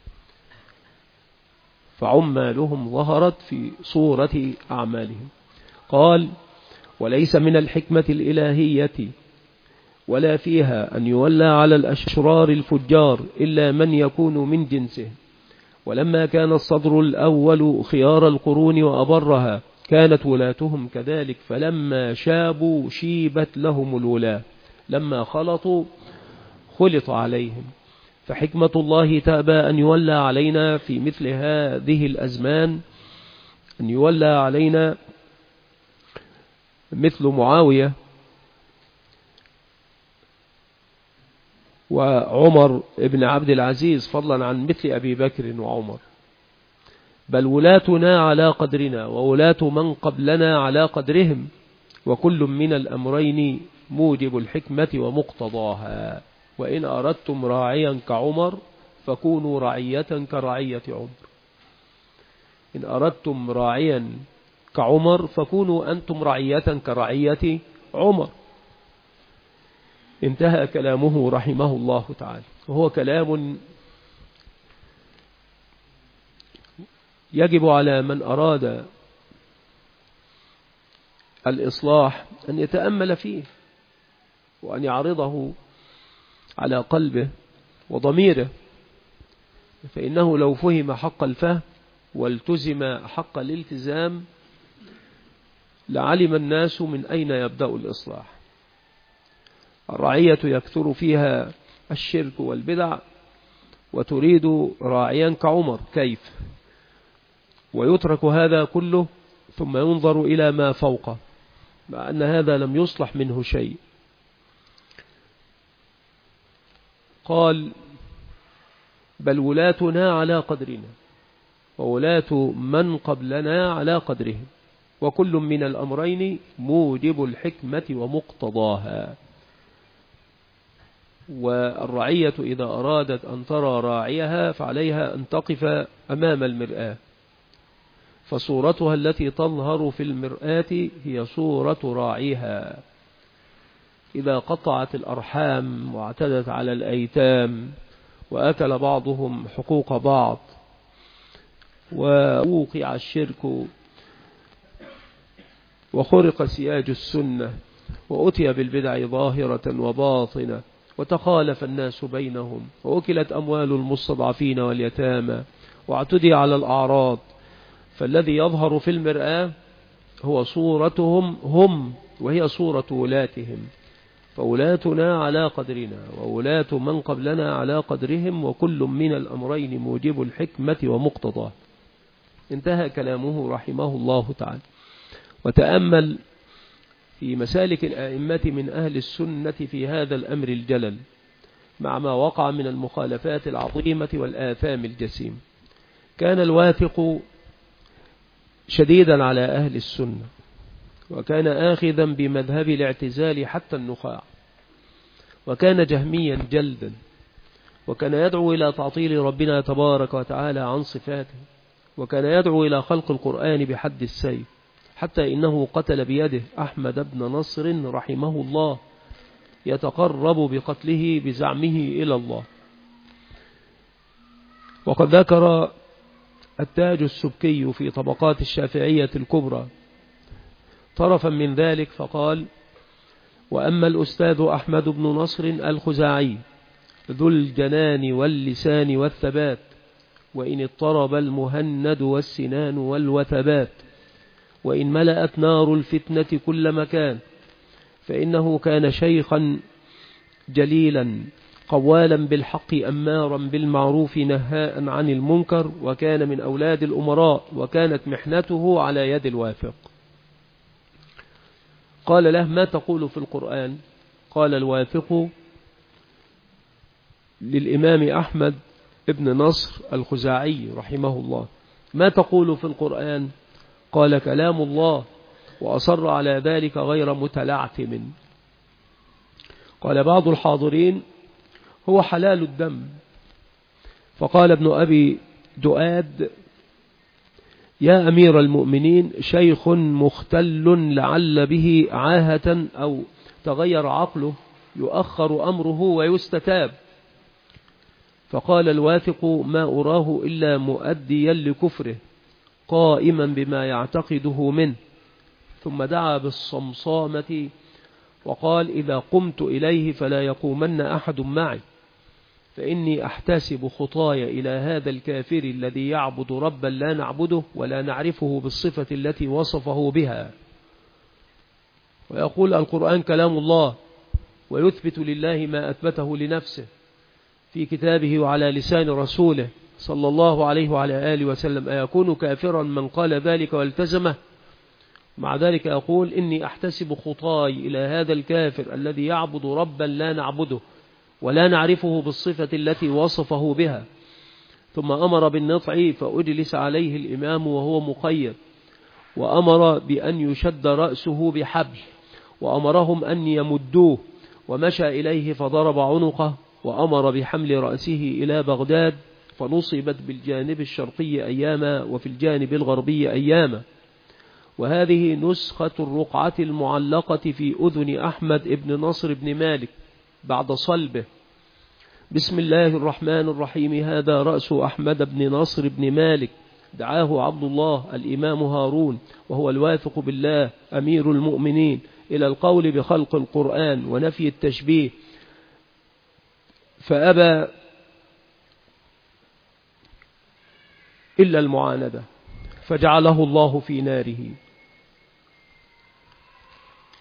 فعمالهم ظهرت في صورة أعمالهم. قال: وليس من الحكمة الإلهية ولا فيها أن يولى على الأشرار الفجار إلا من يكون من جنسه. ولما كان الصدر الأول خيار القرون وأبرها كانت ولاتهم كذلك، فلما شابوا شيبت لهم الولاة، لما خلطوا خلط عليهم. فحكمة الله تأبى أن يولى علينا في مثل هذه الأزمان، أن يولى علينا مثل معاوية وعمر ابن عبد العزيز، فضلا عن مثل أبي بكر وعمر، بل ولاتنا على قدرنا وولاة من قبلنا على قدرهم، وكل من الأمرين موجب الحكمة ومقتضاها. وإن أردتم راعيا كعمر فكونوا رعية كرعية عمر، إن أردتم راعيا كعمر فكونوا أنتم رعية كرعية عمر. انتهى كلامه رحمه الله تعالى، وهو كلام يجب على من أراد الإصلاح أن يتأمل فيه وأن يعرضه على قلبه وضميره، فإنه لو فهم حق الفهم والتزم حق الالتزام لعلم الناس من أين يبدأ الإصلاح. الرعية يكثر فيها الشرك والبدع، وتريد راعيا كعمر كيف؟ ويترك هذا كله ثم ينظر إلى ما فوقه، مع أن هذا لم يصلح منه شيء. قال: بل ولاتنا على قدرنا، وولاة من قبلنا على قدرهم، وكل من الأمرين موجب الحكمة ومقتضاها. والرعية إذا أرادت أن ترى راعيها فعليها أن تقف أمام المرآة، فصورتها التي تظهر في المرآة هي صورة راعيها. إذا قطعت الأرحام واعتدت على الأيتام، وأكل بعضهم حقوق بعض، ووقع الشرك، وخرق سياج السنة، وأتي بالبدع ظاهرة وباطنة، وتخالف الناس بينهم، وأكلت أموال المستضعفين واليتامى، واعتدي على الأعراض، فالذي يظهر في المرآة هو صورتهم هم، وهي صورة ولاتهم. فولاتنا على قدرنا، وولاة من قبلنا على قدرهم، وكل من الأمرين موجب الحكمة ومقتضاه. انتهى كلامه رحمه الله تعالى. وتأمل في مسالك الآئمة من أهل السنة في هذا الأمر الجلل، مع ما وقع من المخالفات العظيمة والآثام الجسيم. كان الواثق شديدا على أهل السنة، وكان آخذا بمذهب الاعتزال حتى النخاع، وكان جهميا جلدا، وكان يدعو إلى تعطيل ربنا تبارك وتعالى عن صفاته، وكان يدعو إلى خلق القرآن بحد السيف، حتى إنه قتل بيده أحمد بن نصر رحمه الله، يتقرب بقتله بزعمه إلى الله. وقد ذكر التاج السبكي في طبقات الشافعية الكبرى طرفا من ذلك، فقال: وأما الأستاذ أحمد بن نصر الخزاعي ذو الجنان واللسان والثبات، وإن اضطرب المهند والسنان والوثبات، وإن ملأت نار الفتنة كل مكان، فإنه كان شيخا جليلا قوالا بالحق أمارا بالمعروف نهاء عن المنكر، وكان من أولاد الأمراء، وكانت محنته على يد الواثق. قال له: ما تقول في القرآن؟ قال الواثق للإمام أحمد ابن نصر الخزاعي رحمه الله: ما تقول في القرآن؟ قال: كلام الله، وأصر على ذلك غير متلعثم. قال بعض الحاضرين: هو حلال الدم. فقال ابن أبي دؤاد: يا أمير المؤمنين، شيخ مختل لعل به عاهة أو تغير عقله يؤخر أمره ويستتاب. فقال الواثق: ما أراه إلا مؤديا لكفره قائما بما يعتقده منه. ثم دعا بالصمصامة وقال: إذا قمت إليه فلا يقومن أحد معي، فإني أحتسب خطاي إلى هذا الكافر الذي يعبد ربا لا نعبده ولا نعرفه بالصفة التي وصفه بها. ويقول: القرآن كلام الله، ويثبت لله ما أثبته لنفسه في كتابه وعلى لسان رسوله صلى الله عليه وعلى آله وسلم. أيكون كافرا من قال ذلك والتزمه؟ مع ذلك أقول: إني أحتسب خطاي إلى هذا الكافر الذي يعبد ربا لا نعبده ولا نعرفه بالصفة التي وصفه بها. ثم أمر بالنطع فأجلس عليه الإمام وهو مقيد، وأمر بأن يشد رأسه بحبل، وأمرهم أن يمدوه، ومشى إليه فضرب عنقه، وأمر بحمل رأسه إلى بغداد، فنصبت بالجانب الشرقي أياما وفي الجانب الغربي أياما. وهذه نسخة الرقعة المعلقة في أذن أحمد بن نصر بن مالك بعد صلبه. بسم الله الرحمن الرحيم. هذا رأس أحمد بن نصر بن مالك، دعاه عبد الله الإمام هارون، وهو الواثق بالله أمير المؤمنين، إلى القول بخلق القرآن ونفي التشبيه، فأبى إلا المعاندة، فجعله الله في ناره.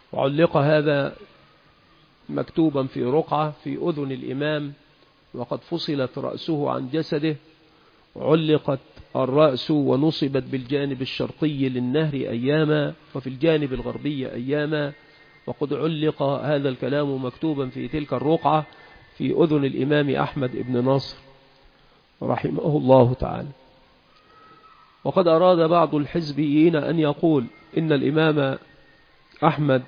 وعلق هذا مكتوبا في رقعة في أذن الإمام، وقد فصلت رأسه عن جسده، علقت الرأس ونصبت بالجانب الشرقي للنهر أياما، وفي الجانب الغربي أياما. وقد علق هذا الكلام مكتوبا في تلك الرقعة في أذن الإمام أحمد بن نصر رحمه الله تعالى. وقد أراد بعض الحزبيين أن يقول إن الإمام أحمد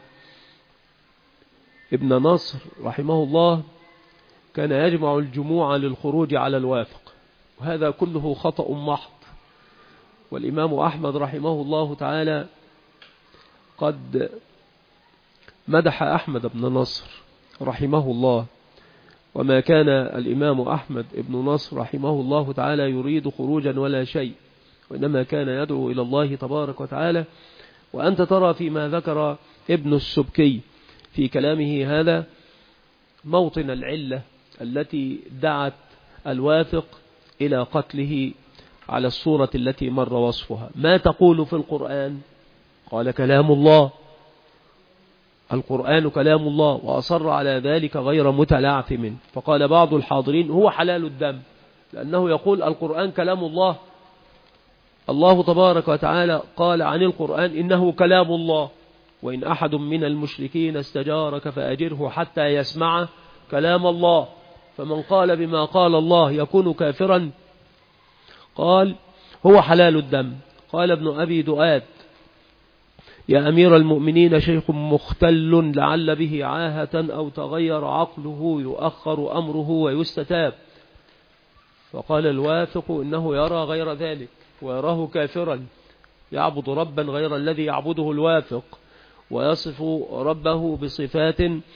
ابن نصر رحمه الله كان يجمع الجموع للخروج على الوافق، وهذا كله خطأ محض. والإمام أحمد رحمه الله تعالى قد مدح أحمد بن نصر رحمه الله، وما كان الإمام أحمد بن نصر رحمه الله تعالى يريد خروجا ولا شيء، وإنما كان يدعو إلى الله تبارك وتعالى. وأنت ترى فيما ذكر ابن السبكي في كلامه هذا موطن العلة التي دعت الواثق إلى قتله على الصورة التي مر وصفها. ما تقول في القرآن؟ قال كلام الله، القرآن كلام الله، وأصر على ذلك غير متلعثم. فقال بعض الحاضرين هو حلال الدم، لأنه يقول القرآن كلام الله. الله تبارك وتعالى قال عن القرآن إنه كلام الله، وإن أحد من المشركين استجارك فأجره حتى يسمع كلام الله. فمن قال بما قال الله يكون كافرا؟ قال هو حلال الدم. قال ابن أبي دؤاد يا أمير المؤمنين شيخ مختل لعل به عاهة أو تغير عقله يؤخر أمره ويستتاب. فقال الواثق إنه يرى غير ذلك، ويراه كافرا يعبد ربا غير الذي يعبده الواثق، ويصف ربه بصفات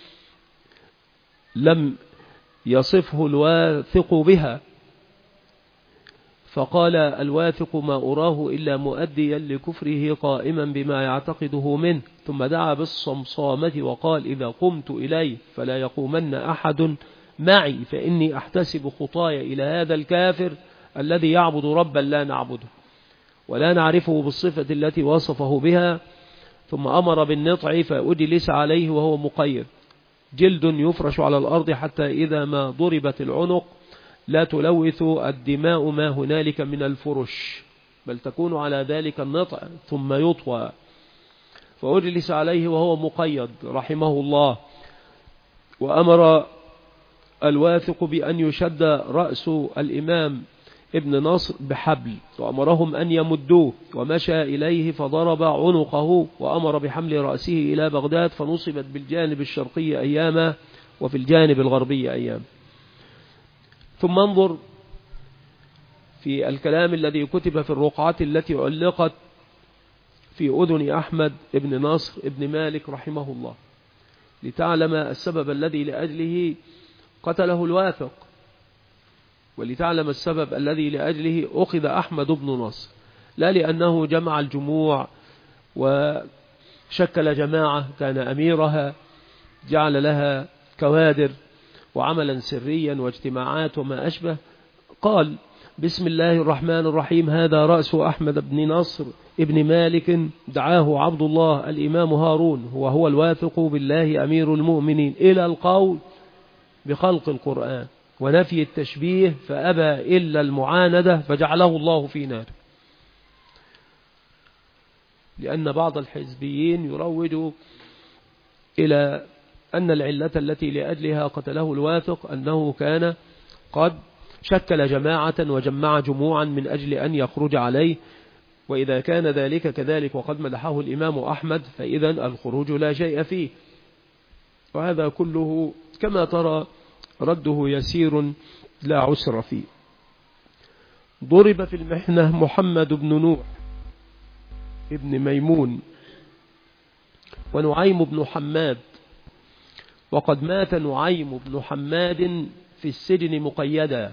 لم يصفه الواثق بها. فقال الواثق ما أراه إلا مؤديا لكفره قائما بما يعتقده منه. ثم دعا بالصمصامة وقال إذا قمت إليه فلا يقومن أحد معي، فإني أحتسب خطايا إلى هذا الكافر الذي يعبد ربا لا نعبده ولا نعرفه بالصفة التي وصفه بها. ثم أمر بالنطع فأجلس عليه وهو مقيد، جلد يفرش على الأرض حتى إذا ما ضربت العنق لا تلوث الدماء ما هنالك من الفرش، بل تكون على ذلك النطع، ثم يطوى. فأجلس عليه وهو مقيد رحمه الله. وأمر الواثق بأن يشد رأس الإمام ابن نصر بحبل، وأمرهم أن يمدوه، ومشى إليه فضرب عنقه، وأمر بحمل رأسه إلى بغداد، فنصبت بالجانب الشرقي أياما وفي الجانب الغربي أيام. ثم انظر في الكلام الذي كتب في الرقعات التي علقت في أذن أحمد ابن نصر ابن مالك رحمه الله، لتعلم السبب الذي لأجله قتله الواثق، ولتعلم السبب الذي لأجله أخذ أحمد بن نصر. لا لأنه جمع الجموع وشكل جماعة كان أميرها، جعل لها كوادر وعملا سريا واجتماعات وما أشبه. قال بسم الله الرحمن الرحيم هذا رأس أحمد بن نصر ابن مالك دعاه عبد الله الإمام هارون وهو الواثق بالله أمير المؤمنين، إلى القول بخلق القرآن ونفي التشبيه فأبى إلا المعاندة فجعله الله في نار. لأن بعض الحزبيين يروج إلى أن العلة التي لأجلها قتله الواثق أنه كان قد شكل جماعة وجمع جموعا من أجل أن يخرج عليه، وإذا كان ذلك كذلك وقد مدحه الإمام أحمد فإذا الخروج لا شيء فيه. وهذا كله كما ترى رده يسير لا عسر فيه. ضرب في المحنة محمد بن نوح ابن ميمون ونعيم بن حماد، وقد مات نعيم بن حماد في السجن مقيدا.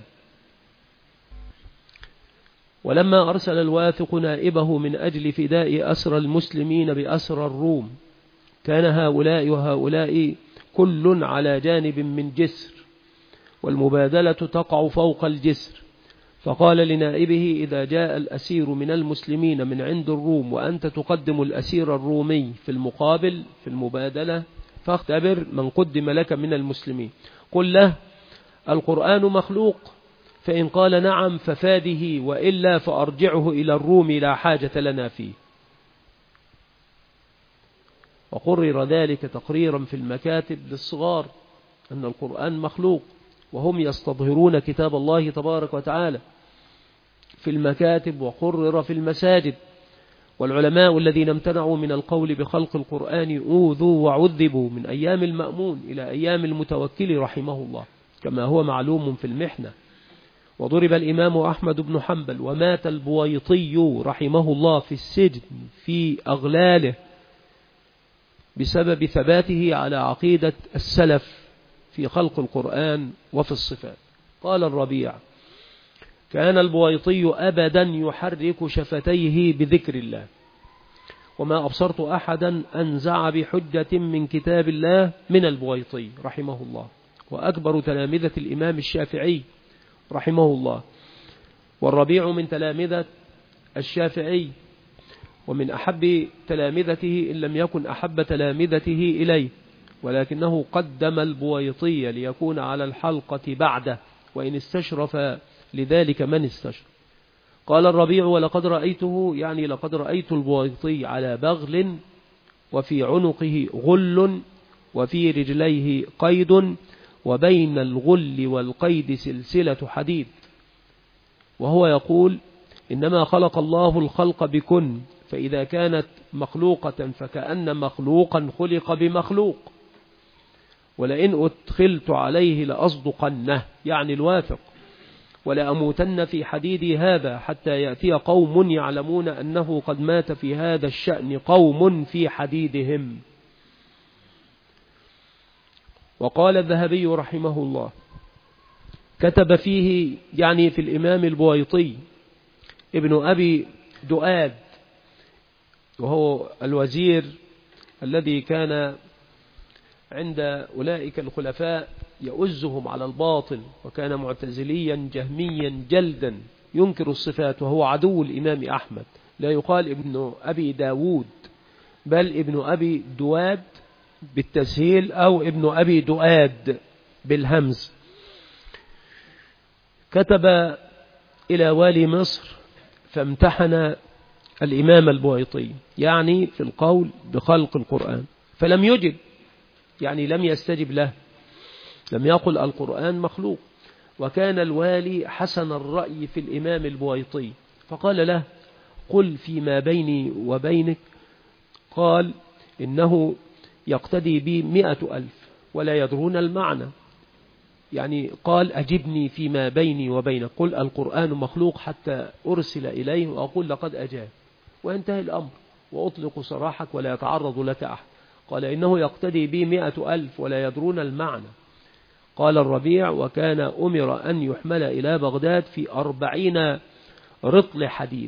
ولما أرسل الواثق نائبه من أجل فداء أسر المسلمين بأسر الروم، كان هؤلاء وهؤلاء كل على جانب من جسر، والمبادلة تقع فوق الجسر، فقال لنائبه: إذا جاء الأسير من المسلمين من عند الروم وأنت تقدم الأسير الرومي في المقابل في المبادلة، فاختبر من قدم لك من المسلمين، قل له: القرآن مخلوق، فإن قال نعم ففاده، وإلا فأرجعه إلى الروم لا حاجة لنا فيه. وقرر ذلك تقريرا في المكاتب للصغار أن القرآن مخلوق، وهم يستظهرون كتاب الله تبارك وتعالى في المكاتب، وقرر في المساجد. والعلماء الذين امتنعوا من القول بخلق القرآن أوذوا وعذبوا من أيام المأمون إلى أيام المتوكل رحمه الله، كما هو معلوم في المحنة. وضرب الإمام أحمد بن حنبل ومات البويطي رحمه الله في السجن في أغلاله بسبب ثباته على عقيدة السلف في خلق القرآن وفي الصفات. قال الربيع: كان البويطي أبدا يحرك شفتيه بذكر الله، وما أبصرت أحدا أنزع بحجة من كتاب الله من البويطي رحمه الله، وأكبر تلامذة الإمام الشافعي رحمه الله. والربيع من تلامذة الشافعي، ومن أحب تلامذته إن لم يكن أحب تلامذته إليه، ولكنه قدم البويطي ليكون على الحلقة بعده، وإن استشرف لذلك من استشرف. قال الربيع: ولقد رأيته، يعني لقد رأيت البويطي على بغل، وفي عنقه غل، وفي رجليه قيد، وبين الغل والقيد سلسلة حديد، وهو يقول: إنما خلق الله الخلق بكن، فإذا كانت مخلوقة فكأن مخلوقا خلق بمخلوق، ولئن أدخلت عليه لأصدقنه، يعني الواثق، ولأموتن في حديدي هذا حتى يأتي قوم يعلمون أنه قد مات في هذا الشأن قوم في حديدهم. وقال الذهبي رحمه الله: كتب فيه، يعني في الإمام البويطي، ابن أبي دؤاد، وهو الوزير الذي كان عند أولئك الخلفاء يؤزهم على الباطل، وكان معتزليا جهميا جلدا ينكر الصفات، وهو عدو الإمام أحمد. لا يقال ابن أبي داود، بل ابن أبي دواد بالتسهيل، أو ابن أبي دؤاد بالهمز. كتب إلى والي مصر فامتحن الإمام البويطي، يعني في القول بخلق القرآن، فلم يجب، يعني لم يستجب له، لم يقل القرآن مخلوق. وكان الوالي حسن الرأي في الإمام البويطي، فقال له: قل فيما بيني وبينك. قال: إنه يقتدي بي مئة ألف ولا يدرون المعنى، يعني قال: أجبني فيما بيني وبينك، قل القرآن مخلوق حتى أرسل إليه وأقول لقد أجاب، وينتهي الأمر، وأطلق سراحك ولا يتعرض لك أحد. قال: إنه يقتدي بي مئة ألف ولا يدرون المعنى. قال الربيع: وكان أمر أن يحمل إلى بغداد في أربعين رطل حديد.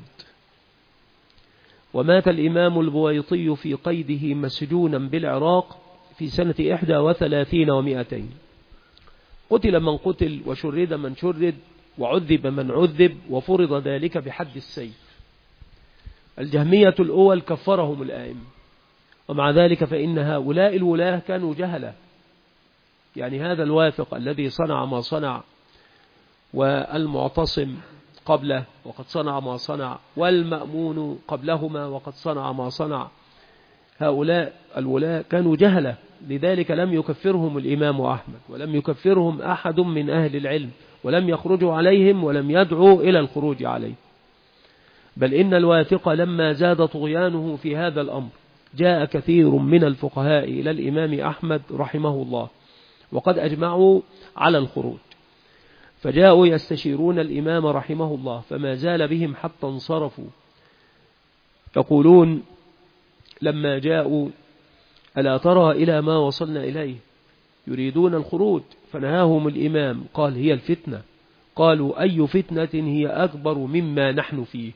ومات الإمام البويطي في قيده مسجونا بالعراق في سنة إحدى وثلاثين ومائتين. قتل من قتل، وشرد من شرد، وعذب من عذب، وفرض ذلك بحد السيف. الجهمية الأول كفرهم الآئمة، ومع ذلك فإن هؤلاء الولاة كانوا جهلة، يعني هذا الواثق الذي صنع ما صنع، والمعتصم قبله وقد صنع ما صنع، والمأمون قبلهما وقد صنع ما صنع، هؤلاء الولاة كانوا جهلة، لذلك لم يكفرهم الإمام أحمد، ولم يكفرهم أحد من أهل العلم، ولم يخرجوا عليهم، ولم يدعوا إلى الخروج عليه. بل إن الواثق لما زاد طغيانه في هذا الأمر جاء كثير من الفقهاء إلى الإمام أحمد رحمه الله، وقد أجمعوا على الخروج، فجاءوا يستشيرون الإمام رحمه الله، فما زال بهم حتى انصرفوا، يقولون لما جاءوا: ألا ترى إلى ما وصلنا إليه؟ يريدون الخروج. فنهاهم الإمام، قال: هي الفتنة. قالوا: أي فتنة هي أكبر مما نحن فيه؟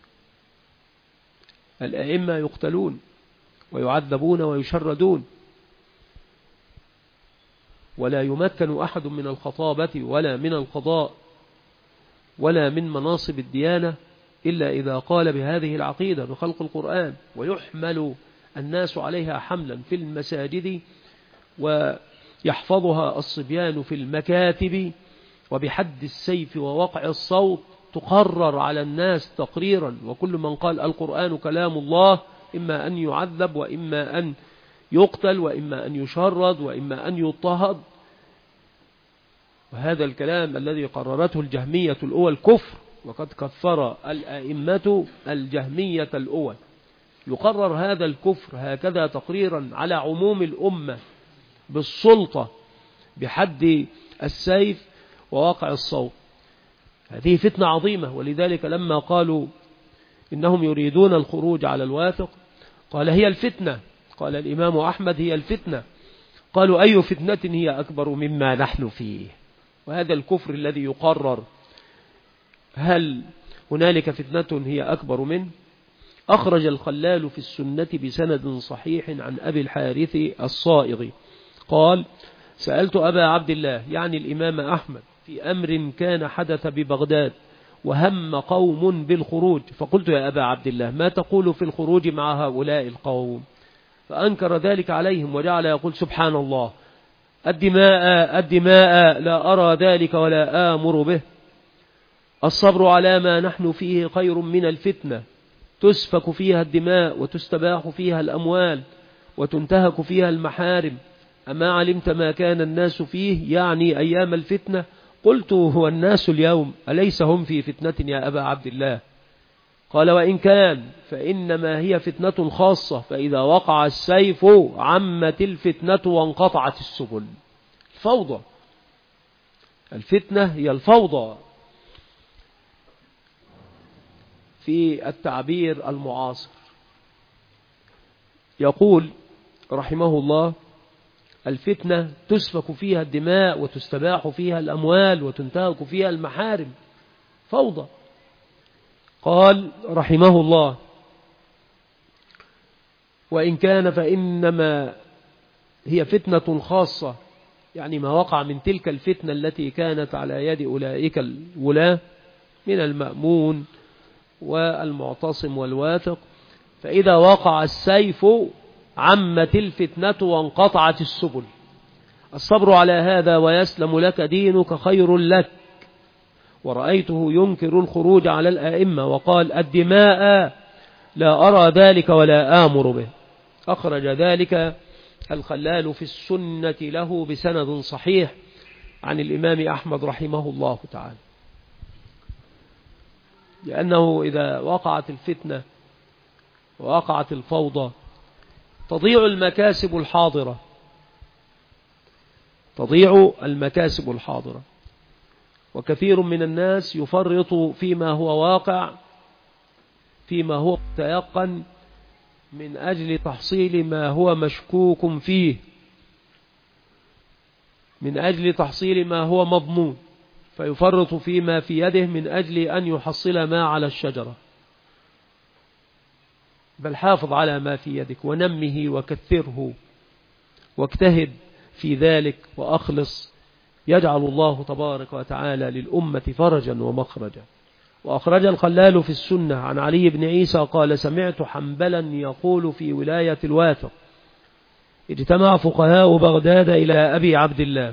الأئمة يقتلون ويعذبون ويشردون، ولا يمكن أحد من الخطابة ولا من القضاء ولا من مناصب الديانة إلا إذا قال بهذه العقيدة بخلق القرآن، ويحمل الناس عليها حملا في المساجد، ويحفظها الصبيان في المكاتب، وبحد السيف ووقع الصوت تقرر على الناس تقريرا. وكل من قال القرآن كلام الله إما أن يعذب، وإما أن يقتل، وإما أن يشرد، وإما أن يضطهد. وهذا الكلام الذي قررته الجهمية الأول كفر، وقد كفر الأئمة الجهمية الأول. يقرر هذا الكفر هكذا تقريرا على عموم الأمة بالسلطة بحد السيف وواقع الصوت. هذه فتنة عظيمة. ولذلك لما قالوا إنهم يريدون الخروج على الواثق قال هي الفتنة. قال الإمام أحمد هي الفتنة. قالوا أي فتنة هي أكبر مما نحن فيه؟ وهذا الكفر الذي يقرر، هل هنالك فتنة هي أكبر منه؟ أخرج الخلال في السنة بسند صحيح عن أبي الحارث الصائغ قال سألت أبا عبد الله يعني الإمام أحمد في أمر كان حدث ببغداد وهم قوم بالخروج، فقلت يا أبا عبد الله ما تقول في الخروج مع هؤلاء القوم؟ فأنكر ذلك عليهم وجعل يقول سبحان الله، الدماء الدماء لا أرى ذلك ولا آمر به، الصبر على ما نحن فيه خير من الفتنة، تسفك فيها الدماء وتستباح فيها الأموال وتنتهك فيها المحارم، أما علمت ما كان الناس فيه يعني أيام الفتنة؟ قلت هو الناس اليوم أليس هم في فتنة يا أبا عبد الله؟ قال وإن كان فإنما هي فتنة خاصة، فإذا وقع السيف عمت الفتنة وانقطعت السبل. الفوضى، الفتنة هي الفوضى في التعبير المعاصر. يقول رحمه الله الفتنة تسفك فيها الدماء وتستباح فيها الأموال وتنتهك فيها المحارم، فوضى. قال رحمه الله وإن كان فإنما هي فتنة خاصة، يعني ما وقع من تلك الفتنة التي كانت على يد أولئك الولاة من المأمون والمعتصم والواثق، فإذا وقع السيف عمت الفتنة وانقطعت السبل. الصبر على هذا ويسلم لك دينك خير لك. ورأيته ينكر الخروج على الآئمة وقال الدماء لا أرى ذلك ولا آمر به. أخرج ذلك الخلال في السنة له بسند صحيح عن الإمام أحمد رحمه الله تعالى. لأنه إذا وقعت الفتنة ووقعت الفوضى تضيع المكاسب الحاضرة، تضيع المكاسب الحاضرة. وكثير من الناس يفرط فيما هو واقع، فيما هو متيقن، من أجل تحصيل ما هو مشكوك فيه، من أجل تحصيل ما هو مضمون، فيفرط فيما في يده من أجل أن يحصل ما على الشجرة. بل حافظ على ما في يدك ونمه وكثره واجتهد في ذلك وأخلص، يجعل الله تبارك وتعالى للأمة فرجا ومخرجا. وأخرج الخلال في السنة عن علي بن عيسى قال سمعت حنبلا يقول في ولاية الواثق اجتمع فقهاء بغداد إلى أبي عبد الله،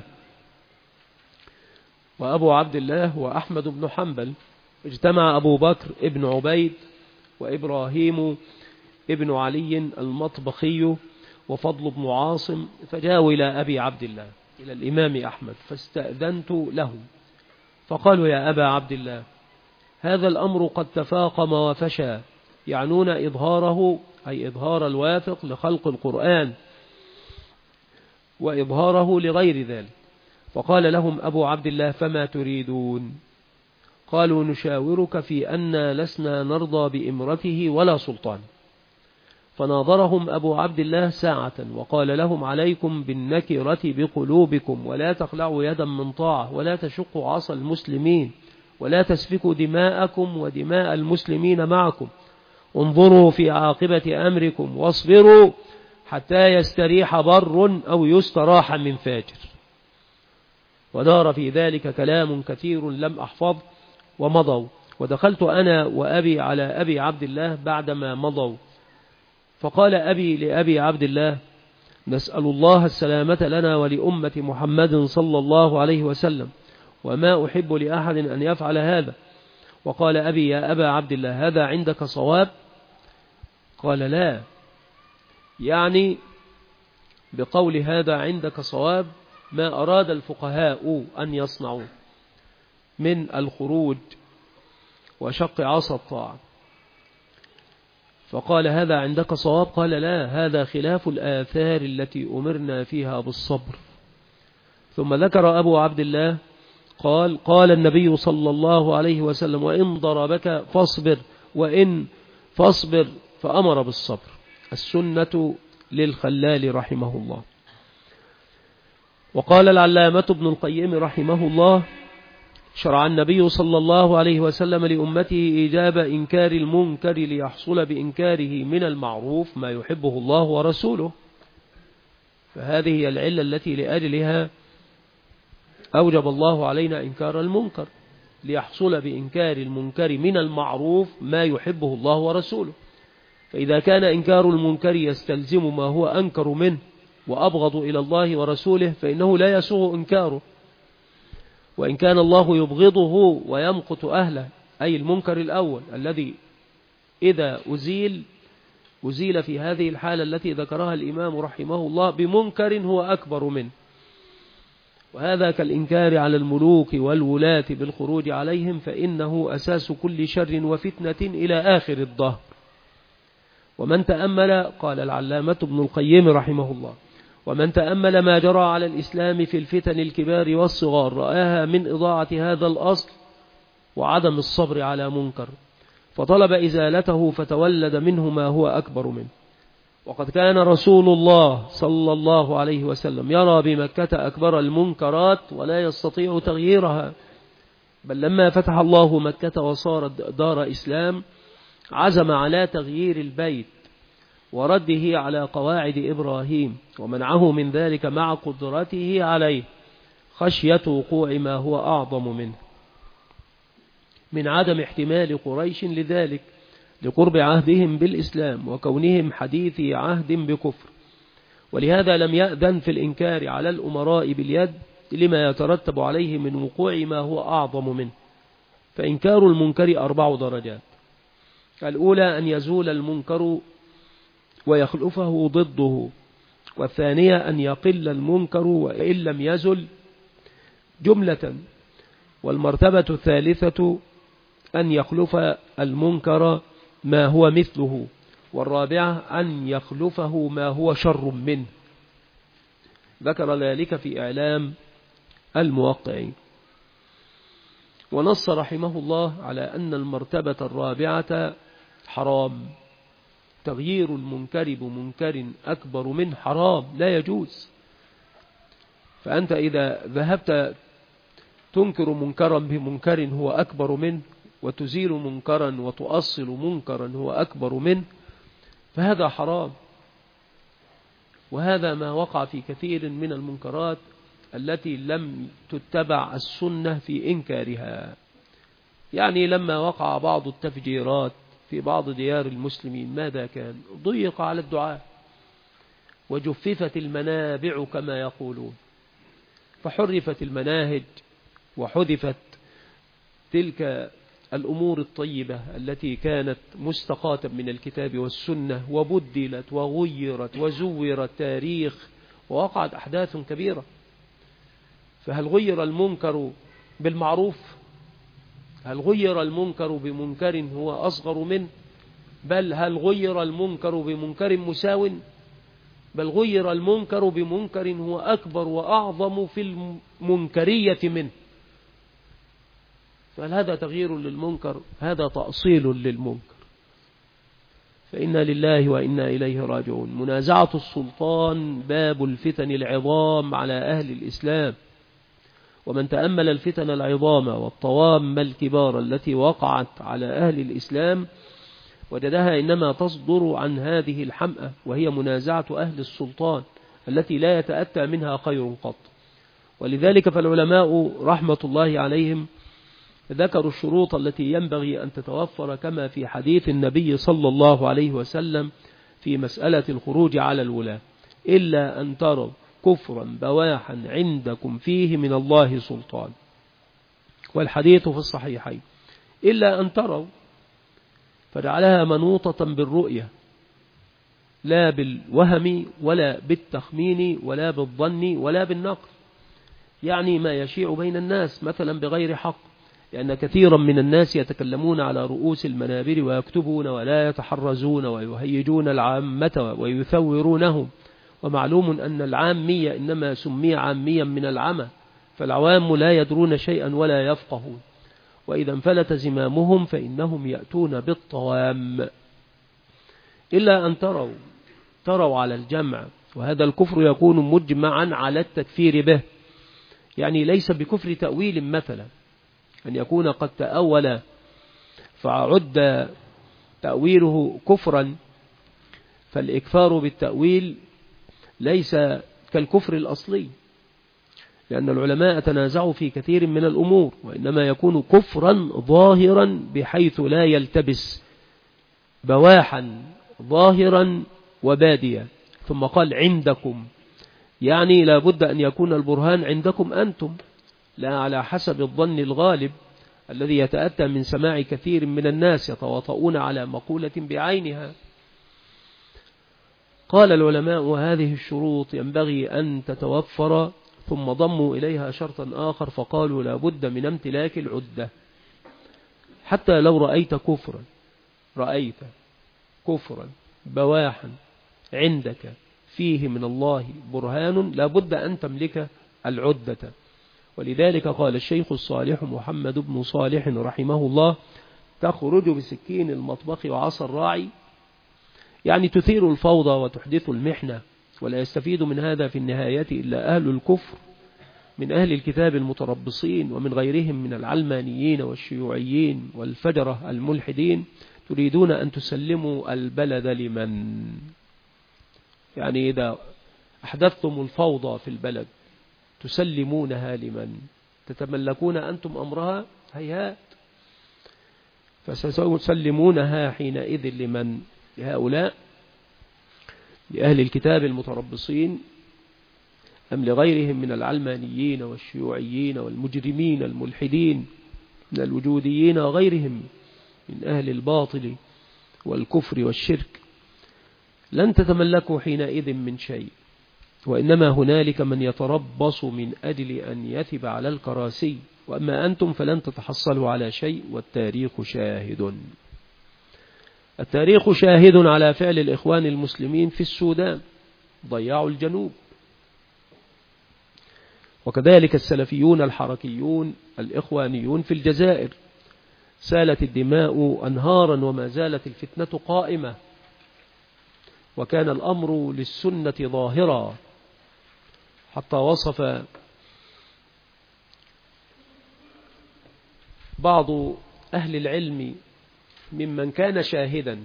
وأبو عبد الله هو أحمد بن حنبل. اجتمع أبو بكر ابن عبيد وإبراهيم ابن علي المطبخي وفضل بن عاصم، فجاءوا إلى أبي عبد الله إلى الإمام أحمد فاستأذنت له، فقالوا يا أبا عبد الله هذا الأمر قد تفاقم وفشى، يعنون إظهاره أي إظهار الواثق لخلق القرآن وإظهاره لغير ذلك. فقال لهم أبو عبد الله فما تريدون؟ قالوا نشاورك في أن لسنا نرضى بإمرته ولا سلطان. فناظرهم أبو عبد الله ساعة وقال لهم عليكم بالنكرة بقلوبكم، ولا تخلعوا يدا من طاعة، ولا تشقوا عصا المسلمين، ولا تسفكوا دماءكم ودماء المسلمين معكم، انظروا في عاقبة أمركم واصبروا حتى يستريح بر أو يستراح من فاجر. ودار في ذلك كلام كثير لم أحفظ، ومضوا، ودخلت أنا وأبي على أبي عبد الله بعدما مضوا، فقال أبي لأبي عبد الله: نسأل الله السلامة لنا ولأمة محمد صلى الله عليه وسلم، وما أحب لأحد أن يفعل هذا. وقال أبي: يا أبا عبد الله، هذا عندك صواب؟ قال: لا، يعني بقول هذا عندك صواب ما أراد الفقهاء أن يصنعوا من الخروج وشق عصا الطاعة. فقال: هذا عندك صواب؟ قال: لا، هذا خلاف الآثار التي أمرنا فيها بالصبر. ثم ذكر أبو عبد الله قال: قال النبي صلى الله عليه وسلم: وإن ضربك فاصبر، وإن فاصبر، فأمر بالصبر. السنة للخلال رحمه الله. وقال العلامة ابن القيم رحمه الله: شرع النبي صلى الله عليه وسلم لأمته إيجاب إنكار المنكر ليحصل بإنكاره من المعروف ما يحبه الله ورسوله. فهذه هي العلة التي لأجلها أوجب الله علينا إنكار المنكر، ليحصل بإنكار المنكر من المعروف ما يحبه الله ورسوله. فإذا كان إنكار المنكر يستلزم ما هو أنكر منه وأبغض إلى الله ورسوله فإنه لا يسوغ إنكاره. وإن كان الله يبغضه ويمقت أهله، أي المنكر الأول الذي إذا أزيل أزيل في هذه الحالة التي ذكرها الإمام رحمه الله بمنكر هو أكبر منه، وهذا كالإنكار على الملوك والولاة بالخروج عليهم، فإنه أساس كل شر وفتنة إلى آخر الدهر. ومن تأمل، قال العلامة ابن القيم رحمه الله: ومن تأمل ما جرى على الإسلام في الفتن الكبار والصغار رآها من إضاعة هذا الأصل وعدم الصبر على منكر، فطلب إزالته فتولد منه ما هو أكبر منه. وقد كان رسول الله صلى الله عليه وسلم يرى بمكة أكبر المنكرات ولا يستطيع تغييرها، بل لما فتح الله مكة وصارت دار إسلام عزم على تغيير البيت ورده على قواعد إبراهيم، ومنعه من ذلك مع قدرته عليه خشية وقوع ما هو أعظم منه من عدم احتمال قريش لذلك، لقرب عهدهم بالإسلام وكونهم حديثي عهد بكفر. ولهذا لم يأذن في الإنكار على الأمراء باليد لما يترتب عليه من وقوع ما هو أعظم منه. فإنكار المنكر أربع درجات: الأولى أن يزول المنكر ويخلفه ضده، والثانية أن يقل المنكر وإن لم يزل جملة، والمرتبة الثالثة أن يخلف المنكر ما هو مثله، والرابعة أن يخلفه ما هو شر منه. ذكر ذلك في إعلام الموقعين. ونص رحمه الله على أن المرتبة الرابعة حرام، تغيير المنكر بمنكر أكبر منه حرام، لا يجوز. فأنت إذا ذهبت تنكر منكرا بمنكر هو أكبر منه، وتزيل منكرا وتؤصل منكرا هو أكبر منه، فهذا حرام. وهذا ما وقع في كثير من المنكرات التي لم تتبع السنة في إنكارها. يعني لما وقع بعض التفجيرات في بعض ديار المسلمين ماذا كان؟ ضيق على الدعاء وجففت المنابع كما يقولون، فحرفت المناهج وحذفت تلك الأمور الطيبة التي كانت مستقاة من الكتاب والسنة، وبدلت وغيرت وزور التاريخ ووقعت أحداث كبيرة. فهل غير المنكر بالمعروف؟ هل غير المنكر بمنكر هو أصغر منه؟ بل هل غير المنكر بمنكر مساو؟ بل غير المنكر بمنكر هو أكبر وأعظم في المنكرية منه. فهل هذا تغيير للمنكر؟ هذا تأصيل للمنكر. فإنا لله وإنا إليه راجعون. منازعة السلطان باب الفتن العظام على أهل الإسلام، ومن تأمل الفتن العظام والطوام الكبار التي وقعت على أهل الإسلام وجدها إنما تصدر عن هذه الحمأة، وهي منازعة أهل السلطان التي لا يتأتى منها خير قط. ولذلك فالعلماء رحمة الله عليهم ذكروا الشروط التي ينبغي أن تتوفر كما في حديث النبي صلى الله عليه وسلم في مسألة الخروج على الولاة: إلا أن تروا كفرا بواحا عندكم فيه من الله سلطان. والحديث في الصحيحين: إلا أن تروا، فجعلها منوطة بالرؤية لا بالوهم ولا بالتخمين ولا بالظن ولا بالنقل، يعني ما يشيع بين الناس مثلا بغير حق، لأن كثيرا من الناس يتكلمون على رؤوس المنابر ويكتبون ولا يتحرزون ويهيجون العامة ويثورونهم. ومعلوم أن العامية إنما سمي عاميا من العمى، فالعوام لا يدرون شيئا ولا يفقهون، وإذا انفلت زمامهم فإنهم يأتون بالطوام. إلا أن تروا تروا على الجمع، وهذا الكفر يكون مجمعا على التكفير به، يعني ليس بكفر تأويل مثلا، أن يكون قد تأول فعد تأويله كفرا، فالإكفار بالتأويل ليس كالكفر الأصلي، لأن العلماء تنازعوا في كثير من الأمور، وإنما يكون كفرا ظاهرا بحيث لا يلتبس، بواحا ظاهرا وباديا. ثم قال عندكم، يعني لا بد أن يكون البرهان عندكم أنتم، لا على حسب الظن الغالب الذي يتأتى من سماع كثير من الناس يتواطؤون على مقولة بعينها. قال العلماء: وهذه الشروط ينبغي أن تتوفر، ثم ضموا إليها شرطا آخر فقالوا: لا بد من امتلاك العدة، حتى لو رأيت كفرا رأيت كفرا بواحا عندك فيه من الله برهان، لا بد أن تملك العدة. ولذلك قال الشيخ الصالح محمد بن صالح رحمه الله: تخرج بسكين المطبخ وعصا الراعي، يعني تثير الفوضى وتحدث المحنة، ولا يستفيد من هذا في النهاية إلا أهل الكفر من أهل الكتاب المتربصين ومن غيرهم من العلمانيين والشيوعيين والفجرة الملحدين. تريدون أن تسلموا البلد لمن؟ يعني إذا أحدثتم الفوضى في البلد تسلمونها لمن؟ تتملكون أنتم أمرها؟ هيهات. فستسلمونها حينئذ لمن؟ لهؤلاء، لأهل الكتاب المتربصين، أم لغيرهم من العلمانيين والشيوعيين والمجرمين الملحدين من الوجوديين وغيرهم من أهل الباطل والكفر والشرك؟ لن تتملكوا حينئذ من شيء، وإنما هنالك من يتربص من أجل أن يثب على الكراسي، وأما أنتم فلن تتحصلوا على شيء، والتاريخ شاهد. التاريخ شاهد على فعل الإخوان المسلمين في السودان، ضيعوا الجنوب، وكذلك السلفيون الحركيون الإخوانيون في الجزائر، سالت الدماء أنهارا وما زالت الفتنة قائمة، وكان الأمر للسنة ظاهرا، حتى وصف بعض أهل العلم ممن كان شاهدا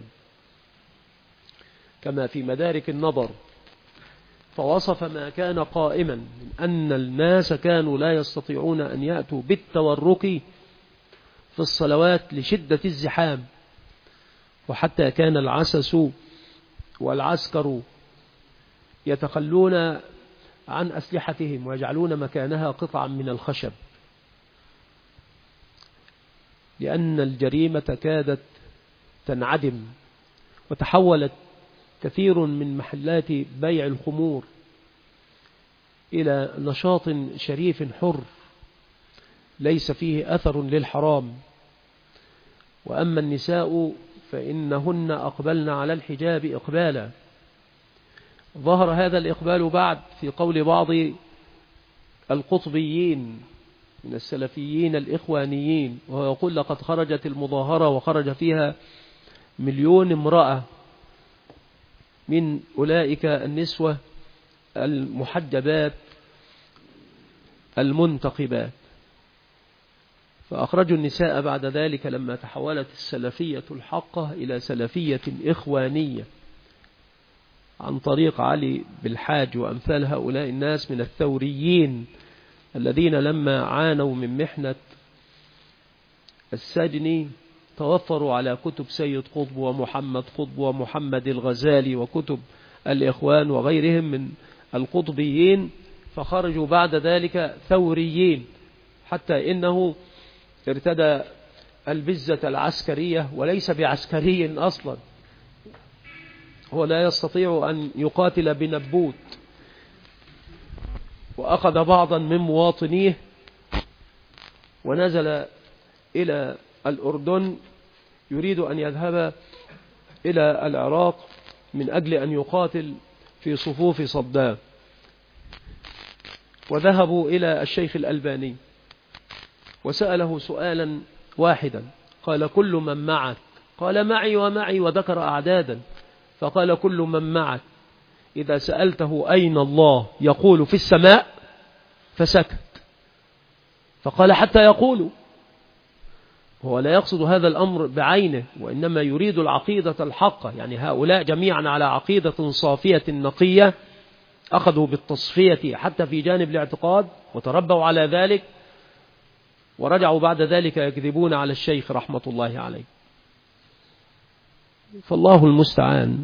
كما في مدارك النظر، فوصف ما كان قائما من أن الناس كانوا لا يستطيعون أن يأتوا بالتورك في الصلوات لشدة الزحام، وحتى كان العسس والعسكر يتخلون عن أسلحتهم ويجعلون مكانها قطعا من الخشب، لأن الجريمة كادت تنعدم، وتحولت كثير من محلات بيع الخمور إلى نشاط شريف حر ليس فيه أثر للحرام. وأما النساء فإنهن أقبلن على الحجاب إقبالا. ظهر هذا الإقبال بعد في قول بعض القطبيين من السلفيين الإخوانيين، وهو يقول: لقد خرجت المظاهرة وخرج فيها مليون امرأة من أولئك النسوة المحجبات المنتقبات. فأخرجوا النساء بعد ذلك لما تحولت السلفية الحقة إلى سلفية إخوانية عن طريق علي بالحاج وأمثال هؤلاء الناس من الثوريين الذين لما عانوا من محنة السجني توفروا على كتب سيد قطب ومحمد قطب ومحمد الغزالي وكتب الإخوان وغيرهم من القطبيين، فخرجوا بعد ذلك ثوريين، حتى إنه ارتدى البزة العسكرية وليس بعسكري أصلا، هو لا يستطيع أن يقاتل بنبوت، وأخذ بعضا من مواطنيه ونزل إلى الأردن يريد أن يذهب إلى العراق من أجل أن يقاتل في صفوف صدام. وذهبوا إلى الشيخ الألباني وسأله سؤالا واحدا، قال كل من معك؟ قال معي ومعي، وذكر أعدادا، فقال كل من معك إذا سألته أين الله يقول في السماء، فسكت. فقال حتى يقولوا. هو لا يقصد هذا الأمر بعينه، وإنما يريد العقيدة الحقة، يعني هؤلاء جميعا على عقيدة صافية نقية، أخذوا بالتصفية حتى في جانب الاعتقاد وتربوا على ذلك، ورجعوا بعد ذلك يكذبون على الشيخ رحمة الله عليه. فالله المستعان.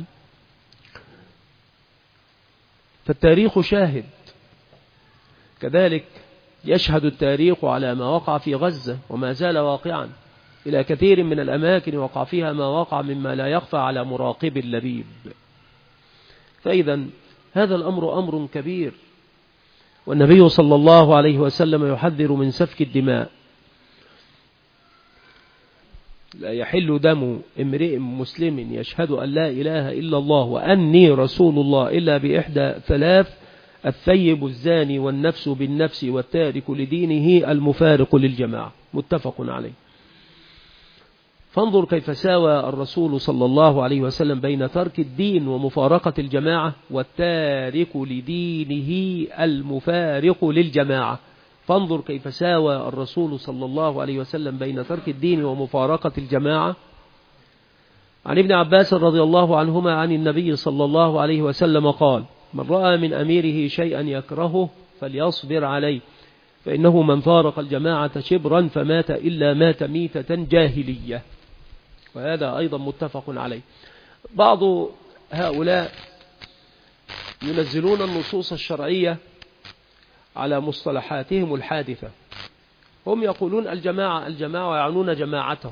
فالتاريخ شاهد، كذلك يشهد التاريخ على ما وقع في غزة وما زال واقعا، إلى كثير من الأماكن وقع فيها ما وقع مما لا يخفى على مراقب اللبيب. فإذا هذا الأمر أمر كبير، والنبي صلى الله عليه وسلم يحذر من سفك الدماء. لا يحل دم امرئ مسلم يشهد أن لا إله إلا الله وأني رسول الله إلا بإحدى ثلاث: الثيب الزاني والنفس بالنفس والتارك لدينه المفارق للجماعة. متفق عليه. فانظر كيف ساوى الرسول صلى الله عليه وسلم بين ترك الدين ومفارقة الجماعة والتارك لدينه المفارق للجماعة. فانظر كيف ساوى الرسول صلى الله عليه وسلم بين ترك الدين ومفارقة الجماعة. عن ابن عباس رضي الله عنهما عن النبي صلى الله عليه وسلم قال: من رأى من أميره شيئا يكرهه فليصبر عليه، فإنه من فارق الجماعة شبرا فمات إلا مات ميتة جاهلية. وهذا أيضا متفق عليه. بعض هؤلاء ينزلون النصوص الشرعية على مصطلحاتهم الحادثة، هم يقولون الجماعة الجماعة ويعنون جماعتهم،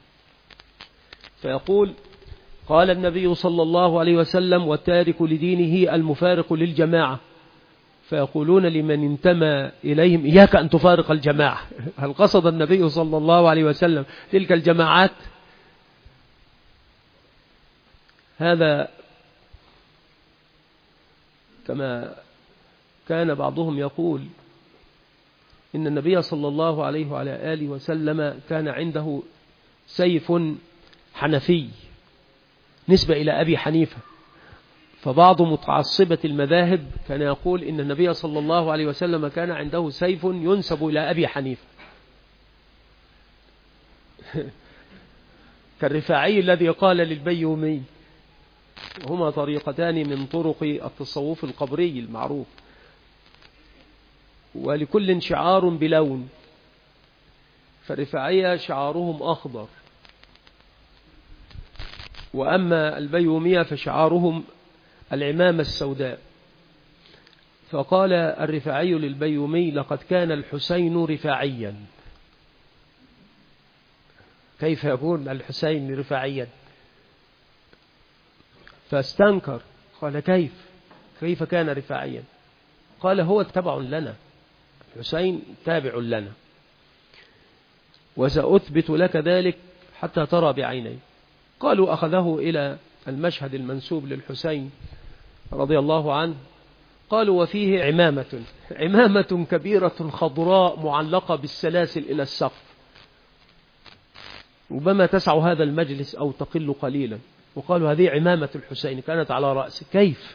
فيقول: قال النبي صلى الله عليه وسلم: والتارك لدينه المفارق للجماعة، فيقولون لمن انتمى إليهم: إياك أن تفارق الجماعة. هل قصد النبي صلى الله عليه وسلم تلك الجماعات؟ هذا كما كان بعضهم يقول إن النبي صلى الله عليه وعلى آله وسلم كان عنده سيف حنفي نسبة إلى أبي حنيفة، فبعض متعصبة المذاهب كان يقول إن النبي صلى الله عليه وسلم كان عنده سيف ينسب إلى أبي حنيفة كالرفاعي الذي قال للبيومي. هما طريقتان من طرق التصوف القبري المعروف، ولكل شعار بلون، فالرفاعية شعارهم أخضر، وأما البيومية فشعارهم العمامة السوداء. فقال الرفاعي للبيومي: لقد كان الحسين رفاعيا. كيف يكون الحسين رفاعيا؟ فاستنكر، قال: كيف كيف كان رفاعيا؟ قال: هو تبع لنا، الحسين تابع لنا، وسأثبت لك ذلك حتى ترى بعيني. قالوا: أخذه إلى المشهد المنسوب للحسين رضي الله عنه، قالوا: وفيه عمامة عمامة كبيرة خضراء معلقة بالسلاسل إلى السقف، ربما تسع هذا المجلس أو تقل قليلا. وقالوا: هذه عمامة الحسين كانت على رأسه. كيف؟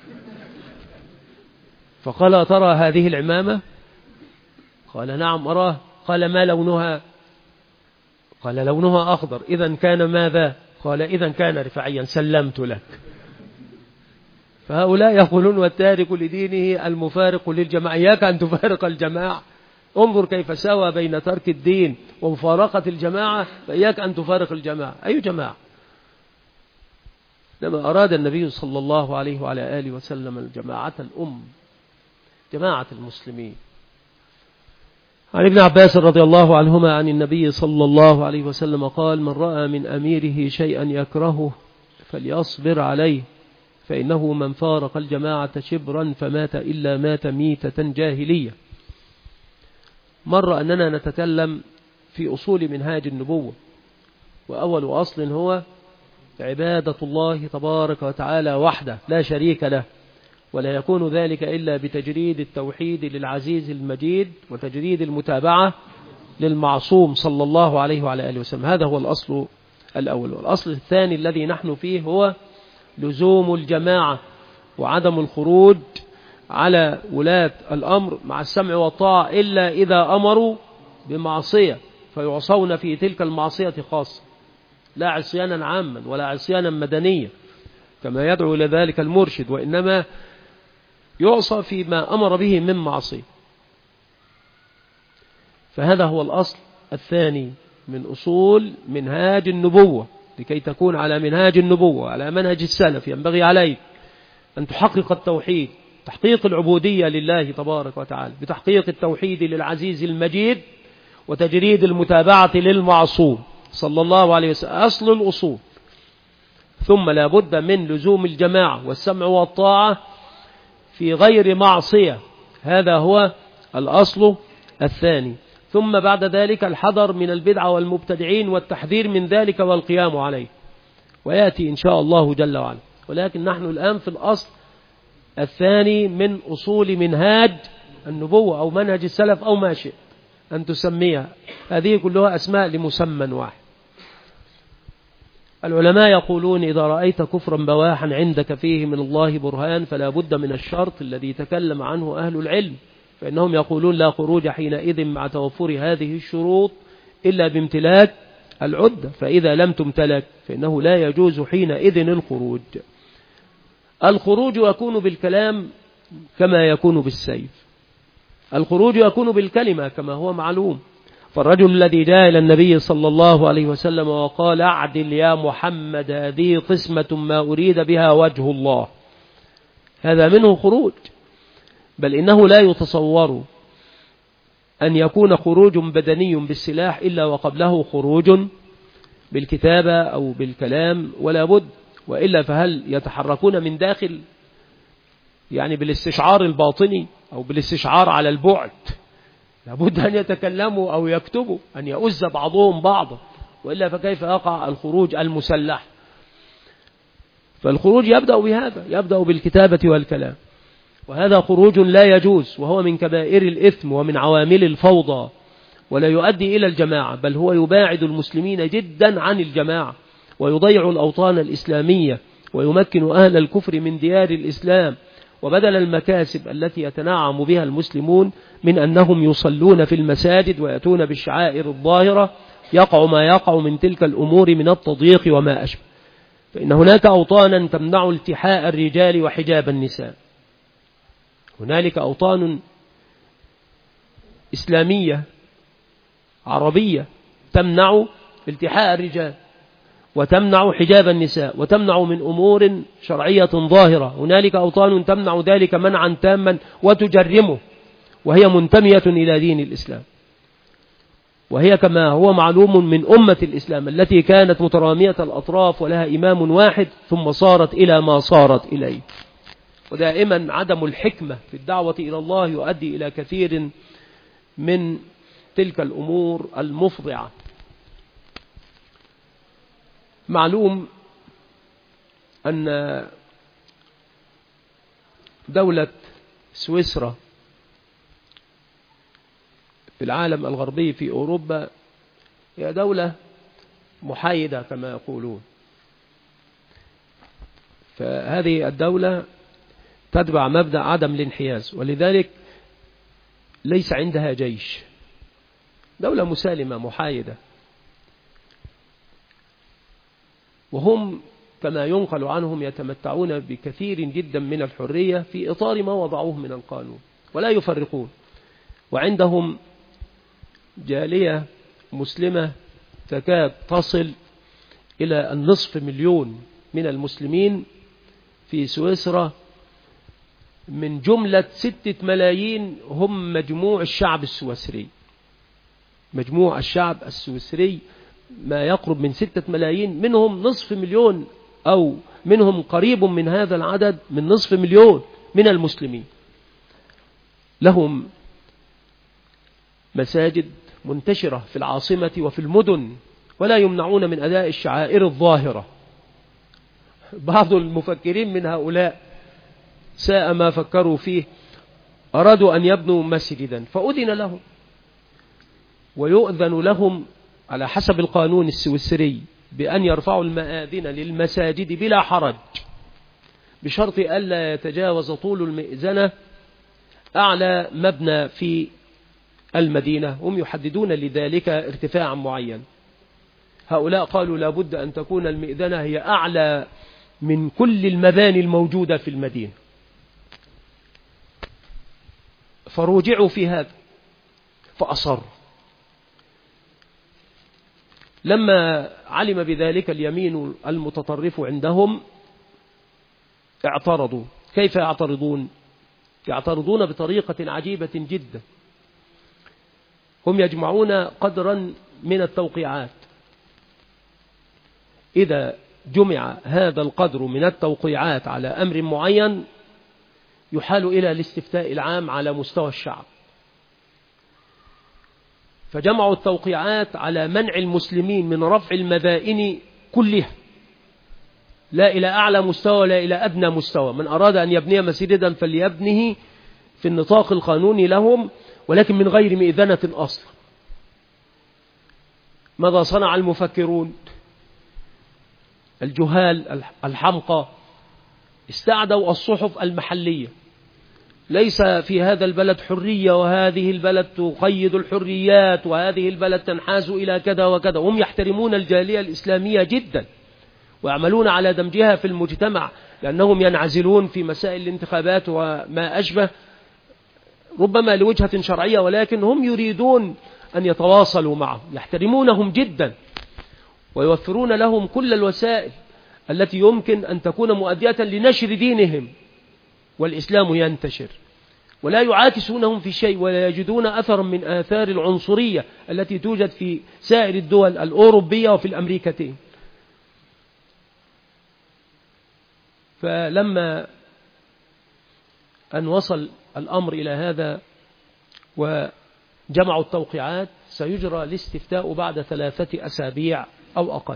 فقال: ترى هذه العمامة؟ قال: نعم أراه. قال: ما لونها؟ قال: لونها أخضر. إذن كان ماذا؟ قال: إذن كان رفاعيا، سلمت لك. فهؤلاء يقولون: والتارك لدينه المفارق للجماعة، إياك أن تفارق الجماعة. انظر كيف سوى بين ترك الدين ومفارقة الجماعة، فإياك أن تفارق الجماعة. أي جماعة؟ لما أراد النبي صلى الله عليه وعلى آله وسلم الجماعة الأم، جماعة المسلمين. عن ابن عباس رضي الله عنهما عن النبي صلى الله عليه وسلم قال: من رأى من أميره شيئا يكرهه فليصبر عليه، فإنه من فارق الجماعة شبرا فمات إلا مات ميتة جاهلية. مر أننا نتكلم في أصول منهاج النبوة، وأول أصل هو عبادة الله تبارك وتعالى وحده لا شريك له، ولا يكون ذلك إلا بتجريد التوحيد للعزيز المجيد وتجريد المتابعة للمعصوم صلى الله عليه وعلى آله وسلم. هذا هو الأصل الأول. والأصل الثاني الذي نحن فيه هو لزوم الجماعة وعدم الخروج على ولاة الأمر مع السمع والطاعة إلا إذا أمروا بمعصية فيعصون في تلك المعصية خاصة، لا عصيانا عاما ولا عصيانا مدنيا كما يدعو إلى ذلك المرشد، وإنما يعصى فيما أمر به من معصية. فهذا هو الأصل الثاني من أصول منهاج النبوة. لكي تكون على منهاج النبوة على منهج السلف ينبغي عليك أن تحقق التوحيد، تحقيق العبودية لله تبارك وتعالى بتحقيق التوحيد للعزيز المجيد وتجريد المتابعة للمعصوم صلى الله عليه وسلم، أصل الأصول. ثم لا بد من لزوم الجماعة والسمع والطاعة في غير معصية، هذا هو الأصل الثاني. ثم بعد ذلك الحذر من البدعة والمبتدعين والتحذير من ذلك والقيام عليه، ويأتي إن شاء الله جل وعلا. ولكن نحن الآن في الأصل الثاني من أصول منهاج النبوة أو منهج السلف أو ما شئت أن تسميها، هذه كلها أسماء لمسمى واحد. العلماء يقولون: إذا رأيت كفرا بواحا عندك فيه من الله برهان فلا بد من الشرط الذي تكلم عنه أهل العلم، فإنهم يقولون: لا خروج حينئذ مع توفر هذه الشروط إلا بامتلاك العدة، فإذا لم تمتلك فإنه لا يجوز حينئذ الخروج. الخروج يكون بالكلام كما يكون بالسيف، الخروج يكون بالكلمة كما هو معلوم. فالرجل الذي جاء إلى النبي صلى الله عليه وسلم وقال: أعدل يا محمد، هذه قسمة ما أريد بها وجه الله، هذا منه خروج. بل إنه لا يتصور أن يكون خروج بدني بالسلاح إلا وقبله خروج بالكتابة أو بالكلام، ولا بد، وإلا فهل يتحركون من داخل يعني بالاستشعار الباطني أو بالاستشعار على البعد؟ لابد أن يتكلموا أو يكتبوا، أن يؤز بعضهم بعضا، وإلا فكيف يقع الخروج المسلح؟ فالخروج يبدأ بهذا، يبدأ بالكتابة والكلام، وهذا خروج لا يجوز، وهو من كبائر الإثم ومن عوامل الفوضى، ولا يؤدي إلى الجماعة، بل هو يباعد المسلمين جدا عن الجماعة ويضيع الأوطان الإسلامية ويمكن أهل الكفر من ديار الإسلام. وبدل المكاسب التي يتنعم بها المسلمون من أنهم يصلون في المساجد ويأتون بالشعائر الظاهرة، يقع ما يقع من تلك الأمور من التضييق وما أشبه. فإن هناك أوطانا تمنع التحاء الرجال وحجاب النساء، هنالك أوطان إسلامية عربية تمنع التحاء الرجال وتمنع حجاب النساء وتمنع من أمور شرعية ظاهرة. هنالك أوطان تمنع ذلك منعا تاما وتجرمه، وهي منتمية إلى دين الإسلام، وهي كما هو معلوم من أمة الإسلام التي كانت مترامية الأطراف ولها إمام واحد ثم صارت إلى ما صارت إليه. ودائما عدم الحكمة في الدعوة إلى الله يؤدي إلى كثير من تلك الأمور المفضعة. معلوم أن دولة سويسرا في العالم الغربي في أوروبا هي دولة محايدة كما يقولون، فهذه الدولة تتبع مبدأ عدم الانحياز، ولذلك ليس عندها جيش، دولة مسالمة محايدة، وهم كما ينقل عنهم يتمتعون بكثير جدا من الحرية في إطار ما وضعوه من القانون، ولا يفرقون، وعندهم جالية مسلمة تكاد تصل إلى النصف مليون من المسلمين في سويسرا، من جملة ستة ملايين هم مجموع الشعب السويسري. مجموع الشعب السويسري ما يقرب من ستة ملايين، منهم نصف مليون أو منهم قريب من هذا العدد من نصف مليون من المسلمين لهم مساجد منتشرة في العاصمة وفي المدن، ولا يمنعون من أداء الشعائر الظاهرة. بعض المفكرين من هؤلاء ساء ما فكروا فيه، أرادوا أن يبنوا مسجدا فأذن لهم، ويؤذن لهم على حسب القانون السويسري بأن يرفعوا المآذن للمساجد بلا حرج، بشرط ألا يتجاوز طول المئذنة أعلى مبنى في المدينة. هم يحددون لذلك ارتفاعا معين. هؤلاء قالوا لابد أن تكون المئذنة هي أعلى من كل المباني الموجودة في المدينة، فروجعوا في هذا فأصروا. لما علم بذلك اليمين المتطرف عندهم اعترضوا. كيف يعترضون؟ يعترضون بطريقة عجيبة جدا. هم يجمعون قدرا من التوقيعات، إذا جمع هذا القدر من التوقيعات على أمر معين يحال إلى الاستفتاء العام على مستوى الشعب. فجمعوا التوقيعات على منع المسلمين من رفع المدائن كلها، لا إلى أعلى مستوى ولا إلى أدنى مستوى. من أراد أن يبني مسجدا فليبنه في النطاق القانوني لهم، ولكن من غير مئذنة أصلا. ماذا صنع المفكرون الجهال الحمقى؟ استعدوا الصحف المحلية. ليس في هذا البلد حرية، وهذه البلد تقيد الحريات، وهذه البلد تنحاز إلى كذا وكذا. هم يحترمون الجالية الإسلامية جدا ويعملون على دمجها في المجتمع، لأنهم ينعزلون في مسائل الانتخابات وما أشبه، ربما لوجهة شرعية، ولكن هم يريدون أن يتواصلوا معهم. يحترمونهم جدا ويوفرون لهم كل الوسائل التي يمكن أن تكون مؤدية لنشر دينهم والإسلام ينتشر، ولا يعاكسونهم في شيء، ولا يجدون أثرا من آثار العنصرية التي توجد في سائر الدول الأوروبية وفي الأمريكتين. فلما أن وصل الأمر إلى هذا وجمعوا التوقيعات، سيجرى الاستفتاء بعد ثلاثة أسابيع أو أقل.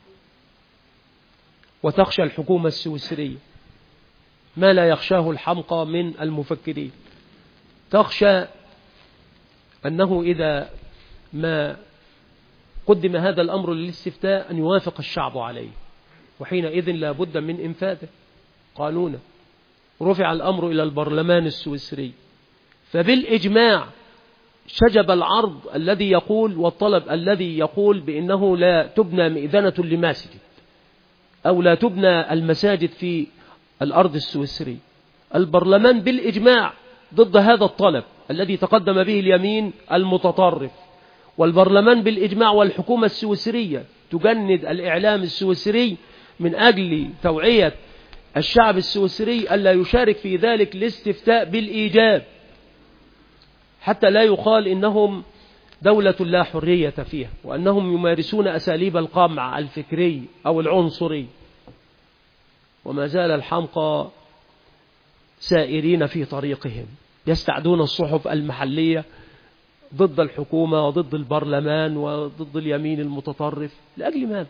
وتخشى الحكومة السويسرية ما لا يخشاه الحمقى من المفكرين. تخشى أنه إذا ما قدم هذا الأمر للاستفتاء أن يوافق الشعب عليه، وحينئذ لا بد من إنفاذه قانونا. رفع الأمر إلى البرلمان السويسري، فبالإجماع شجب العرض الذي يقول والطلب الذي يقول بأنه لا تبنى مئذنة لمسجد أو لا تبنى المساجد في الأرض السويسري. البرلمان بالإجماع ضد هذا الطلب الذي تقدم به اليمين المتطرف، والبرلمان بالإجماع والحكومة السويسرية تجند الإعلام السويسري من أجل توعية الشعب السويسري ألا يشارك في ذلك الاستفتاء بالإيجاب، حتى لا يقال إنهم دولة لا حرية فيها، وأنهم يمارسون أساليب القمع الفكري أو العنصري. وما زال الحمقى سائرين في طريقهم، يستعدون الصحف المحلية ضد الحكومة وضد البرلمان وضد اليمين المتطرف. لأجل ماذا؟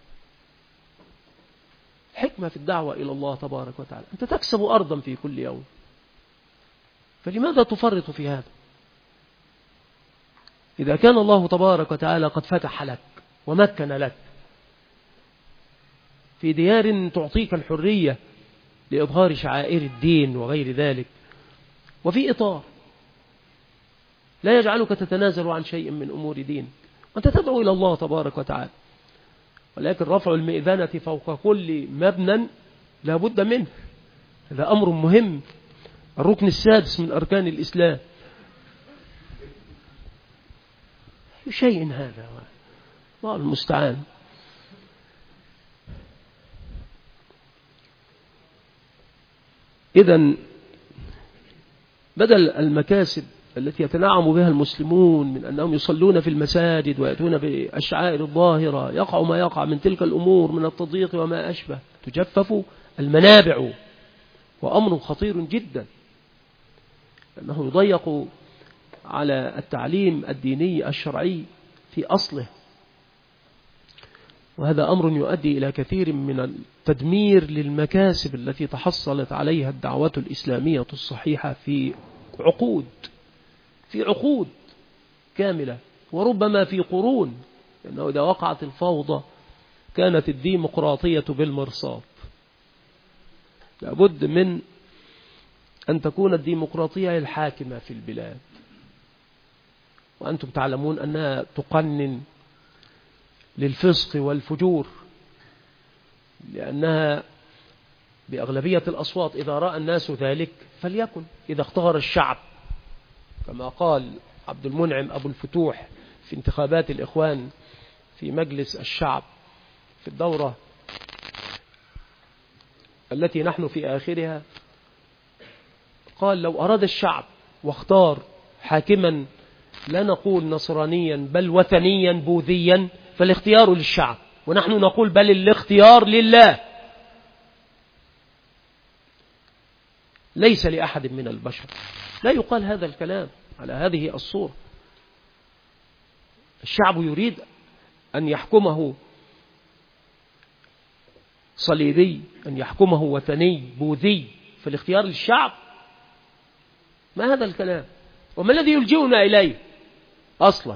حكمة في الدعوة إلى الله تبارك وتعالى. أنت تكسب أرضا في كل يوم، فلماذا تفرط في هذا؟ إذا كان الله تبارك وتعالى قد فتح لك ومكن لك في ديار تعطيك الحرية لإظهار شعائر الدين وغير ذلك، وفي إطار لا يجعلك تتنازل عن شيء من أمور دين، وأنت تدعو إلى الله تبارك وتعالى. ولكن رفع المئذنة فوق كل مبنى لا بد منه، هذا أمر مهم، الركن السادس من أركان الإسلام. أي شيء هذا؟ الله المستعان. إذن بدل المكاسب التي يتنعم بها المسلمون من أنهم يصلون في المساجد ويأتون بالشعائر الظاهرة، يقع ما يقع من تلك الأمور من التضييق وما أشبه، تجفف المنابع، وأمر خطير جدا، لأنه يضيق على التعليم الديني الشرعي في أصله، وهذا أمر يؤدي إلى كثير من التدمير للمكاسب التي تحصلت عليها الدعوة الإسلامية الصحيحة في عقود في عقود كاملة، وربما في قرون، لأنه إذا وقعت الفوضى كانت الديمقراطية بالمرصاد. لابد من أن تكون الديمقراطية الحاكمة في البلاد، وأنتم تعلمون أنها تقنن للفسق والفجور، لأنها بأغلبية الأصوات، إذا رأى الناس ذلك فليكن، إذا اختار الشعب كما قال عبد المنعم أبو الفتوح في انتخابات الإخوان في مجلس الشعب في الدورة التي نحن في آخرها، قال: لو أراد الشعب واختار حاكما لا نقول نصرانيا بل وثنيا بوذيا فالاختيار للشعب، ونحن نقول بل الاختيار لله، ليس لأحد من البشر. لا يقال هذا الكلام على هذه الصورة. الشعب يريد أن يحكمه صليبي، أن يحكمه وثني بوذي، فالاختيار للشعب؟ ما هذا الكلام؟ وما الذي يلجئنا إليه أصلا؟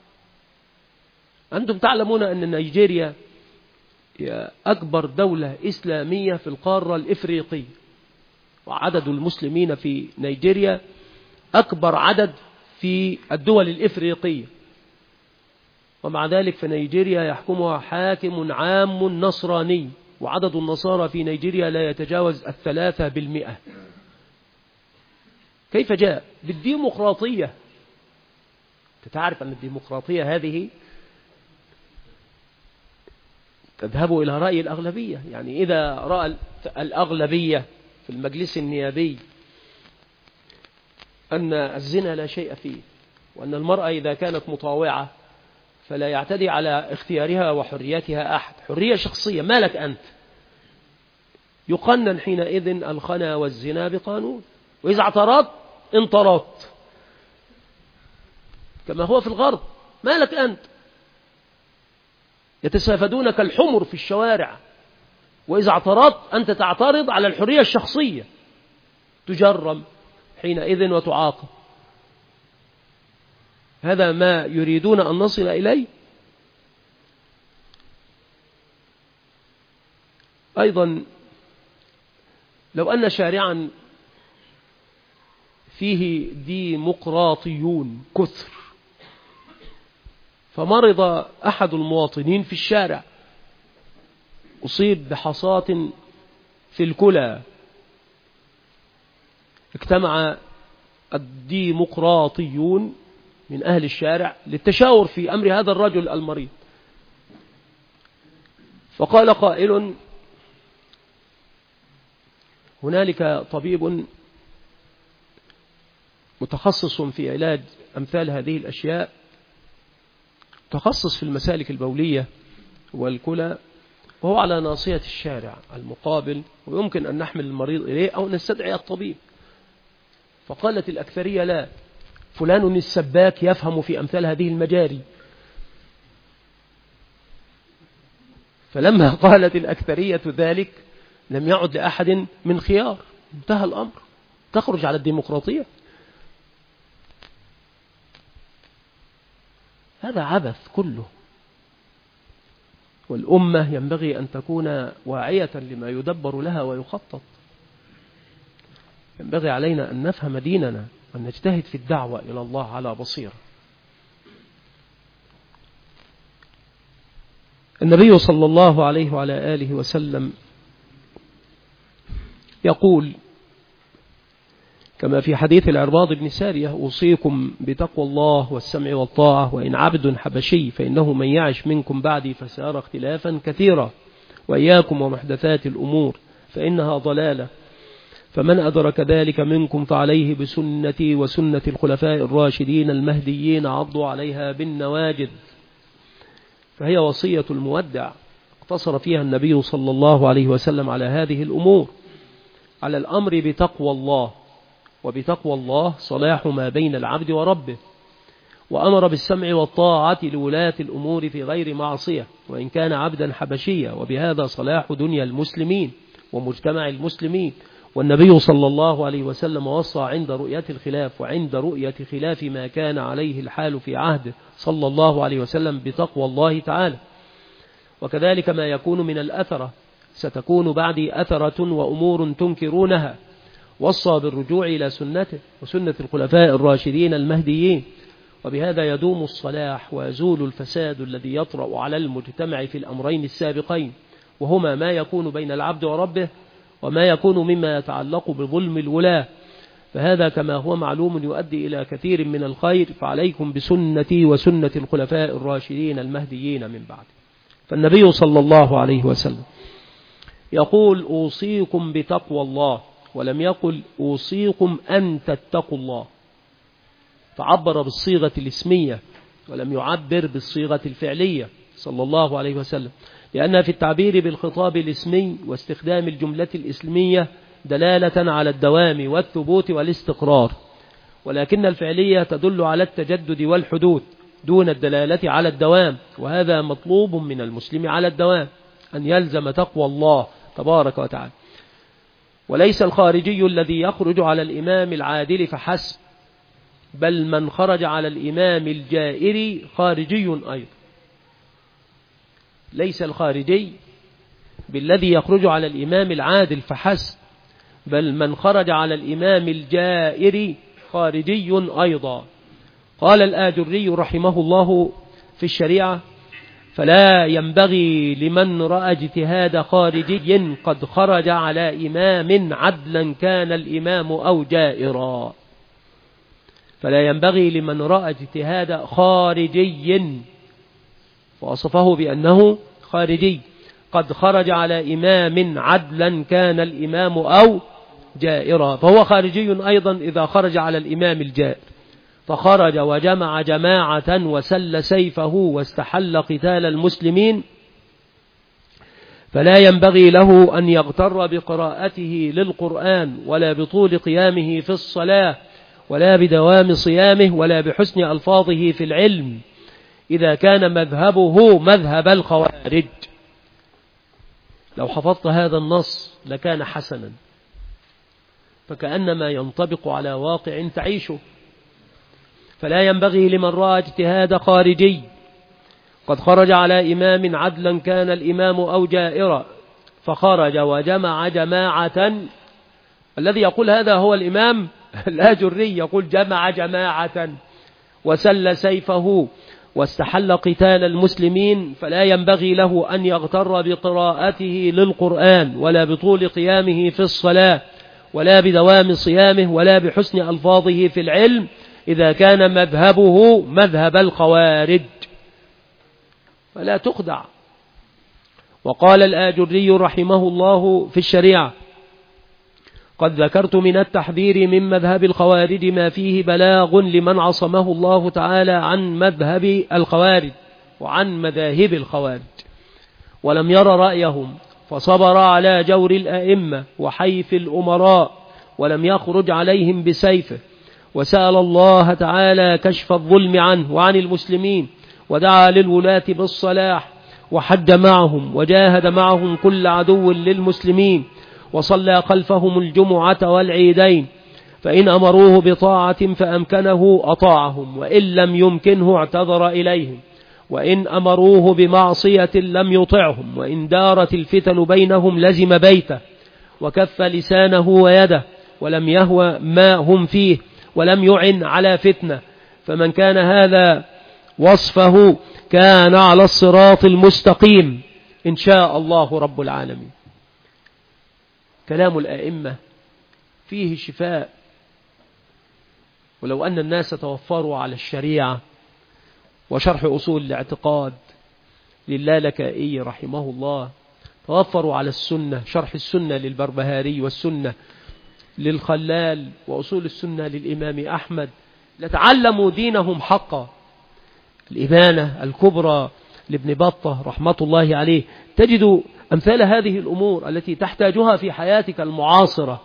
أنتم تعلمون أن نيجيريا هي أكبر دولة إسلامية في القارة الإفريقية، وعدد المسلمين في نيجيريا أكبر عدد في الدول الإفريقية، ومع ذلك في نيجيريا يحكمها حاكم عام نصراني، وعدد النصارى في نيجيريا لا يتجاوز الثلاثة بالمئة. كيف جاء؟ بالديمقراطية. تتعرف أن الديمقراطية هذه تذهب إلى رأي الأغلبية، يعني إذا رأى الأغلبية في المجلس النيابي أن الزنا لا شيء فيه، وأن المرأة إذا كانت مطاوعة فلا يعتدي على اختيارها وحريتها أحد، حرية شخصية، ما لك أنت، يقنن حينئذ الخنا والزنا بقانون، وإذا اعترضت انطردت كما هو في الغرب، ما لك أنت، يتسافدون كالحمر في الشوارع، وإذا اعترضت أنت تعترض على الحرية الشخصية تجرم حينئذ وتعاقب. هذا ما يريدون أن نصل إليه. أيضا لو أن شارعا فيه ديمقراطيون كثر، فمرض أحد المواطنين في الشارع، أصيب بحصاة في الكلى، اجتمع الديمقراطيون من أهل الشارع للتشاور في أمر هذا الرجل المريض، فقال قائل: هنالك طبيب متخصص في علاج أمثال هذه الأشياء، متخصص في المسالك البولية والكلى، وهو على ناصية الشارع المقابل، ويمكن أن نحمل المريض إليه أو نستدعي الطبيب. فقالت الأكثرية: لا، فلان السباك يفهم في أمثال هذه المجاري. فلما قالت الأكثرية ذلك لم يعد لأحد من خيار، انتهى الأمر، تخرج على الديمقراطية. هذا عبث كله، والأمة ينبغي أن تكون واعية لما يدبر لها ويخطط. ينبغي علينا أن نفهم ديننا وأن نجتهد في الدعوة إلى الله على بصيرة. النبي صلى الله عليه وعلى آله وسلم يقول: كما في حديث العرباض بن سارية: أوصيكم بتقوى الله والسمع والطاعة، وإن عبد حبشي فإنه من يعش منكم بعدي فسيرى اختلافا كثيرا، وإياكم ومحدثات الأمور فإنها ضلالة، فمن أدرك ذلك منكم فعليه بسنتي وسنة الخلفاء الراشدين المهديين عضوا عليها بالنواجذ. فهي وصية المودع اقتصر فيها النبي صلى الله عليه وسلم على هذه الأمور، على الأمر بتقوى الله، وبتقوى الله صلاح ما بين العبد وربه، وأمر بالسمع والطاعة لولاة الأمور في غير معصية وإن كان عبدا حبشيا، وبهذا صلاح دنيا المسلمين ومجتمع المسلمين. والنبي صلى الله عليه وسلم وصى عند رؤية الخلاف وعند رؤية خلاف ما كان عليه الحال في عهده صلى الله عليه وسلم بتقوى الله تعالى. وكذلك ما يكون من الأثرة، ستكون بعدي أثرة وأمور تنكرونها، وصى بالرجوع إلى سنته وسنة الخلفاء الراشدين المهديين، وبهذا يدوم الصلاح ويزول الفساد الذي يطرأ على المجتمع في الأمرين السابقين، وهما ما يكون بين العبد وربه، وما يكون مما يتعلق بظلم الولاة. فهذا كما هو معلوم يؤدي إلى كثير من الخير، فعليكم بسنتي وسنة الخلفاء الراشدين المهديين من بعد. فالنبي صلى الله عليه وسلم يقول: أوصيكم بتقوى الله، ولم يقل أوصيكم أن تتقوا الله، فعبر بالصيغة الاسمية ولم يعبر بالصيغة الفعلية صلى الله عليه وسلم، لأن في التعبير بالخطاب الاسمي واستخدام الجملة الاسمية دلالة على الدوام والثبوت والاستقرار، ولكن الفعلية تدل على التجدد والحدوث دون الدلالة على الدوام، وهذا مطلوب من المسلم على الدوام، أن يلزم تقوى الله تبارك وتعالى. وليس الخارجي الذي يخرج على الإمام العادل فحسب، بل من خرج على الإمام الجائر خارجي أيضا. ليس الخارجي بالذي يخرج على الإمام العادل فحسب، بل من خرج على الإمام الجائر خارجي أيضا. قال الآجري رحمه الله في الشريعة: فلا ينبغي لمن رأى اجتهاد خارجي قد خرج على إمام عدلا كان الإمام أو جائرا. فلا ينبغي لمن رأى اجتهاد خارجي، وصفه بأنه خارجي، قد خرج على إمام عدلا كان الإمام أو جائرا، فهو خارجي أيضا إذا خرج على الإمام الجائر، فخرج وجمع جماعة وسل سيفه واستحل قتال المسلمين، فلا ينبغي له أن يغتر بقراءته للقرآن ولا بطول قيامه في الصلاة ولا بدوام صيامه ولا بحسن ألفاظه في العلم، إذا كان مذهبه مذهب الخوارج. لو حفظت هذا النص لكان حسنا، فكأنما ينطبق على واقع تعيشه. فلا ينبغي لمن رأى اجتهاد خارجي قد خرج على إمام عدلا كان الإمام أو جائرا، فخرج وجمع جماعة. الذي يقول هذا هو الإمام الآجري، يقول جمع جماعة وسل سيفه واستحل قتال المسلمين، فلا ينبغي له أن يغتر بقراءته للقرآن ولا بطول قيامه في الصلاة ولا بدوام صيامه ولا بحسن ألفاظه في العلم، إذا كان مذهبه مذهب الخوارج، فلا تخدع. وقال الآجري رحمه الله في الشريعة: قد ذكرت من التحذير من مذهب الخوارج ما فيه بلاغ لمن عصمه الله تعالى عن مذهب الخوارج وعن مذاهب الخوارج، ولم ير رأيهم، فصبر على جور الأئمة وحيف الأمراء، ولم يخرج عليهم بسيفه، وسأل الله تعالى كشف الظلم عنه وعن المسلمين، ودعا للولاة بالصلاح، وحج معهم وجاهد معهم كل عدو للمسلمين، وصلى خلفهم الجمعة والعيدين، فإن أمروه بطاعة فأمكنه أطاعهم، وإن لم يمكنه اعتذر إليهم، وإن أمروه بمعصية لم يطعهم، وإن دارت الفتن بينهم لزم بيته، وكف لسانه ويده، ولم يهوى ما هم فيه، ولم يعن على فتنة. فمن كان هذا وصفه كان على الصراط المستقيم إن شاء الله رب العالمين. كلام الأئمة فيه شفاء ولو أن الناس توفروا على الشريعة وشرح أصول الاعتقاد للالكائي رحمه الله، توفروا على السنة، شرح السنة للبربهاري والسنة للخلال وأصول السنة للإمام أحمد، لتعلموا دينهم حقا. الإبانة الكبرى لابن بطة رحمة الله عليه، تجد أمثال هذه الأمور التي تحتاجها في حياتك المعاصرة،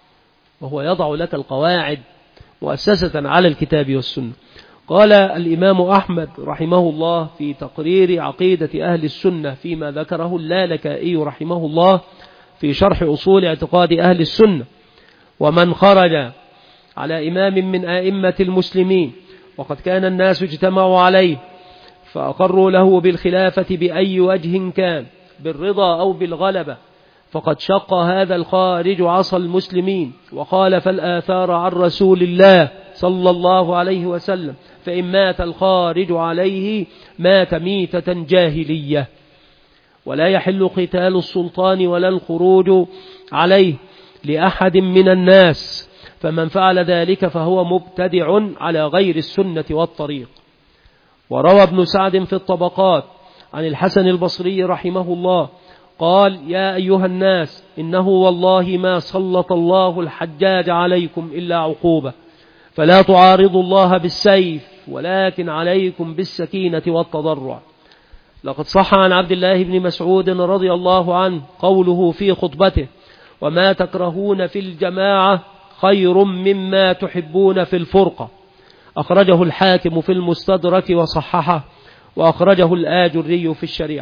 وهو يضع لك القواعد مؤسسة على الكتاب والسنة. قال الإمام أحمد رحمه الله في تقرير عقيدة أهل السنة فيما ذكره اللالكائي رحمه الله في شرح أصول اعتقاد أهل السنة: ومن خرج على إمام من أئمة المسلمين وقد كان الناس اجتمعوا عليه فأقروا له بالخلافة بأي وجه كان، بالرضا أو بالغلبة، فقد شق هذا الخارج عصا المسلمين وخالف الآثار عن رسول الله صلى الله عليه وسلم، فإن مات الخارج عليه مات ميتة جاهلية، ولا يحل قتال السلطان ولا الخروج عليه لأحد من الناس، فمن فعل ذلك فهو مبتدع على غير السنة والطريق. وروى ابن سعد في الطبقات عن الحسن البصري رحمه الله قال: يا أيها الناس، إنه والله ما سلط الله الحجاج عليكم إلا عقوبة، فلا تعارضوا الله بالسيف ولكن عليكم بالسكينة والتضرع. لقد صح عن عبد الله بن مسعود رضي الله عنه قوله في خطبته: وما تكرهون في الجماعة خير مما تحبون في الفرقة. أخرجه الحاكم في المستدرك وصححه، وأخرجه الآجري في الشريعة.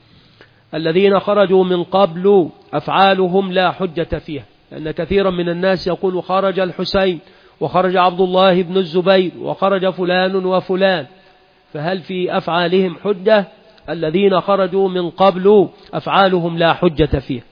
الذين خرجوا من قبل أفعالهم لا حجة فيها، لأن كثيرا من الناس يقول خرج الحسين وخرج عبد الله بن الزبير وخرج فلان وفلان، فهل في أفعالهم حجة؟ الذين خرجوا من قبل أفعالهم لا حجة فيها.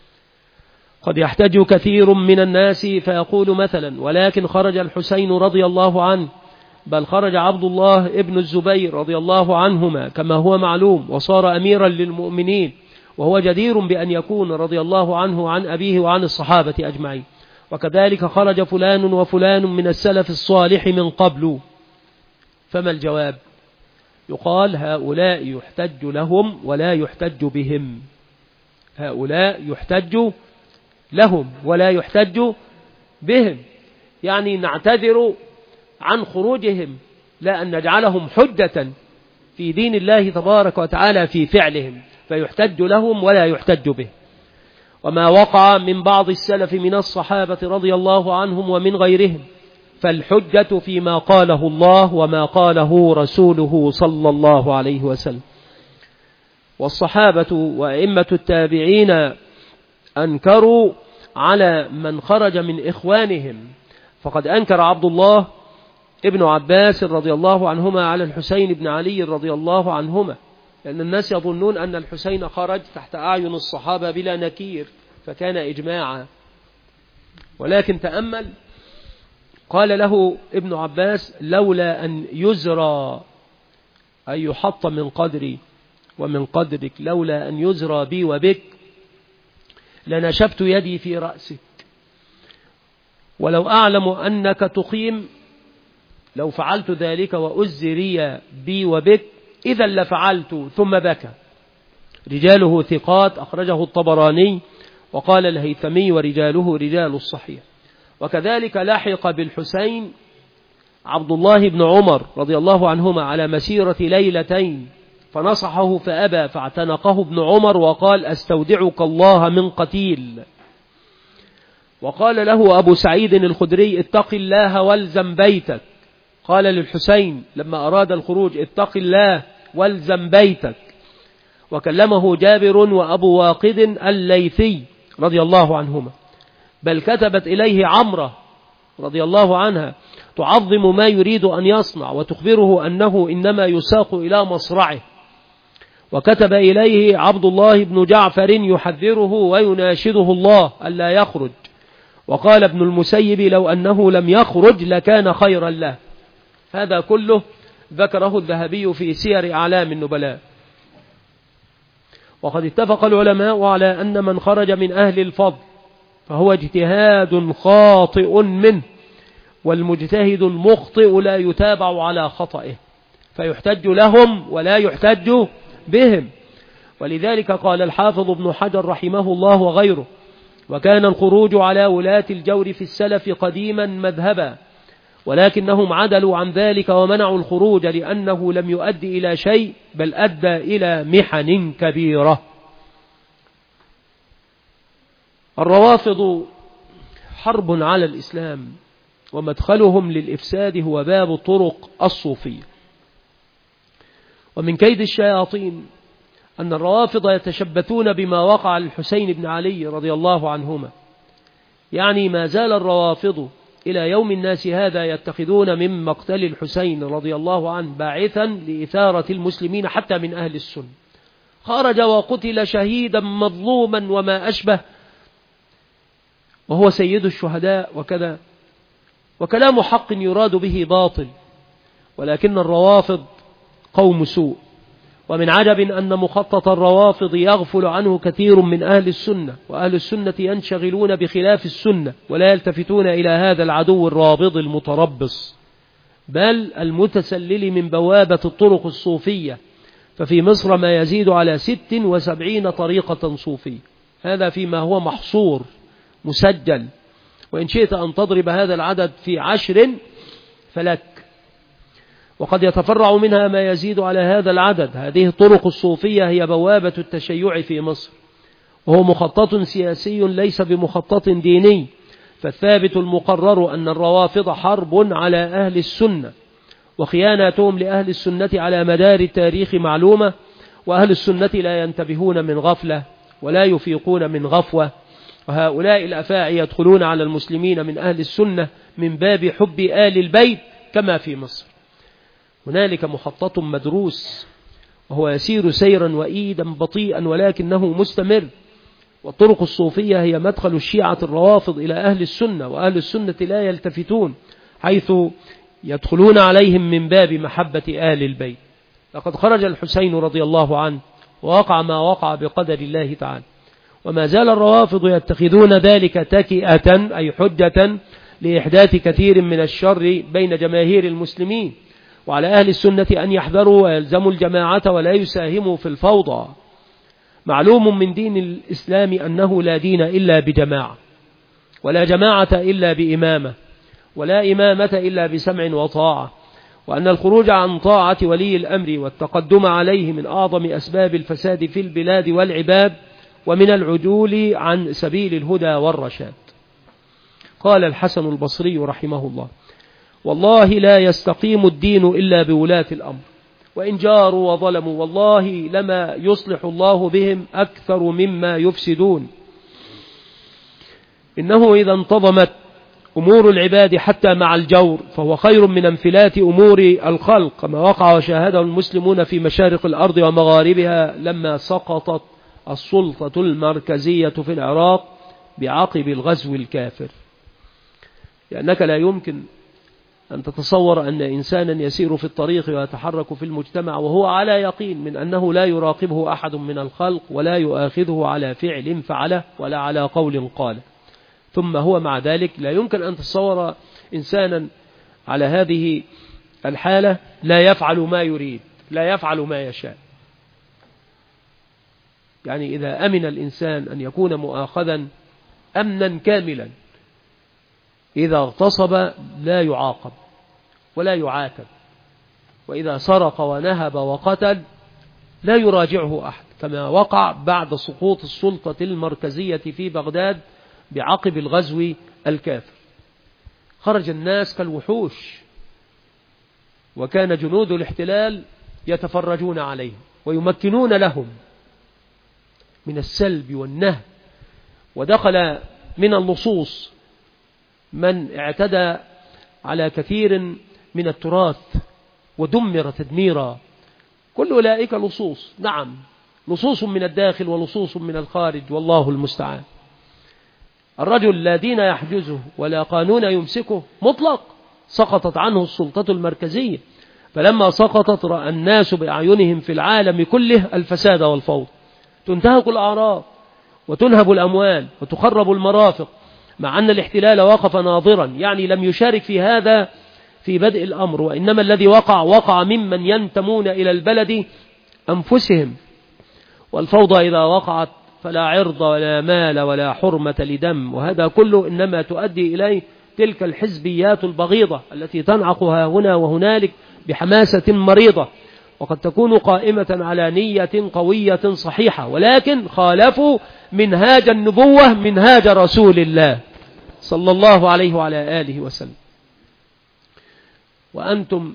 قد يحتج كثير من الناس فيقول مثلا: ولكن خرج الحسين رضي الله عنه، بل خرج عبد الله ابن الزبير رضي الله عنهما كما هو معلوم، وصار أميرا للمؤمنين، وهو جدير بأن يكون رضي الله عنه عن أبيه وعن الصحابة أجمعين. وكذلك خرج فلان وفلان من السلف الصالح من قبل. فما الجواب؟ يقال: هؤلاء يحتج لهم ولا يحتج بهم. هؤلاء يحتج لهم ولا يحتج بهم، يعني نعتذر عن خروجهم، لا أن نجعلهم حجة في دين الله تبارك وتعالى في فعلهم، فيحتج لهم ولا يحتج به. وما وقع من بعض السلف من الصحابة رضي الله عنهم ومن غيرهم، فالحجة فيما قاله الله وما قاله رسوله صلى الله عليه وسلم. والصحابة وأئمة التابعين أنكروا على من خرج من إخوانهم، فقد أنكر عبد الله ابن عباس رضي الله عنهما على الحسين بن علي رضي الله عنهما، لأن الناس يظنون أن الحسين خرج تحت أعين الصحابة بلا نكير، فكان إجماعا. ولكن تأمل، قال له ابن عباس: لولا أن يزرى، أي يحط من قدري ومن قدرك، لولا أن يزرى بي وبك لنشبت يدي في رأسك، ولو أعلم أنك تقيم لو فعلت ذلك وأزري بي وبك إذا لفعلت. ثم بكى. رجاله ثقات، أخرجه الطبراني، وقال الهيثمي: ورجاله رجال الصحيح. وكذلك لحق بالحسين عبد الله بن عمر رضي الله عنهما على مسيرة ليلتين، فنصحه فأبى، فاعتنقه ابن عمر وقال: أستودعك الله من قتيل. وقال له أبو سعيد الخدري: اتق الله والزم بيتك. قال للحسين لما أراد الخروج: اتق الله والزم بيتك. وكلمه جابر وأبو واقد الليثي رضي الله عنهما، بل كتبت إليه عمرة رضي الله عنها تعظم ما يريد أن يصنع وتخبره أنه إنما يساق إلى مصرعه. وكتب إليه عبد الله بن جعفر يحذره ويناشده الله ألا يخرج. وقال ابن المسيب: لو أنه لم يخرج لكان خيرا له. هذا كله ذكره الذهبي في سير أعلام النبلاء. وقد اتفق العلماء على أن من خرج من أهل الفضل فهو اجتهاد خاطئ منه، والمجتهد المخطئ لا يتابع على خطئه، فيحتج لهم ولا يحتج بهم. ولذلك قال الحافظ ابن حجر رحمه الله وغيره: وكان الخروج على ولاة الجور في السلف قديما مذهبا، ولكنهم عدلوا عن ذلك ومنعوا الخروج لأنه لم يؤدي إلى شيء، بل أدى إلى محن كبيرة. الروافض حرب على الإسلام، ومدخلهم للإفساد هو باب الطرق الصوفية. ومن كيد الشياطين أن الروافض يتشبثون بما وقع للحسين بن علي رضي الله عنهما، يعني ما زال الروافض إلى يوم الناس هذا يتخذون من مقتل الحسين رضي الله عنه باعثا لإثارة المسلمين حتى من أهل السنة. خرج وقتل شهيدا مظلوما وما أشبه، وهو سيد الشهداء وكذا، وكلام حق يراد به باطل، ولكن الروافض قوم سوء. ومن عجب أن مخطط الروافض يغفل عنه كثير من أهل السنة، وأهل السنة ينشغلون بخلاف السنة ولا يلتفتون إلى هذا العدو الرابض المتربص، بل المتسلل من بوابة الطرق الصوفية. ففي مصر ما يزيد على ست وسبعين طريقة صوفية، هذا فيما هو محصور مسجل، وإن شئت أن تضرب هذا العدد في عشر فلك، وقد يتفرع منها ما يزيد على هذا العدد. هذه الطرق الصوفية هي بوابة التشيع في مصر، وهو مخطط سياسي ليس بمخطط ديني. فالثابت المقرر أن الروافض حرب على أهل السنة، وخياناتهم لأهل السنة على مدار التاريخ معلومة، وأهل السنة لا ينتبهون من غفلة ولا يفيقون من غفوة، وهؤلاء الأفاعي يدخلون على المسلمين من أهل السنة من باب حب آل البيت كما في مصر. هنالك مخطط مدروس، وهو يسير سيرا وإيدا بطيئا ولكنه مستمر. والطرق الصوفية هي مدخل الشيعة الروافض إلى أهل السنة، وأهل السنة لا يلتفتون، حيث يدخلون عليهم من باب محبة آل البيت. لقد خرج الحسين رضي الله عنه ووقع ما وقع بقدر الله تعالى، وما زال الروافض يتخذون ذلك تكئة أي حجة لإحداث كثير من الشر بين جماهير المسلمين. وعلى أهل السنة أن يحذروا ويلزموا الجماعة ولا يساهموا في الفوضى. معلوم من دين الإسلام أنه لا دين إلا بجماعة، ولا جماعة إلا بإمامة، ولا إمامة إلا بسمع وطاعة، وأن الخروج عن طاعة ولي الأمر والتقدم عليه من أعظم أسباب الفساد في البلاد والعباد، ومن العدول عن سبيل الهدى والرشاد. قال الحسن البصري رحمه الله: والله لا يستقيم الدين إلا بولاة الأمر، وإن جاروا وظلموا والله لما يصلح الله بهم أكثر مما يفسدون. إنه إذا انتظمت أمور العباد حتى مع الجور فهو خير من انفلات أمور الخلق، كما وقع وشاهده المسلمون في مشارق الأرض ومغاربها لما سقطت السلطة المركزية في العراق بعقب الغزو الكافر. لأنك لا يمكن أن تتصور أن إنسانا يسير في الطريق ويتحرك في المجتمع وهو على يقين من أنه لا يراقبه أحد من الخلق ولا يؤاخذه على فعل فعله ولا على قول قاله، ثم هو مع ذلك لا يمكن أن تتصور إنسانا على هذه الحالة لا يفعل ما يريد، لا يفعل ما يشاء. يعني إذا أمن الإنسان أن يكون مؤاخذا أمنا كاملا، إذا اغتصب لا يعاقب ولا يعاتب، وإذا سرق ونهب وقتل لا يراجعه أحد، كما وقع بعد سقوط السلطة المركزية في بغداد بعقب الغزو الكافر. خرج الناس كالوحوش، وكان جنود الاحتلال يتفرجون عليهم ويمكنون لهم من السلب والنهب. ودخل من اللصوص من اعتدى على كثير من التراث ودمر تدميرا. كل أولئك لصوص، نعم لصوص من الداخل ولصوص من الخارج، والله المستعان. الرجل لا دين يحجزه ولا قانون يمسكه مطلق، سقطت عنه السلطة المركزية، فلما سقطت رأى الناس بأعينهم في العالم كله الفساد والفوضى، تنتهك الأعراض وتنهب الأموال وتخرب المرافق مع أن الاحتلال وقف ناظرا، يعني لم يشارك في هذا في بدء الأمر، وإنما الذي وقع وقع ممن ينتمون إلى البلد أنفسهم. والفوضى إذا وقعت فلا عرض ولا مال ولا حرمة لدم، وهذا كله إنما تؤدي إليه تلك الحزبيات البغيضة التي تنعقها هنا وهنالك بحماسة مريضة، وقد تكون قائمة على نية قوية صحيحة، ولكن خالفوا منهاج النبوة، منهاج رسول الله صلى الله عليه وعلى آله وسلم. وأنتم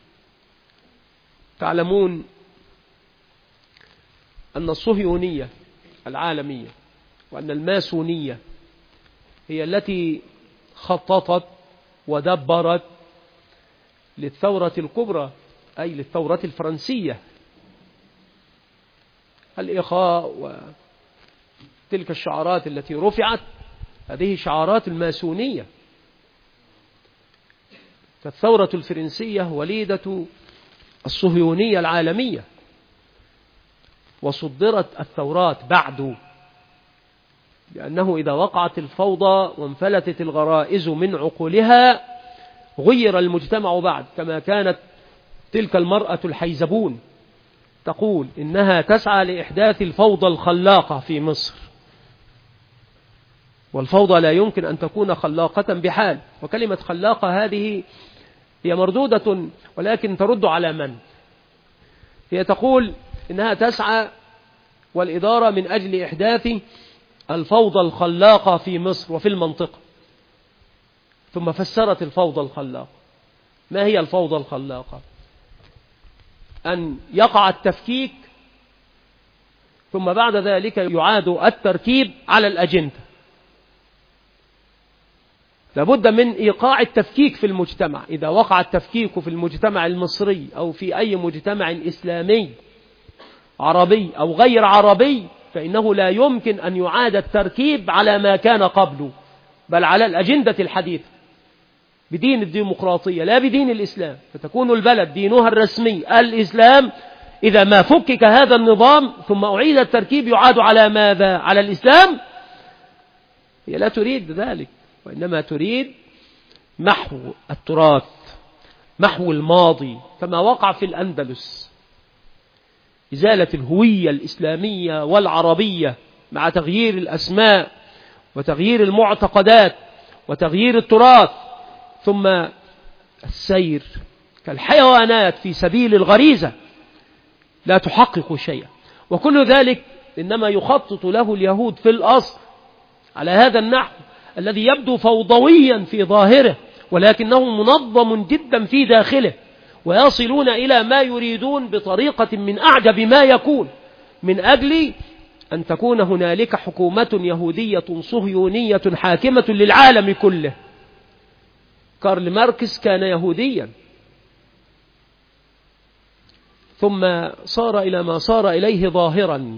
تعلمون أن الصهيونية العالمية وأن الماسونية هي التي خططت ودبرت للثورة الكبرى، أي للثورة الفرنسية، الإخاء وتلك الشعارات التي رفعت، هذه شعارات الماسونية. فالثورة الفرنسية وليدة الصهيونية العالمية، وصدرت الثورات بعد، لأنه إذا وقعت الفوضى وانفلتت الغرائز من عقولها غير المجتمع بعد، كما كانت تلك المرأة الحيزبون تقول إنها تسعى لإحداث الفوضى الخلاقة في مصر، والفوضى لا يمكن أن تكون خلاقة بحال. وكلمة خلاقة هذه هي مردودة، ولكن ترد على من؟ هي تقول إنها تسعى والإدارة من أجل إحداث الفوضى الخلاقة في مصر وفي المنطقة. ثم فسرت الفوضى الخلاقة. ما هي الفوضى الخلاقة؟ أن يقع التفكيك ثم بعد ذلك يعاد التركيب على الأجندة. لابد من إيقاع التفكيك في المجتمع. إذا وقع التفكيك في المجتمع المصري أو في أي مجتمع إسلامي عربي أو غير عربي، فإنه لا يمكن أن يعاد التركيب على ما كان قبله، بل على الأجندة الحديثة بدين الديمقراطية لا بدين الإسلام، فتكون البلد دينها الرسمي الإسلام. إذا ما فكك هذا النظام ثم أعيد التركيب يعاد على ماذا؟ على الإسلام. هي لا تريد ذلك، وإنما تريد محو التراث، محو الماضي، كما وقع في الأندلس، إزالة الهوية الإسلامية والعربية مع تغيير الأسماء وتغيير المعتقدات وتغيير التراث، ثم السير كالحيوانات في سبيل الغريزة لا تحقق شيئا. وكل ذلك إنما يخطط له اليهود في الأصل على هذا النحو الذي يبدو فوضويا في ظاهره، ولكنه منظم جدا في داخله، ويصلون إلى ما يريدون بطريقة من أعجب ما يكون، من أجل أن تكون هنالك حكومة يهودية صهيونية حاكمة للعالم كله. كارل ماركس كان يهوديا، ثم صار إلى ما صار إليه ظاهرا.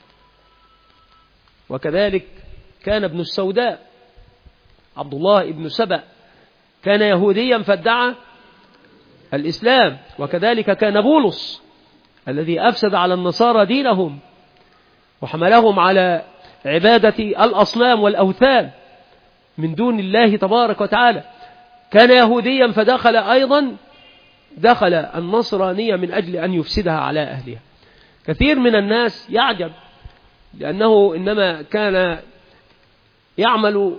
وكذلك كان ابن السوداء عبد الله ابن سبأ كان يهوديا فادعى الإسلام. وكذلك كان بولس الذي أفسد على النصارى دينهم وحملهم على عبادة الأصنام والأوثان من دون الله تبارك وتعالى، كان يهوديا فدخل أيضا دخل النصرانية من أجل أن يفسدها على أهلها. كثير من الناس يعجب، لأنه إنما كان يعمل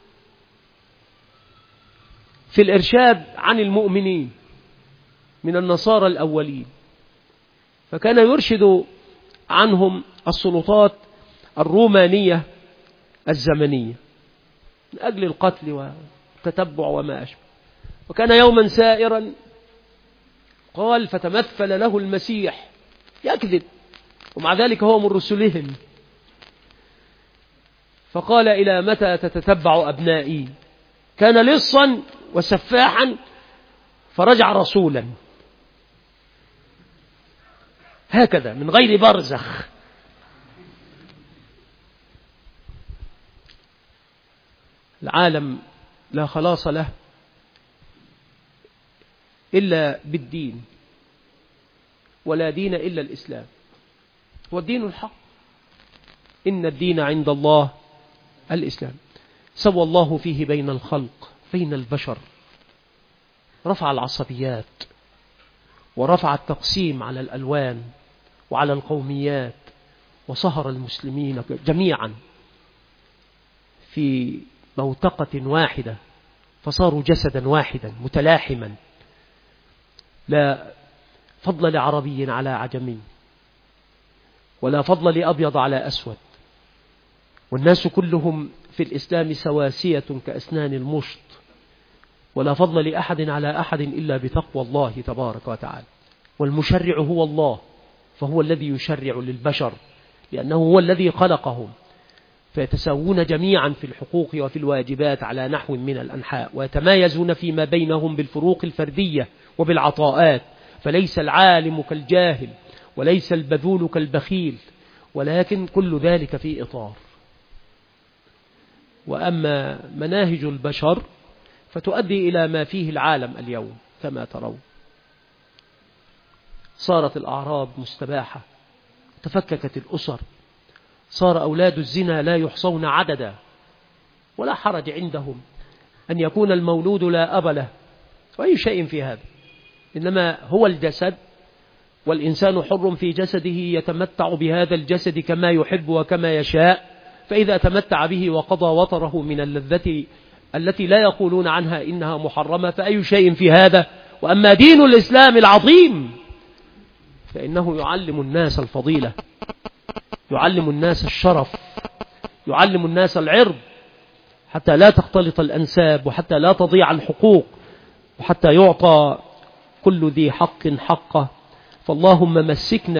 في الإرشاد عن المؤمنين من النصارى الأولين، فكان يرشد عنهم السلطات الرومانية الزمنية من أجل القتل والتتبع وما أشبه. وكان يوما سائرا قال فتمثل له المسيح يكذب، ومع ذلك هو من رسلهم، فقال إلى متى تتتبع أبنائي؟ كان لصا وسفاحا فرجع رسولا، هكذا من غير برزخ. العالم لا خلاص له إلا بالدين، ولا دين إلا الإسلام، والدين الحق. إن الدين عند الله الإسلام. سوى الله فيه بين الخلق، بين البشر، رفع العصبيات ورفع التقسيم على الألوان وعلى القوميات، وصهر المسلمين جميعا في بوتقة واحدة، فصاروا جسدا واحدا متلاحما، لا فضل لعربي على عجمي، ولا فضل لأبيض على أسود، والناس كلهم في الإسلام سواسية كأسنان المشط، ولا فضل لأحد على أحد إلا بتقوى الله تبارك وتعالى. والمشرع هو الله، فهو الذي يشرع للبشر لأنه هو الذي خلقهم، فيتساوون جميعا في الحقوق وفي الواجبات على نحو من الأنحاء، ويتمايزون فيما بينهم بالفروق الفردية وبالعطاءات، فليس العالم كالجاهل وليس البذول كالبخيل، ولكن كل ذلك في إطار. وأما مناهج البشر فتؤدي إلى ما فيه العالم اليوم كما ترون. صارت الأعراض مستباحة، تفككت الأسر، صار أولاد الزنا لا يحصون عددا، ولا حرج عندهم أن يكون المولود لا أب له وأي شيء في هذا، إنما هو الجسد، والإنسان حر في جسده يتمتع بهذا الجسد كما يحب وكما يشاء، فإذا تمتع به وقضى وطره من اللذة التي لا يقولون عنها إنها محرمة فأي شيء في هذا. وأما دين الإسلام العظيم فإنه يعلم الناس الفضيلة، يعلم الناس الشرف، يعلم الناس العرض، حتى لا تختلط الأنساب، وحتى لا تضيع الحقوق، وحتى يعطى كل ذي حق حقه. فاللهم مسكنا